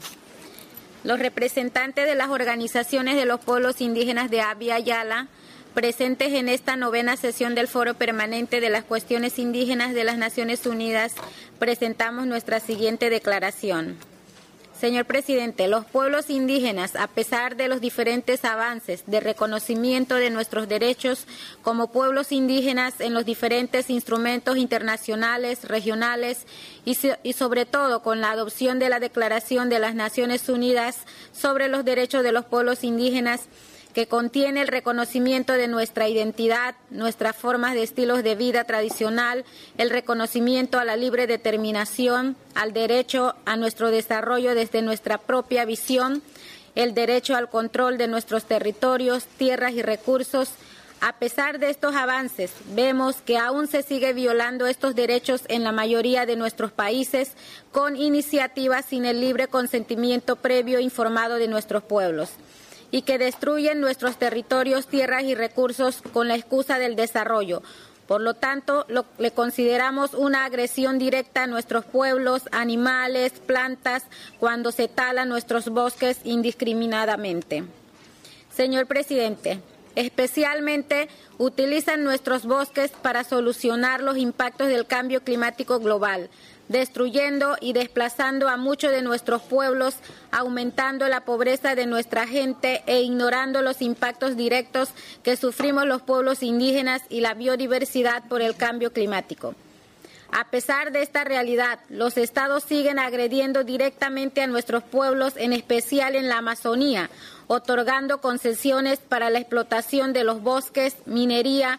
Los representantes de las organizaciones de los pueblos indígenas de Via Yala, presentes en esta novena sesión del Foro Permanente de las Cuestiones Indígenas de las Naciones Unidas, presentamos nuestra siguiente declaración. Señor presidente, los pueblos indígenas, a pesar de los diferentes avances de reconocimiento de nuestros derechos como pueblos indígenas en los diferentes instrumentos internacionales, regionales y, y sobre todo con la adopción de la Declaración de las Naciones Unidas sobre los Derechos de los Pueblos Indígenas, que contiene el reconocimiento de nuestra identidad, nuestras formas de estilos de vida tradicional, el reconocimiento a la libre determinación, al derecho a nuestro desarrollo desde nuestra propia visión, el derecho al control de nuestros territorios, tierras y recursos. A pesar de estos avances, vemos que aún se sigue violando estos derechos en la mayoría de nuestros países, con iniciativas sin el libre consentimiento previo e informado de nuestros pueblos, y que destruyen nuestros territorios, tierras y recursos con la excusa del desarrollo. Por lo tanto, lo, le consideramos una agresión directa a nuestros pueblos, animales, plantas, cuando se talan nuestros bosques indiscriminadamente. Señor presidente, especialmente utilizan nuestros bosques para solucionar los impactos del cambio climático global, destruyendo y desplazando a muchos de nuestros pueblos, aumentando la pobreza de nuestra gente e ignorando los impactos directos que sufrimos los pueblos indígenas y la biodiversidad por el cambio climático. A pesar de esta realidad, los estados siguen agrediendo directamente a nuestros pueblos, en especial en la Amazonía, otorgando concesiones para la explotación de los bosques, minería,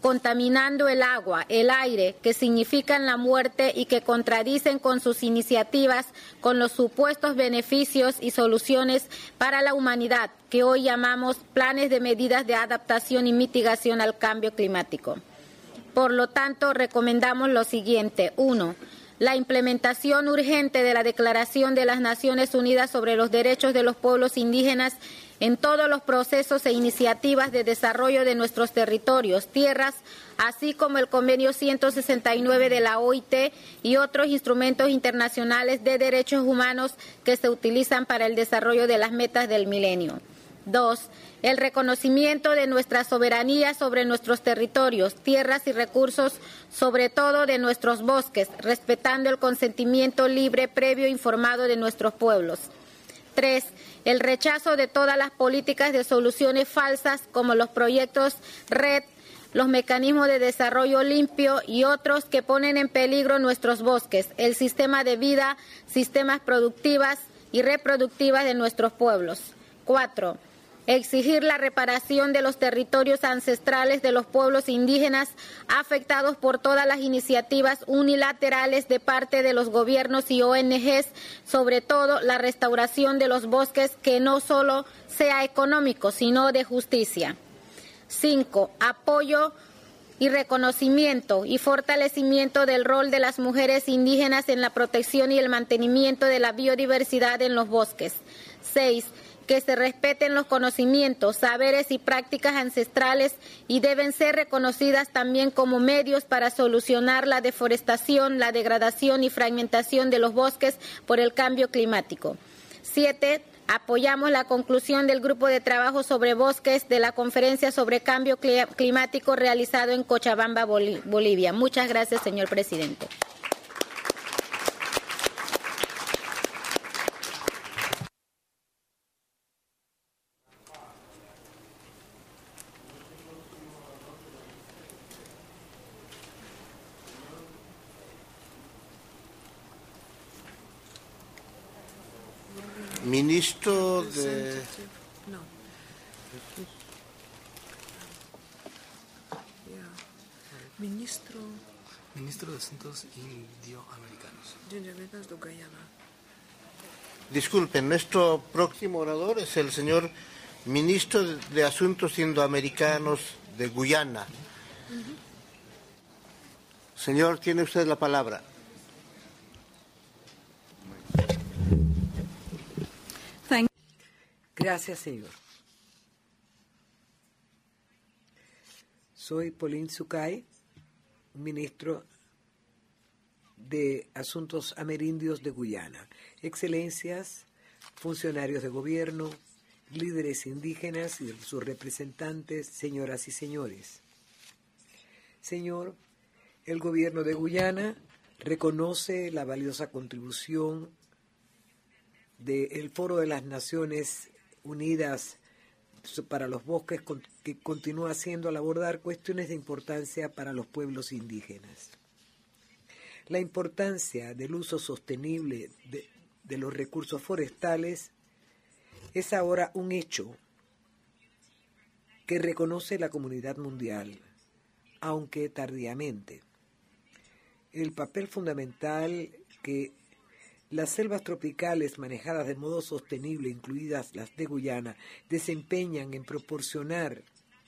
contaminando el agua, el aire, que significan la muerte y que contradicen con sus iniciativas con los supuestos beneficios y soluciones para la humanidad que hoy llamamos planes de medidas de adaptación y mitigación al cambio climático. Por lo tanto, recomendamos lo siguiente. Uno, la implementación urgente de la Declaración de las Naciones Unidas sobre los Derechos de los Pueblos Indígenas en todos los procesos e iniciativas de desarrollo de nuestros territorios, tierras, así como el Convenio ciento sesenta y nueve de la O I T y otros instrumentos internacionales de derechos humanos que se utilizan para el desarrollo de las metas del milenio. Dos, el reconocimiento de nuestra soberanía sobre nuestros territorios, tierras y recursos, sobre todo de nuestros bosques, respetando el consentimiento libre, previo e informado de nuestros pueblos. Tres, el rechazo de todas las políticas de soluciones falsas como los proyectos R E D, los mecanismos de desarrollo limpio y otros que ponen en peligro nuestros bosques, el sistema de vida, sistemas productivas y reproductivas de nuestros pueblos. Cuatro, exigir la reparación de los territorios ancestrales de los pueblos indígenas afectados por todas las iniciativas unilaterales de parte de los gobiernos y O N Ges, sobre todo la restauración de los bosques que no solo sea económico, sino de justicia. Cinco, apoyo y reconocimiento y fortalecimiento del rol de las mujeres indígenas en la protección y el mantenimiento de la biodiversidad en los bosques. Seis, que se respeten los conocimientos, saberes y prácticas ancestrales y deben ser reconocidas también como medios para solucionar la deforestación, la degradación y fragmentación de los bosques por el cambio climático. Siete, apoyamos la conclusión del grupo de trabajo sobre bosques de la conferencia sobre cambio climático realizado en Cochabamba, Bolivia. Muchas gracias, señor presidente. Ministro de... No. Ministro... Ministro de Asuntos Indioamericanos. Indioamericanos de Guyana. Disculpen, nuestro próximo orador es el señor Ministro de Asuntos Indoamericanos de Guyana. Uh-huh. Señor, tiene usted la palabra. Gracias, señor. Soy Pauline Sucay, ministro de Asuntos Amerindios de Guyana. Excelencias, funcionarios de gobierno, líderes indígenas y sus representantes, señoras y señores. Señor, el gobierno de Guyana reconoce la valiosa contribución del Foro de las Naciones Unidas para los Bosques, que continúa haciendo al abordar cuestiones de importancia para los pueblos indígenas. La importancia del uso sostenible de, de los recursos forestales es ahora un hecho que reconoce la comunidad mundial, aunque tardíamente. El papel fundamental que las selvas tropicales manejadas de modo sostenible, incluidas las de Guyana, desempeñan en proporcionar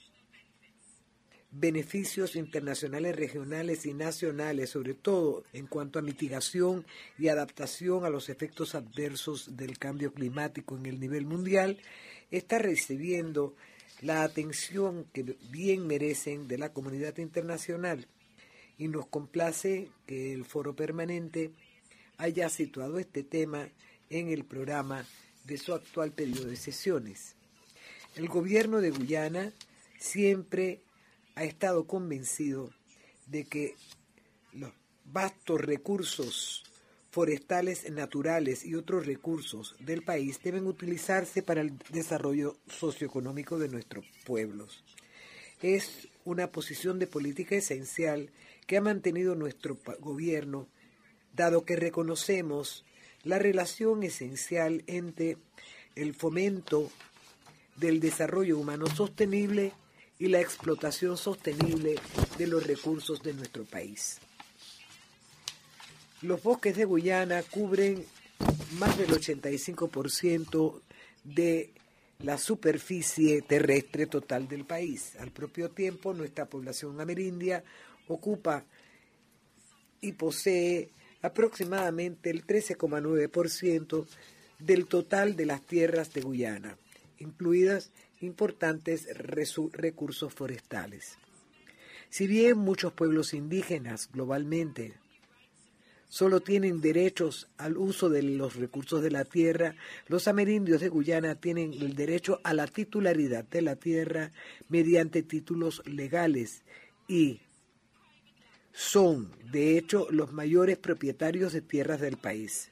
beneficios internacionales, regionales y nacionales, sobre todo en cuanto a mitigación y adaptación a los efectos adversos del cambio climático en el nivel mundial, está recibiendo la atención que bien merecen de la comunidad internacional, y nos complace que el Foro Permanente haya situado este tema en el programa de su actual periodo de sesiones. El gobierno de Guyana siempre ha estado convencido de que los vastos recursos forestales naturales y otros recursos del país deben utilizarse para el desarrollo socioeconómico de nuestros pueblos. Es una posición de política esencial que ha mantenido nuestro gobierno, dado que reconocemos la relación esencial entre el fomento del desarrollo humano sostenible y la explotación sostenible de los recursos de nuestro país. Los bosques de Guyana cubren más del ochenta y cinco por ciento de la superficie terrestre total del país. Al propio tiempo, nuestra población amerindia ocupa y posee aproximadamente el trece coma nueve por ciento del total de las tierras de Guyana, incluidas importantes recursos forestales. Si bien muchos pueblos indígenas globalmente solo tienen derechos al uso de los recursos de la tierra, los amerindios de Guyana tienen el derecho a la titularidad de la tierra mediante títulos legales y son, de hecho, los mayores propietarios de tierras del país.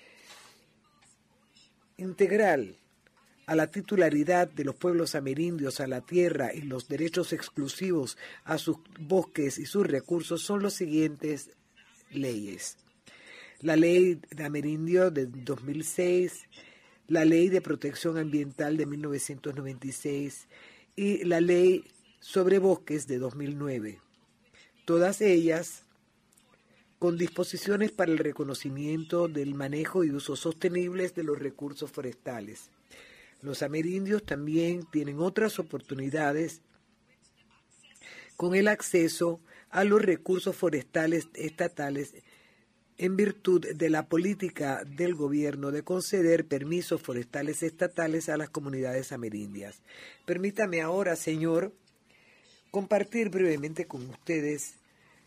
Integral a la titularidad de los pueblos amerindios a la tierra y los derechos exclusivos a sus bosques y sus recursos son los siguientes leyes. La Ley de Amerindio de dos mil seis, la Ley de Protección Ambiental de mil novecientos noventa y seis y la Ley sobre Bosques de dos mil nueve. Todas ellas con disposiciones para el reconocimiento del manejo y uso sostenibles de los recursos forestales. Los amerindios también tienen otras oportunidades con el acceso a los recursos forestales estatales en virtud de la política del gobierno de conceder permisos forestales estatales a las comunidades amerindias. Permítame ahora, señor, compartir brevemente con ustedes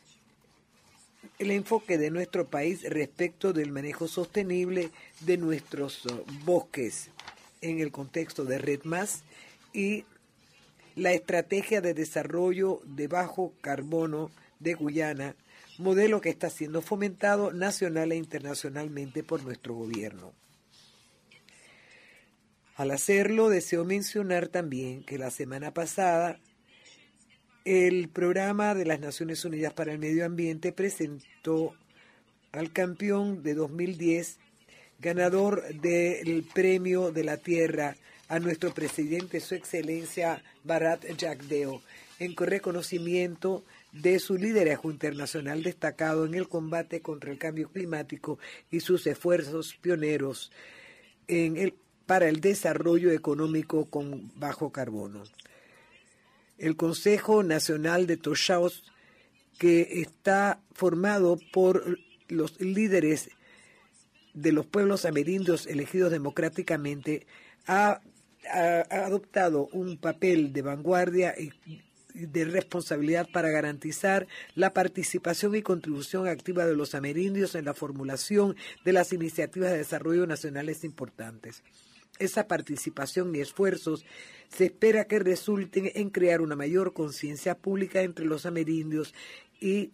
el enfoque de nuestro país respecto del manejo sostenible de nuestros bosques en el contexto de REDMAS y la estrategia de desarrollo de bajo carbono de Guyana, modelo que está siendo fomentado nacional e internacionalmente por nuestro gobierno. Al hacerlo, deseo mencionar también que la semana pasada el Programa de las Naciones Unidas para el Medio Ambiente presentó al campeón de dos mil diez, ganador del Premio de la Tierra, a nuestro presidente, su excelencia Bharat Jagdeo, en reconocimiento de su liderazgo internacional destacado en el combate contra el cambio climático y sus esfuerzos pioneros en el, para el desarrollo económico con bajo carbono. El Consejo Nacional de Toshaos, que está formado por los líderes de los pueblos amerindios elegidos democráticamente, ha, ha, ha adoptado un papel de vanguardia y de responsabilidad para garantizar la participación y contribución activa de los amerindios en la formulación de las iniciativas de desarrollo nacionales importantes. Esa participación y esfuerzos se espera que resulten en crear una mayor conciencia pública entre los amerindios y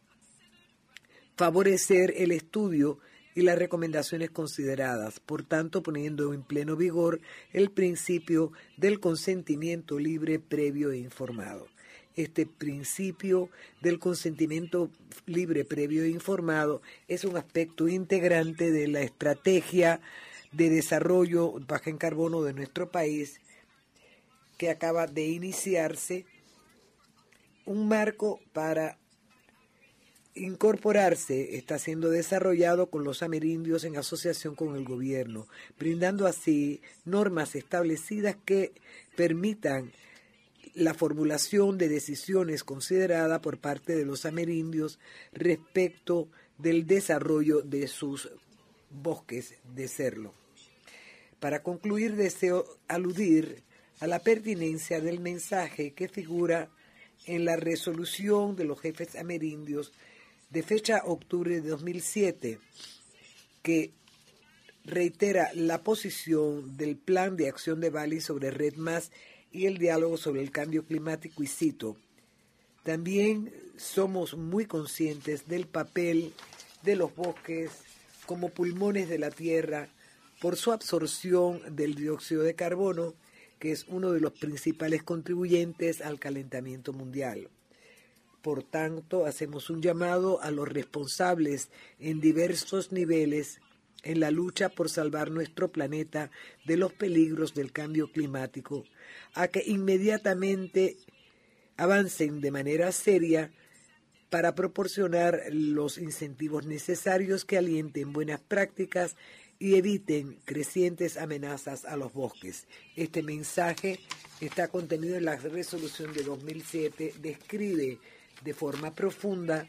favorecer el estudio y las recomendaciones consideradas, por tanto poniendo en pleno vigor el principio del consentimiento libre, previo e informado. Este principio del consentimiento libre, previo e informado es un aspecto integrante de la estrategia de desarrollo baja en carbono de nuestro país, que acaba de iniciarse, un marco para incorporarse está siendo desarrollado con los amerindios en asociación con el gobierno, brindando así normas establecidas que permitan la formulación de decisiones consideradas por parte de los amerindios respecto del desarrollo de sus bosques de serlo. Para concluir, deseo aludir a la pertinencia del mensaje que figura en la resolución de los jefes amerindios de fecha octubre de dos mil siete, que reitera la posición del Plan de Acción de Bali sobre REDMAS y el diálogo sobre el cambio climático, y cito: también somos muy conscientes del papel de los bosques como pulmones de la tierra por su absorción del dióxido de carbono, que es uno de los principales contribuyentes al calentamiento mundial. Por tanto, hacemos un llamado a los responsables en diversos niveles en la lucha por salvar nuestro planeta de los peligros del cambio climático, a que inmediatamente avancen de manera seria para proporcionar los incentivos necesarios que alienten buenas prácticas y eviten crecientes amenazas a los bosques. Este mensaje está contenido en la resolución de dos mil siete, describe de forma profunda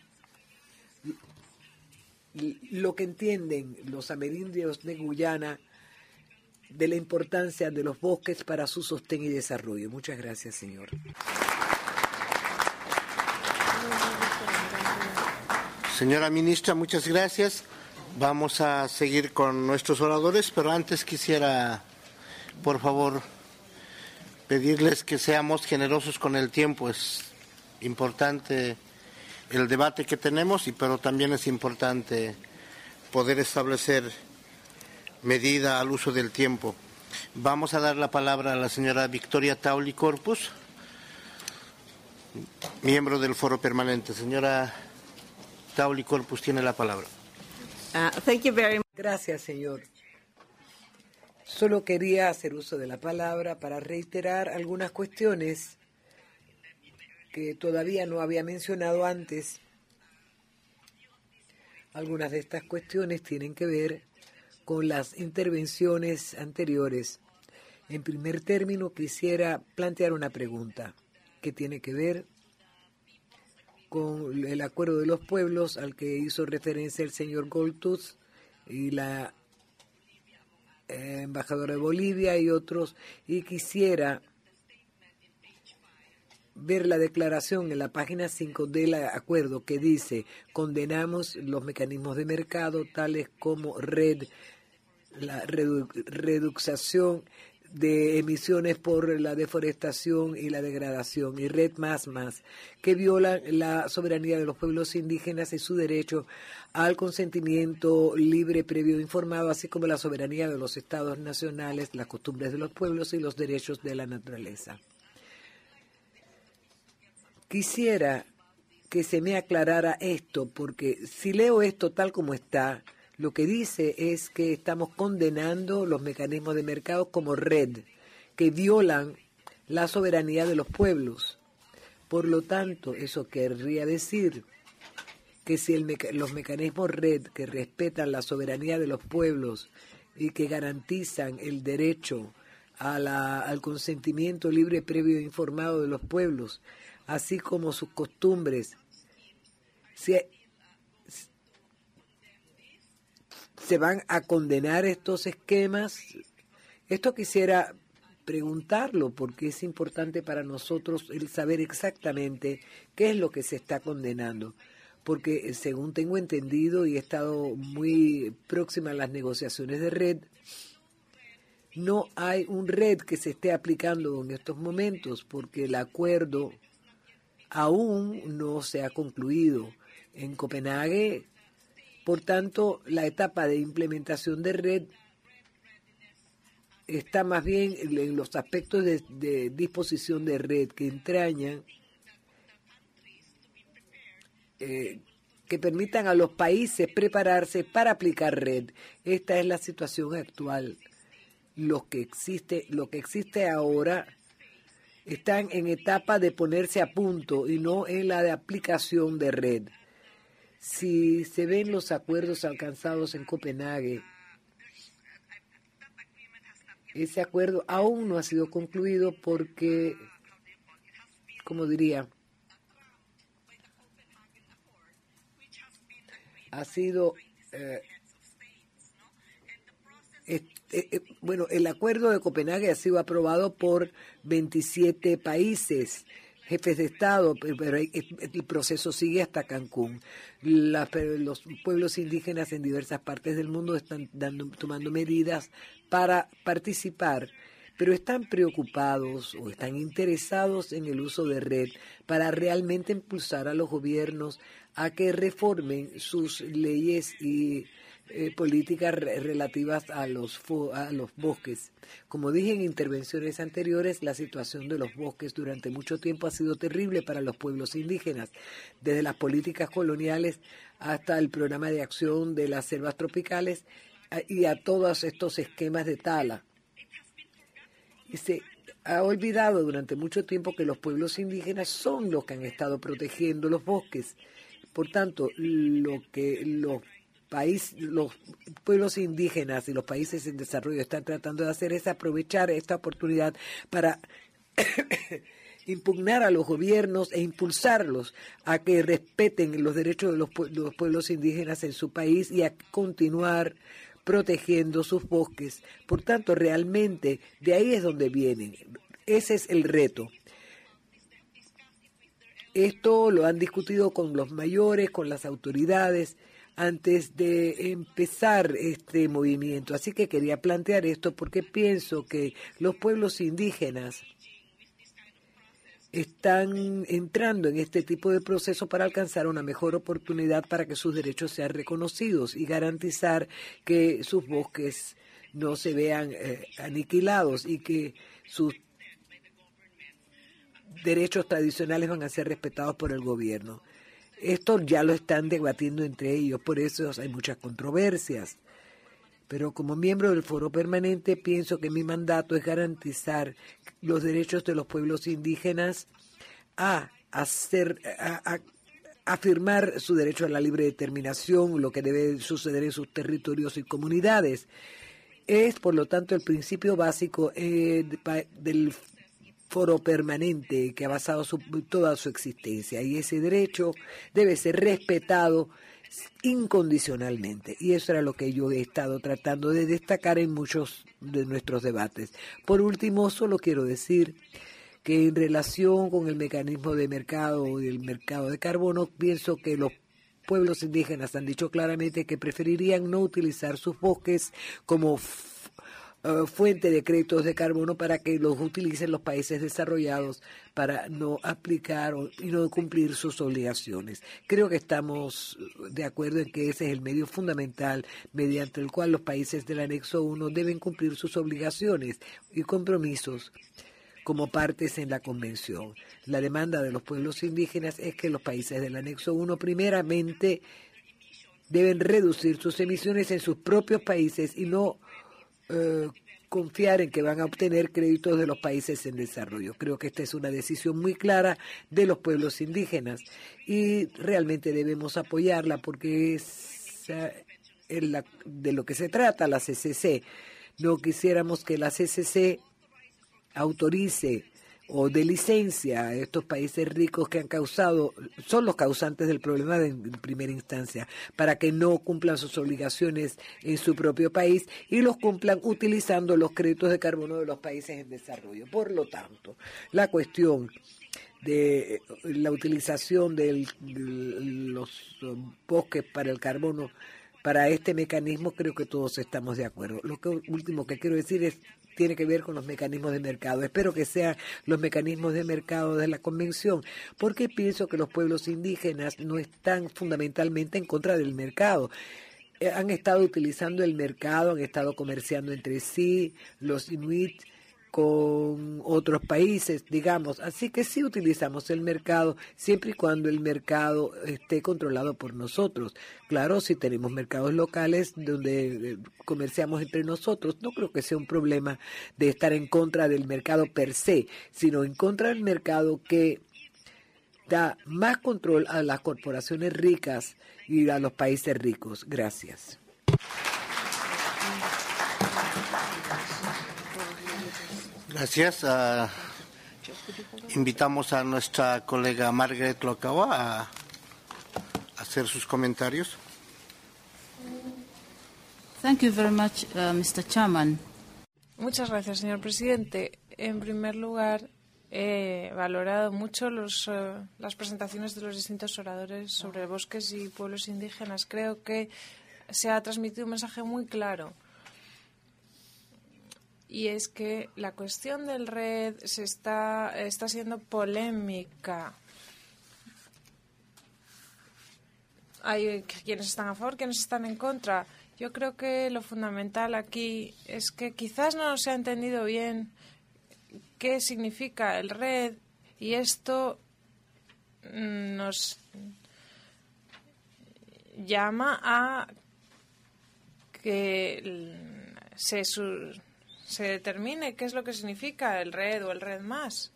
lo que entienden los amerindios de Guyana de la importancia de los bosques para su sostén y desarrollo. Muchas gracias, señor. Señora ministra, muchas gracias. Vamos a seguir con nuestros oradores, pero antes quisiera, por favor, pedirles que seamos generosos con el tiempo. Es importante el debate que tenemos, y pero también es importante poder establecer medida al uso del tiempo. Vamos a dar la palabra a la señora Victoria Tauli Corpus, miembro del Foro Permanente. Señora Tauli Corpus tiene la palabra. Uh, thank you very much. Gracias, señor. Solo quería hacer uso de la palabra para reiterar algunas cuestiones que todavía no había mencionado antes. Algunas de estas cuestiones tienen que ver con las intervenciones anteriores. En primer término, quisiera plantear una pregunta que tiene que ver con el acuerdo de los pueblos al que hizo referencia el señor Goldtooth y la eh, embajadora de Bolivia y otros, y quisiera ver la declaración en la página cinco del acuerdo que dice: condenamos los mecanismos de mercado tales como red, la redu reducción de emisiones por la deforestación y la degradación, y red más más, que violan la soberanía de los pueblos indígenas y su derecho al consentimiento libre, previo, informado, así como la soberanía de los estados nacionales, las costumbres de los pueblos y los derechos de la naturaleza. Quisiera que se me aclarara esto, porque si leo esto tal como está, lo que dice es que estamos condenando los mecanismos de mercado como red, que violan la soberanía de los pueblos. Por lo tanto, eso querría decir que si el meca los mecanismos red que respetan la soberanía de los pueblos y que garantizan el derecho a la, al consentimiento libre, previo e informado de los pueblos, así como sus costumbres, si se van a condenar estos esquemas. Esto quisiera preguntarlo porque es importante para nosotros el saber exactamente qué es lo que se está condenando, porque según tengo entendido y he estado muy próxima a las negociaciones de red, no hay un red que se esté aplicando en estos momentos porque el acuerdo aún no se ha concluido en Copenhague. Por tanto, la etapa de implementación de red está más bien en los aspectos de, de disposición de red que entrañan, eh, que permitan a los países prepararse para aplicar red. Esta es la situación actual. Lo que existe, lo que existe ahora están en etapa de ponerse a punto y no en la de aplicación de red. Si se ven los acuerdos alcanzados en Copenhague, ese acuerdo aún no ha sido concluido porque, como diría, ha sido, eh, eh, eh, bueno, el acuerdo de Copenhague ha sido aprobado por veintisiete países, jefes de Estado, pero el proceso sigue hasta Cancún. La, los pueblos indígenas en diversas partes del mundo están dando, tomando medidas para participar, pero están preocupados o están interesados en el uso de red para realmente impulsar a los gobiernos a que reformen sus leyes y Eh, políticas re relativas a los, a los bosques. Como dije en intervenciones anteriores, la situación de los bosques durante mucho tiempo ha sido terrible para los pueblos indígenas, desde las políticas coloniales hasta el programa de acción de las selvas tropicales y a todos estos esquemas de tala. Y se ha olvidado durante mucho tiempo que los pueblos indígenas son los que han estado protegiendo los bosques. Por tanto, lo que los países, los pueblos indígenas y los países en desarrollo están tratando de hacer es aprovechar esta oportunidad para impugnar a los gobiernos e impulsarlos a que respeten los derechos de los, de los pueblos indígenas en su país y a continuar protegiendo sus bosques. Por tanto, realmente de ahí es donde vienen. Ese es el reto. Esto lo han discutido con los mayores, con las autoridades, antes de empezar este movimiento. Así que quería plantear esto porque pienso que los pueblos indígenas están entrando en este tipo de proceso para alcanzar una mejor oportunidad para que sus derechos sean reconocidos y garantizar que sus bosques no se vean eh, aniquilados y que sus derechos tradicionales van a ser respetados por el gobierno. Esto ya lo están debatiendo entre ellos, por eso hay muchas controversias. Pero como miembro del Foro Permanente pienso que mi mandato es garantizar los derechos de los pueblos indígenas a hacer, a, a afirmar su derecho a la libre determinación, lo que debe suceder en sus territorios y comunidades. Es, por lo tanto, el principio básico eh, de, del Foro Permanente que ha basado su, toda su existencia, y ese derecho debe ser respetado incondicionalmente, y eso era lo que yo he estado tratando de destacar en muchos de nuestros debates. Por último, solo quiero decir que en relación con el mecanismo de mercado y el mercado de carbono, pienso que los pueblos indígenas han dicho claramente que preferirían no utilizar sus bosques como Uh, fuente de créditos de carbono para que los utilicen los países desarrollados para no aplicar o, y no cumplir sus obligaciones. Creo que estamos de acuerdo en que ese es el medio fundamental mediante el cual los países del anexo uno deben cumplir sus obligaciones y compromisos como partes en la convención. La demanda de los pueblos indígenas es que los países del anexo uno primeramente deben reducir sus emisiones en sus propios países y no Uh, confiar en que van a obtener créditos de los países en desarrollo. Creo que esta es una decisión muy clara de los pueblos indígenas y realmente debemos apoyarla porque es uh, en la, de lo que se trata la C C C. No quisiéramos que la C C C autorice o de licencia a estos países ricos que han causado, son los causantes del problema de, en primera instancia, para que no cumplan sus obligaciones en su propio país y los cumplan utilizando los créditos de carbono de los países en desarrollo. Por lo tanto, la cuestión de la utilización de los bosques para el carbono, para este mecanismo, creo que todos estamos de acuerdo. Lo que, último que quiero decir es tiene que ver con los mecanismos de mercado. Espero que sean los mecanismos de mercado de la Convención, porque pienso que los pueblos indígenas no están fundamentalmente en contra del mercado. Eh, han estado utilizando el mercado, han estado comerciando entre sí, los inuit con otros países, digamos. Así que sí utilizamos el mercado siempre y cuando el mercado esté controlado por nosotros. Claro, si tenemos mercados locales donde comerciamos entre nosotros, no creo que sea un problema de estar en contra del mercado per se, sino en contra del mercado que da más control a las corporaciones ricas y a los países ricos. Gracias. Gracias. Uh, invitamos a nuestra colega Margaret Locawa a hacer sus comentarios. Thank you very much, uh, mister Chairman. Muchas gracias, señor presidente. En primer lugar, he valorado mucho los, uh, las presentaciones de los distintos oradores sobre bosques y pueblos indígenas. Creo que se ha transmitido un mensaje muy claro. Y es que la cuestión del red se está, está siendo polémica. Hay quienes están a favor, quienes están en contra. Yo creo que lo fundamental aquí es que quizás no se ha entendido bien qué significa el red y esto nos llama a que se... se determine qué es lo que significa el RED o el RED más.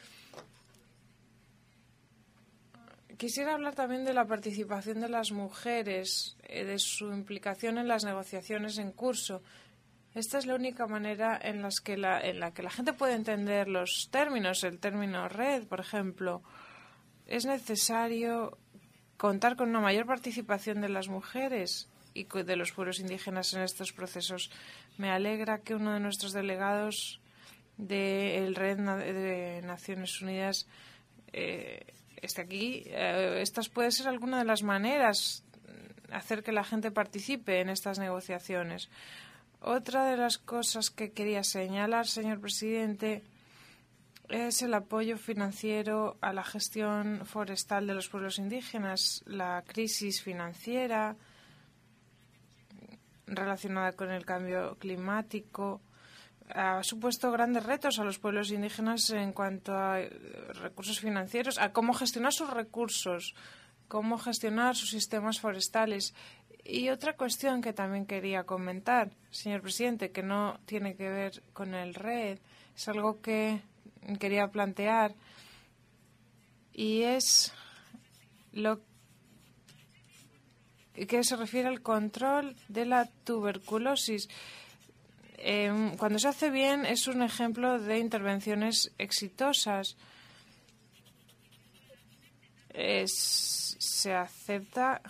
Quisiera hablar también de la participación de las mujeres, eh, de su implicación en las negociaciones en curso. Esta es la única manera en, las que la, en la que la gente puede entender los términos. El término RED, por ejemplo, es necesario contar con una mayor participación de las mujeres y de los pueblos indígenas en estos procesos. Me alegra que uno de nuestros delegados del RED de Naciones Unidas eh, esté aquí. Eh, estas puede ser alguna de las maneras de hacer que la gente participe en estas negociaciones. Otra de las cosas que quería señalar, señor presidente, es el apoyo financiero a la gestión forestal de los pueblos indígenas. La crisis financiera relacionada con el cambio climático ha supuesto grandes retos a los pueblos indígenas en cuanto a recursos financieros, a cómo gestionar sus recursos, cómo gestionar sus sistemas forestales. Y otra cuestión que también quería comentar, señor presidente, que no tiene que ver con el RED, es algo que quería plantear, y es lo que se refiere al control de la tuberculosis. Eh, cuando se hace bien es un ejemplo de intervenciones exitosas. Es, se acepta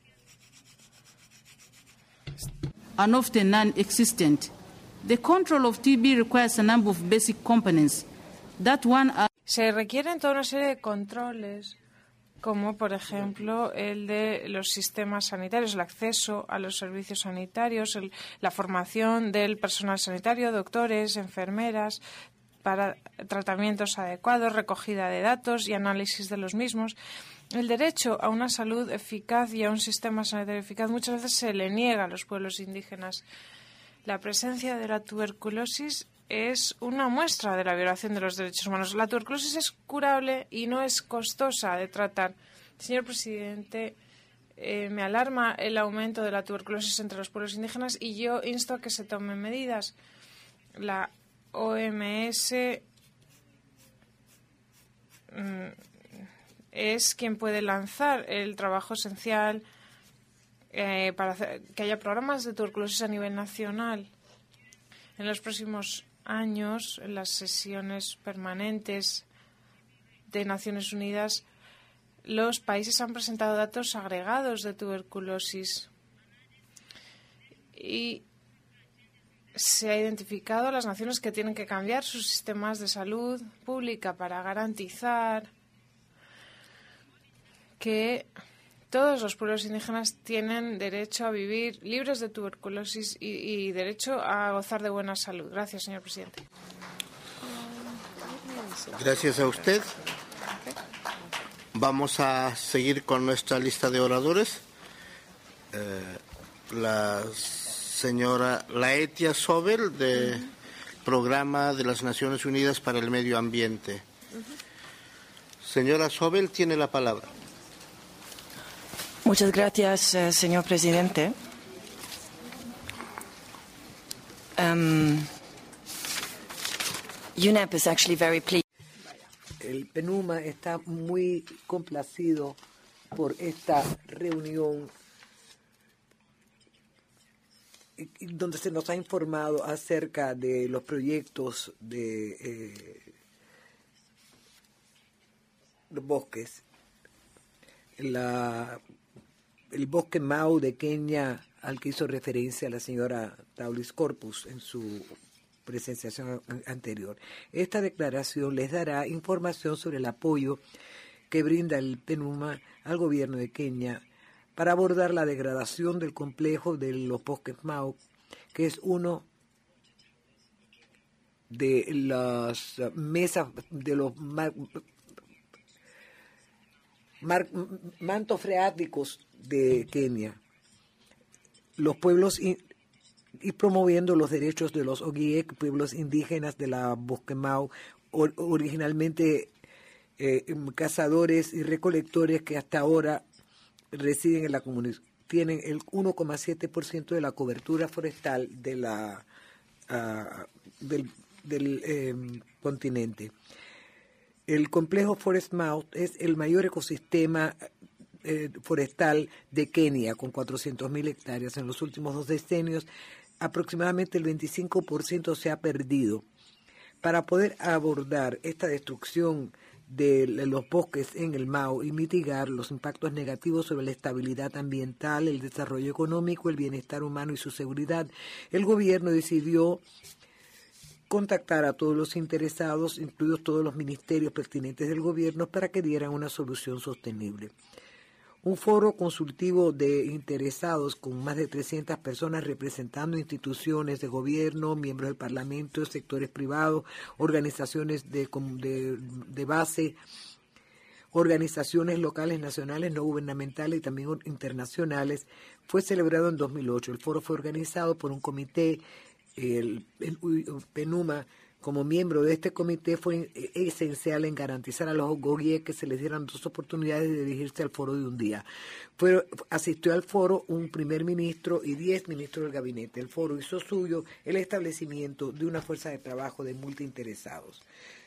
and often non-existent. The control of T B requires a number of basic components. That one are se requieren toda una serie de controles, como por ejemplo el de los sistemas sanitarios, el acceso a los servicios sanitarios, el, la formación del personal sanitario, doctores, enfermeras, para tratamientos adecuados, recogida de datos y análisis de los mismos. El derecho a una salud eficaz y a un sistema sanitario eficaz muchas veces se le niega a los pueblos indígenas. La presencia de la tuberculosis es una muestra de la violación de los derechos humanos. La tuberculosis es curable y no es costosa de tratar. Señor presidente, eh, me alarma el aumento de la tuberculosis entre los pueblos indígenas y yo insto a que se tomen medidas. La O M S mm, es quien puede lanzar el trabajo esencial eh, para hacer, que haya programas de tuberculosis a nivel nacional. En los próximos años, en las sesiones permanentes de Naciones Unidas, los países han presentado datos agregados de tuberculosis y se ha identificado a las naciones que tienen que cambiar sus sistemas de salud pública para garantizar que todos los pueblos indígenas tienen derecho a vivir libres de tuberculosis y, y derecho a gozar de buena salud. Gracias, señor presidente. Gracias a usted. Vamos a seguir con nuestra lista de oradores. Eh, la señora Laetia Sobel, del Programa de las Naciones Unidas para el Medio Ambiente. Señora Sobel, tiene la palabra. Muchas gracias, eh, señor presidente. Um, U N E P is actually very pleased. El PNUMA está muy complacido por esta reunión donde se nos ha informado acerca de los proyectos de eh, los bosques. La, el bosque Mau de Kenia, al que hizo referencia la señora Taulis Corpus en su presentación anterior. Esta declaración les dará información sobre el apoyo que brinda el PNUMA al gobierno de Kenia para abordar la degradación del complejo de los bosques Mau, que es uno de las mesas de los mar, mar, mantos freáticos de Kenia. Los pueblos in, y promoviendo los derechos de los Ogiek, pueblos indígenas de la Bosque Mau, or, originalmente eh, cazadores y recolectores que hasta ahora residen en la comunidad. Tienen el uno coma siete por ciento de la cobertura forestal de la, uh, del, del eh, continente. El complejo Forest Mouth es el mayor ecosistema eh, forestal de Kenia, con cuatrocientas mil hectáreas. En los últimos dos decenios, aproximadamente el veinticinco por ciento se ha perdido. Para poder abordar esta destrucción de los bosques en el Mau y mitigar los impactos negativos sobre la estabilidad ambiental, el desarrollo económico, el bienestar humano y su seguridad, el gobierno decidió contactar a todos los interesados, incluidos todos los ministerios pertinentes del gobierno, para que dieran una solución sostenible. Un foro consultivo de interesados con más de trescientas personas representando instituciones de gobierno, miembros del Parlamento, sectores privados, organizaciones de, de, de base, organizaciones locales, nacionales, no gubernamentales y también internacionales, fue celebrado en dos mil ocho. El foro fue organizado por un comité, el PENUMA. Como miembro de este comité fue esencial en garantizar a los Ogogiek que se les dieran dos oportunidades de dirigirse al foro de un día. Fue, asistió al foro un primer ministro y diez ministros del gabinete. El foro hizo suyo el establecimiento de una fuerza de trabajo de multiinteresados.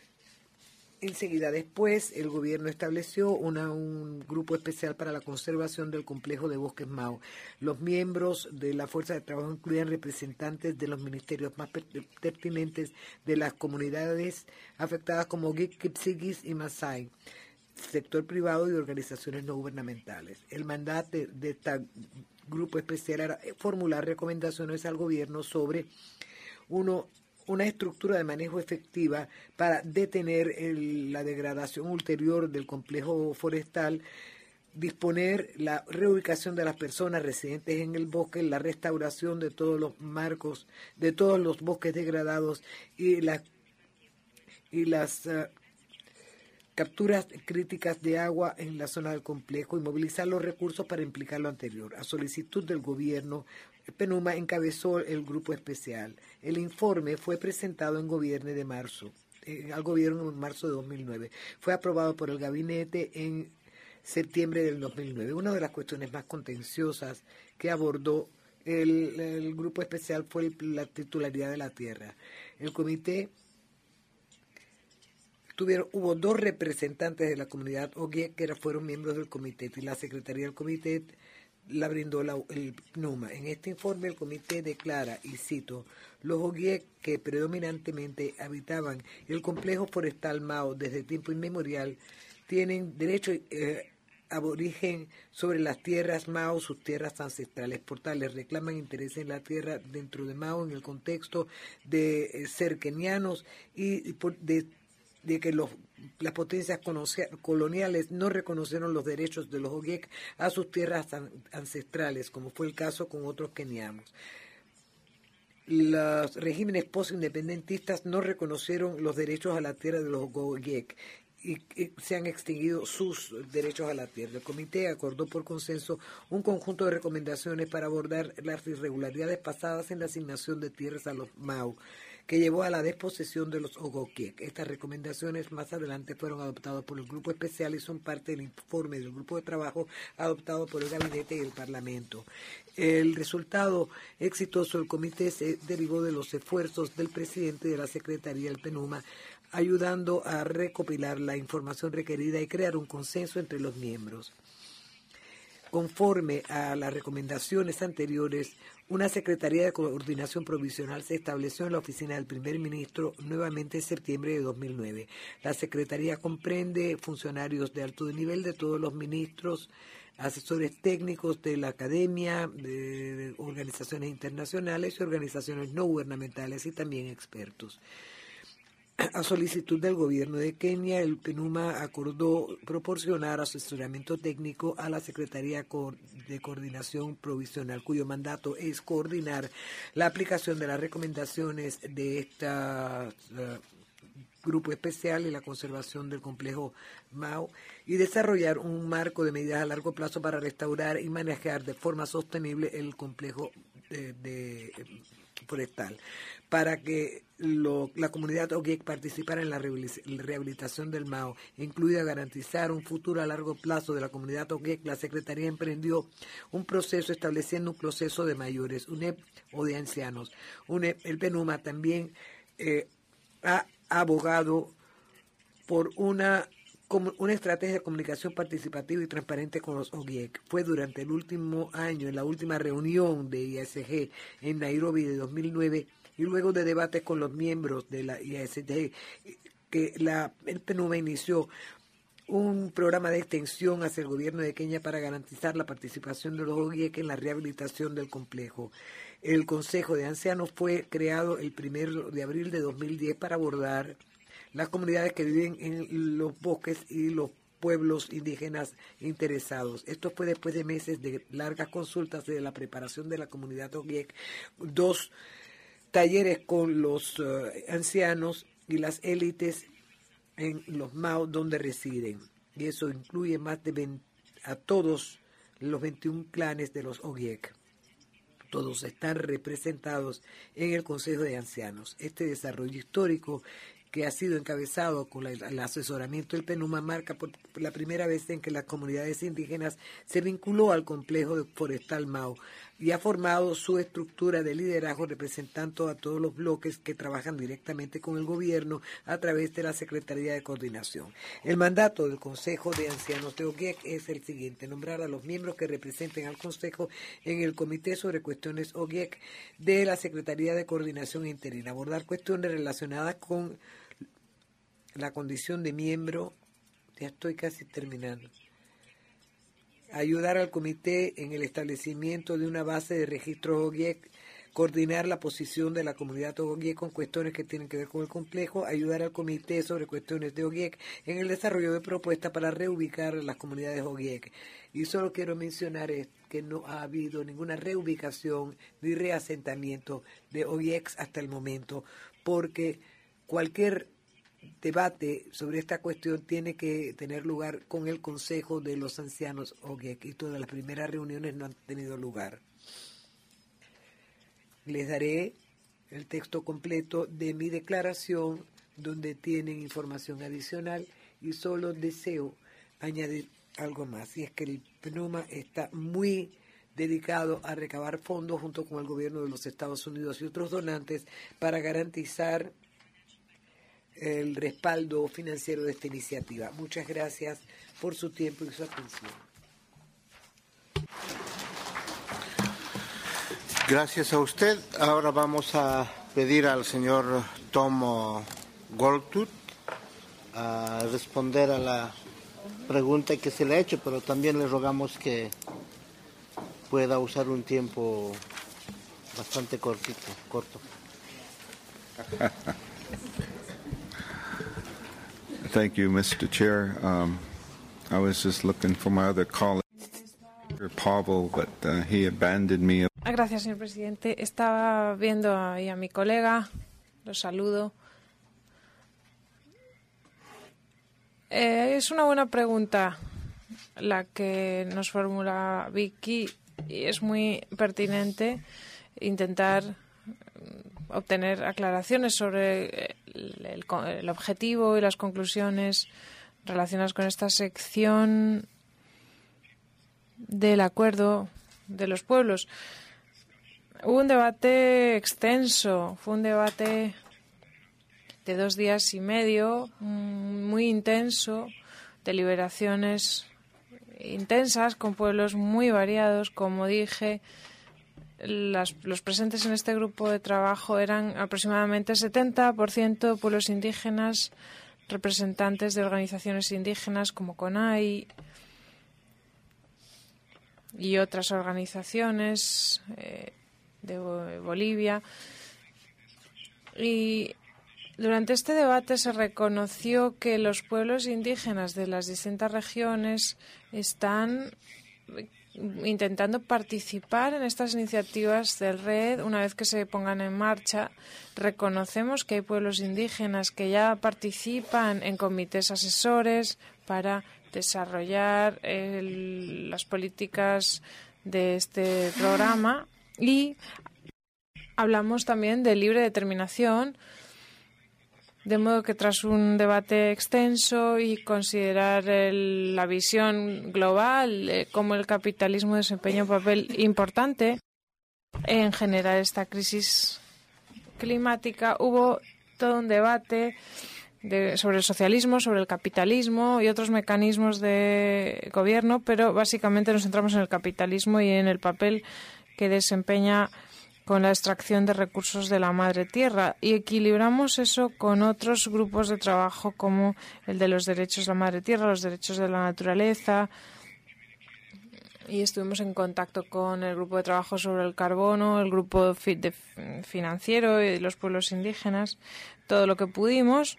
Enseguida después, el gobierno estableció una, un grupo especial para la conservación del complejo de bosques Mau. Los miembros de la fuerza de trabajo incluían representantes de los ministerios más pertinentes de las comunidades afectadas como Ogiek, Kipsigis y Masai, sector privado y organizaciones no gubernamentales. El mandato de, de este grupo especial era formular recomendaciones al gobierno sobre uno una estructura de manejo efectiva para detener el, la degradación ulterior del complejo forestal, disponer la reubicación de las personas residentes en el bosque, la restauración de todos los marcos, de todos los bosques degradados y, la, y las uh, capturas críticas de agua en la zona del complejo y movilizar los recursos para implicar lo anterior. A solicitud del gobierno, PENUMA encabezó el grupo especial. El informe fue presentado en gobierno de marzo, eh, al gobierno en marzo de dos mil nueve. Fue aprobado por el gabinete en septiembre del dos mil nueve. Una de las cuestiones más contenciosas que abordó el, el grupo especial fue el, la titularidad de la tierra. El comité tuvieron, hubo dos representantes de la comunidad Ogiek que fueron miembros del comité y la secretaría del comité la brindó la, el PENUMA. En este informe el comité declara, y cito, los Ogiek que predominantemente habitaban el complejo forestal Mau desde tiempo inmemorial tienen derecho eh, aborigen sobre las tierras Mau, sus tierras ancestrales. Por tales reclaman interés en la tierra dentro de Mau en el contexto de eh, ser kenianos y, y por, de de que los, las potencias coloniales no reconocieron los derechos de los Ogiek a sus tierras an, ancestrales, como fue el caso con otros kenianos. Los regímenes postindependentistas no reconocieron los derechos a la tierra de los Ogiek y, y se han extinguido sus derechos a la tierra. El comité acordó por consenso un conjunto de recomendaciones para abordar las irregularidades pasadas en la asignación de tierras a los Mau, que llevó a la desposesión de los Ogokiek. Estas recomendaciones más adelante fueron adoptadas por el grupo especial y son parte del informe del grupo de trabajo adoptado por el gabinete y el Parlamento. El resultado exitoso del comité se derivó de los esfuerzos del presidente de la Secretaría del PENUMA, ayudando a recopilar la información requerida y crear un consenso entre los miembros. Conforme a las recomendaciones anteriores, una Secretaría de Coordinación Provisional se estableció en la oficina del primer ministro nuevamente en septiembre de dos mil nueve. La Secretaría comprende funcionarios de alto nivel de todos los ministros, asesores técnicos de la academia, de, de organizaciones internacionales y organizaciones no gubernamentales y también expertos. A solicitud del gobierno de Kenia, el PENUMA acordó proporcionar asesoramiento técnico a la Secretaría de Coordinación Provisional, cuyo mandato es coordinar la aplicación de las recomendaciones de este uh, grupo especial y la conservación del complejo Mau y desarrollar un marco de medidas a largo plazo para restaurar y manejar de forma sostenible el complejo de, de forestal, para que lo, la comunidad Ogiek participara en la rehabilitación del Mau, incluida garantizar un futuro a largo plazo de la comunidad Ogiek. La Secretaría emprendió un proceso estableciendo un proceso de mayores, U N E P o de ancianos. U N E P, el PENUMA también eh, ha abogado por una, una estrategia de comunicación participativa y transparente con los O G I E C. Fue durante el último año, en la última reunión de I A S G en Nairobi de dos mil nueve, y luego de debates con los miembros de la I A S G, que la, el PNUMA inició un programa de extensión hacia el gobierno de Kenia para garantizar la participación de los O G I E C en la rehabilitación del complejo. El Consejo de Ancianos fue creado el primero de abril de dos mil diez para abordar las comunidades que viven en los bosques y los pueblos indígenas interesados. Esto fue después de meses de largas consultas de la preparación de la comunidad O G I E C, dos talleres con los uh, ancianos y las élites en los Mao donde residen. Y eso incluye más de veinte, a todos los veintiún clanes de los O G I E C. Todos están representados en el Consejo de Ancianos. Este desarrollo histórico, que ha sido encabezado con la, el asesoramiento del PNUMA, marca por la primera vez en que las comunidades indígenas se vinculó al complejo forestal Mao y ha formado su estructura de liderazgo representando a todos los bloques que trabajan directamente con el gobierno a través de la Secretaría de Coordinación. El mandato del Consejo de Ancianos de O G I E C es el siguiente: nombrar a los miembros que representen al Consejo en el Comité sobre Cuestiones O G I E C de la Secretaría de Coordinación Interina, abordar cuestiones relacionadas con la condición de miembro. Ya estoy casi terminando. Ayudar al comité en el establecimiento de una base de registro O G I E C, coordinar la posición de la comunidad O G I E C con cuestiones que tienen que ver con el complejo, ayudar al comité sobre cuestiones de O G I E C en el desarrollo de propuestas para reubicar las comunidades O G I E C. Y solo quiero mencionar que no ha habido ninguna reubicación ni reasentamiento de O G I E C hasta el momento, porque cualquier debate sobre esta cuestión tiene que tener lugar con el Consejo de los Ancianos O G I E C, y todas las primeras reuniones no han tenido lugar. Les daré el texto completo de mi declaración, donde tienen información adicional, y solo deseo añadir algo más, y es que el PNUMA está muy dedicado a recabar fondos junto con el gobierno de los Estados Unidos y otros donantes para garantizar el respaldo financiero de esta iniciativa. Muchas gracias por su tiempo y su atención. Gracias a usted. Ahora vamos a pedir al señor Tom Goldtooth a responder a la pregunta que se le ha hecho, pero también le rogamos que pueda usar un tiempo bastante cortito, corto. Thank you, Mister Chair. Um, I was just looking for my other colleague, Pavel, but uh, he abandoned me. Gracias, señor presidente. Estaba viendo ahí a mi colega. Lo saludo. Eh, es una buena pregunta la que nos formula Vicky, y es muy pertinente intentar obtener aclaraciones sobre el, el, el objetivo y las conclusiones relacionadas con esta sección del acuerdo de los pueblos. Hubo un debate extenso, fue un debate de dos días y medio, muy intenso, deliberaciones intensas con pueblos muy variados. Como dije, Las, los presentes en este grupo de trabajo eran aproximadamente setenta por ciento pueblos indígenas, representantes de organizaciones indígenas como CONAI y otras organizaciones eh, de Bolivia. Y durante este debate se reconoció que los pueblos indígenas de las distintas regiones están intentando participar en estas iniciativas del RED una vez que se pongan en marcha. Reconocemos que hay pueblos indígenas que ya participan en comités asesores para desarrollar el, las políticas de este programa, y hablamos también de libre determinación, de modo que tras un debate extenso y considerar el, la visión global, eh, cómo el capitalismo desempeña un papel importante en generar esta crisis climática, hubo todo un debate de, sobre el socialismo, sobre el capitalismo y otros mecanismos de gobierno, pero básicamente nos centramos en el capitalismo y en el papel que desempeña con la extracción de recursos de la madre tierra, y equilibramos eso con otros grupos de trabajo como el de los derechos de la madre tierra, los derechos de la naturaleza, y estuvimos en contacto con el grupo de trabajo sobre el carbono, el grupo de financiero y los pueblos indígenas, todo lo que pudimos.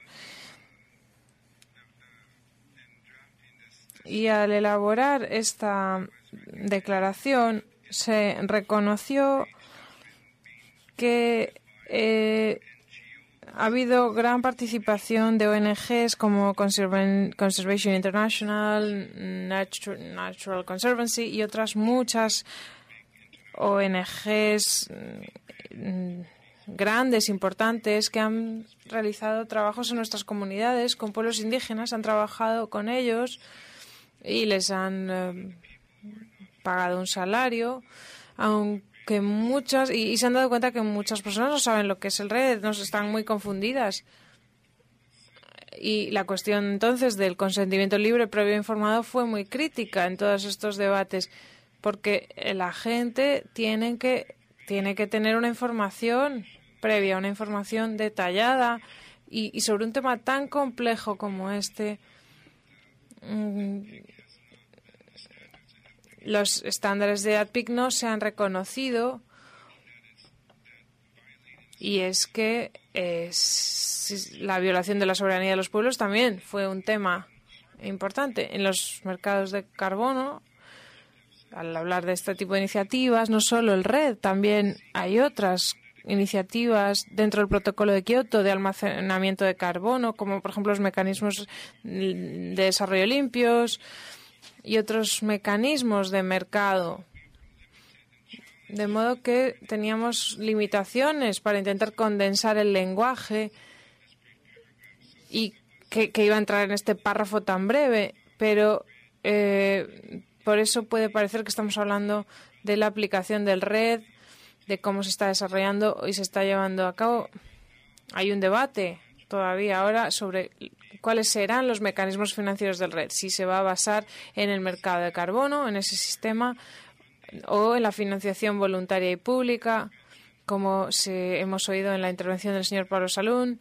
Y al elaborar esta declaración se reconoció que eh, ha habido gran participación de O N Ges como Conservation International, Natural Conservancy y otras muchas O N Ges grandes, importantes, que han realizado trabajos en nuestras comunidades con pueblos indígenas, han trabajado con ellos y les han eh, pagado un salario, aunque que muchas, y, y se han dado cuenta que muchas personas no saben lo que es el REDD, nos están muy confundidas. Y la cuestión entonces del consentimiento libre previo informado fue muy crítica en todos estos debates, porque la gente tiene que, tiene que tener una información previa, una información detallada, y, y sobre un tema tan complejo como este, mmm, los estándares de A D P I C no se han reconocido, y es que eh, la violación de la soberanía de los pueblos también fue un tema importante en los mercados de carbono. Al hablar de este tipo de iniciativas, no solo el REDD, también hay otras iniciativas dentro del protocolo de Kioto de almacenamiento de carbono, como por ejemplo los mecanismos de desarrollo limpios y otros mecanismos de mercado. De modo que teníamos limitaciones para intentar condensar el lenguaje y que, que iba a entrar en este párrafo tan breve, pero eh, por eso puede parecer que estamos hablando de la aplicación del REDD, de cómo se está desarrollando y se está llevando a cabo. Hay un debate todavía ahora sobre cuáles serán los mecanismos financieros del REDD, si se va a basar en el mercado de carbono, en ese sistema, o en la financiación voluntaria y pública, como se, hemos oído en la intervención del señor Pablo Salún.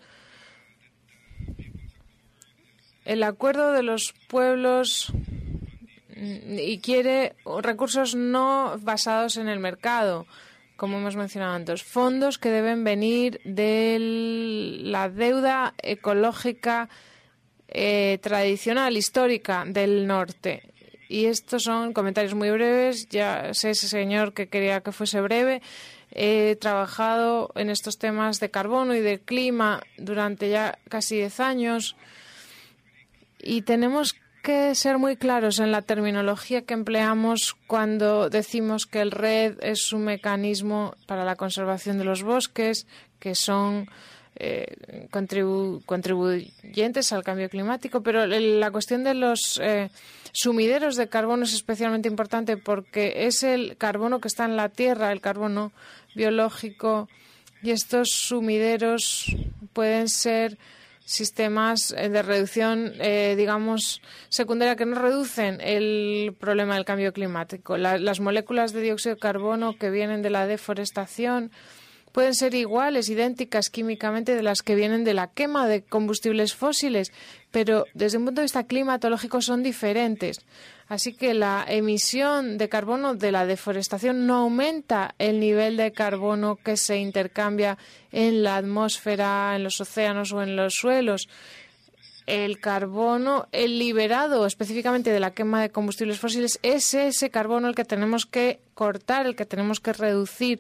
El acuerdo de los pueblos y quiere recursos no basados en el mercado, como hemos mencionado antes, fondos que deben venir de la deuda ecológica eh, tradicional, histórica del norte. Y estos son comentarios muy breves. Ya sé, ese señor que quería que fuese breve. He trabajado en estos temas de carbono y de clima durante ya casi diez años y tenemos que ser muy claros en la terminología que empleamos cuando decimos que el REDD es un mecanismo para la conservación de los bosques, que son eh, contribu contribuyentes al cambio climático, pero la cuestión de los eh, sumideros de carbono es especialmente importante porque es el carbono que está en la tierra, el carbono biológico, y estos sumideros pueden ser sistemas de reducción, eh, digamos, secundaria, que no reducen el problema del cambio climático. La, las moléculas de dióxido de carbono que vienen de la deforestación pueden ser iguales, idénticas químicamente de las que vienen de la quema de combustibles fósiles, pero desde un punto de vista climatológico son diferentes. Así que la emisión de carbono de la deforestación no aumenta el nivel de carbono que se intercambia en la atmósfera, en los océanos o en los suelos. El carbono, el liberado específicamente de la quema de combustibles fósiles, es ese carbono el que tenemos que cortar, el que tenemos que reducir.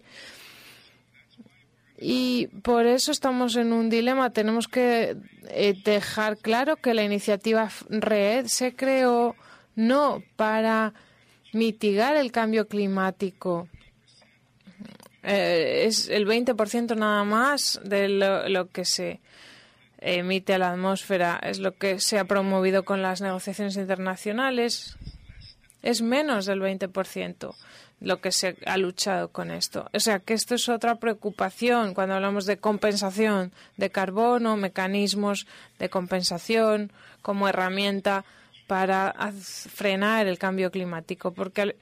Y por eso estamos en un dilema. Tenemos que eh, dejar claro que la iniciativa REDD se creó no para mitigar el cambio climático. Eh, es el veinte por ciento nada más de lo, lo que se emite a la atmósfera. Es lo que se ha promovido con las negociaciones internacionales. Es menos del veinte por ciento. lo que se ha luchado con esto. O sea, que esto es otra preocupación cuando hablamos de compensación de carbono, mecanismos de compensación como herramienta para frenar el cambio climático, porque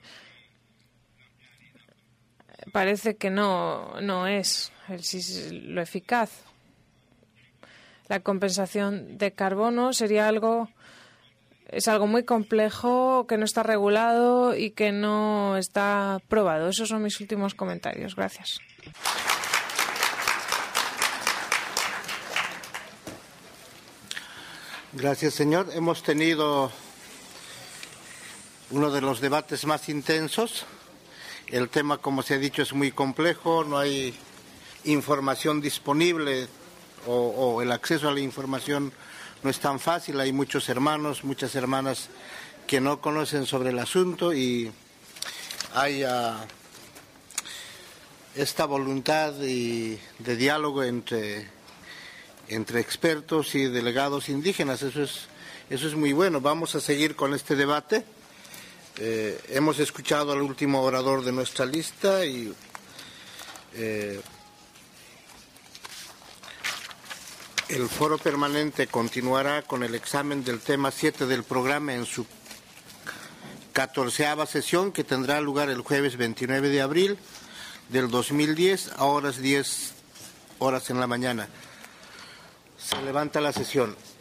parece que no, no es el, lo eficaz. La compensación de carbono sería algo, es algo muy complejo, que no está regulado y que no está probado. Esos son mis últimos comentarios. Gracias. Gracias, señor. Hemos tenido uno de los debates más intensos. El tema, como se ha dicho, es muy complejo, no hay información disponible o, o el acceso a la información no es tan fácil. Hay muchos hermanos, muchas hermanas que no conocen sobre el asunto y hay uh, esta voluntad y, de diálogo entre, entre expertos y delegados indígenas. Eso es, eso es muy bueno. Vamos a seguir con este debate. Eh, hemos escuchado al último orador de nuestra lista y eh, el foro permanente continuará con el examen del tema siete del programa en su catorceava sesión, que tendrá lugar el jueves veintinueve de abril del dos mil diez a horas diez horas en la mañana. Se levanta la sesión.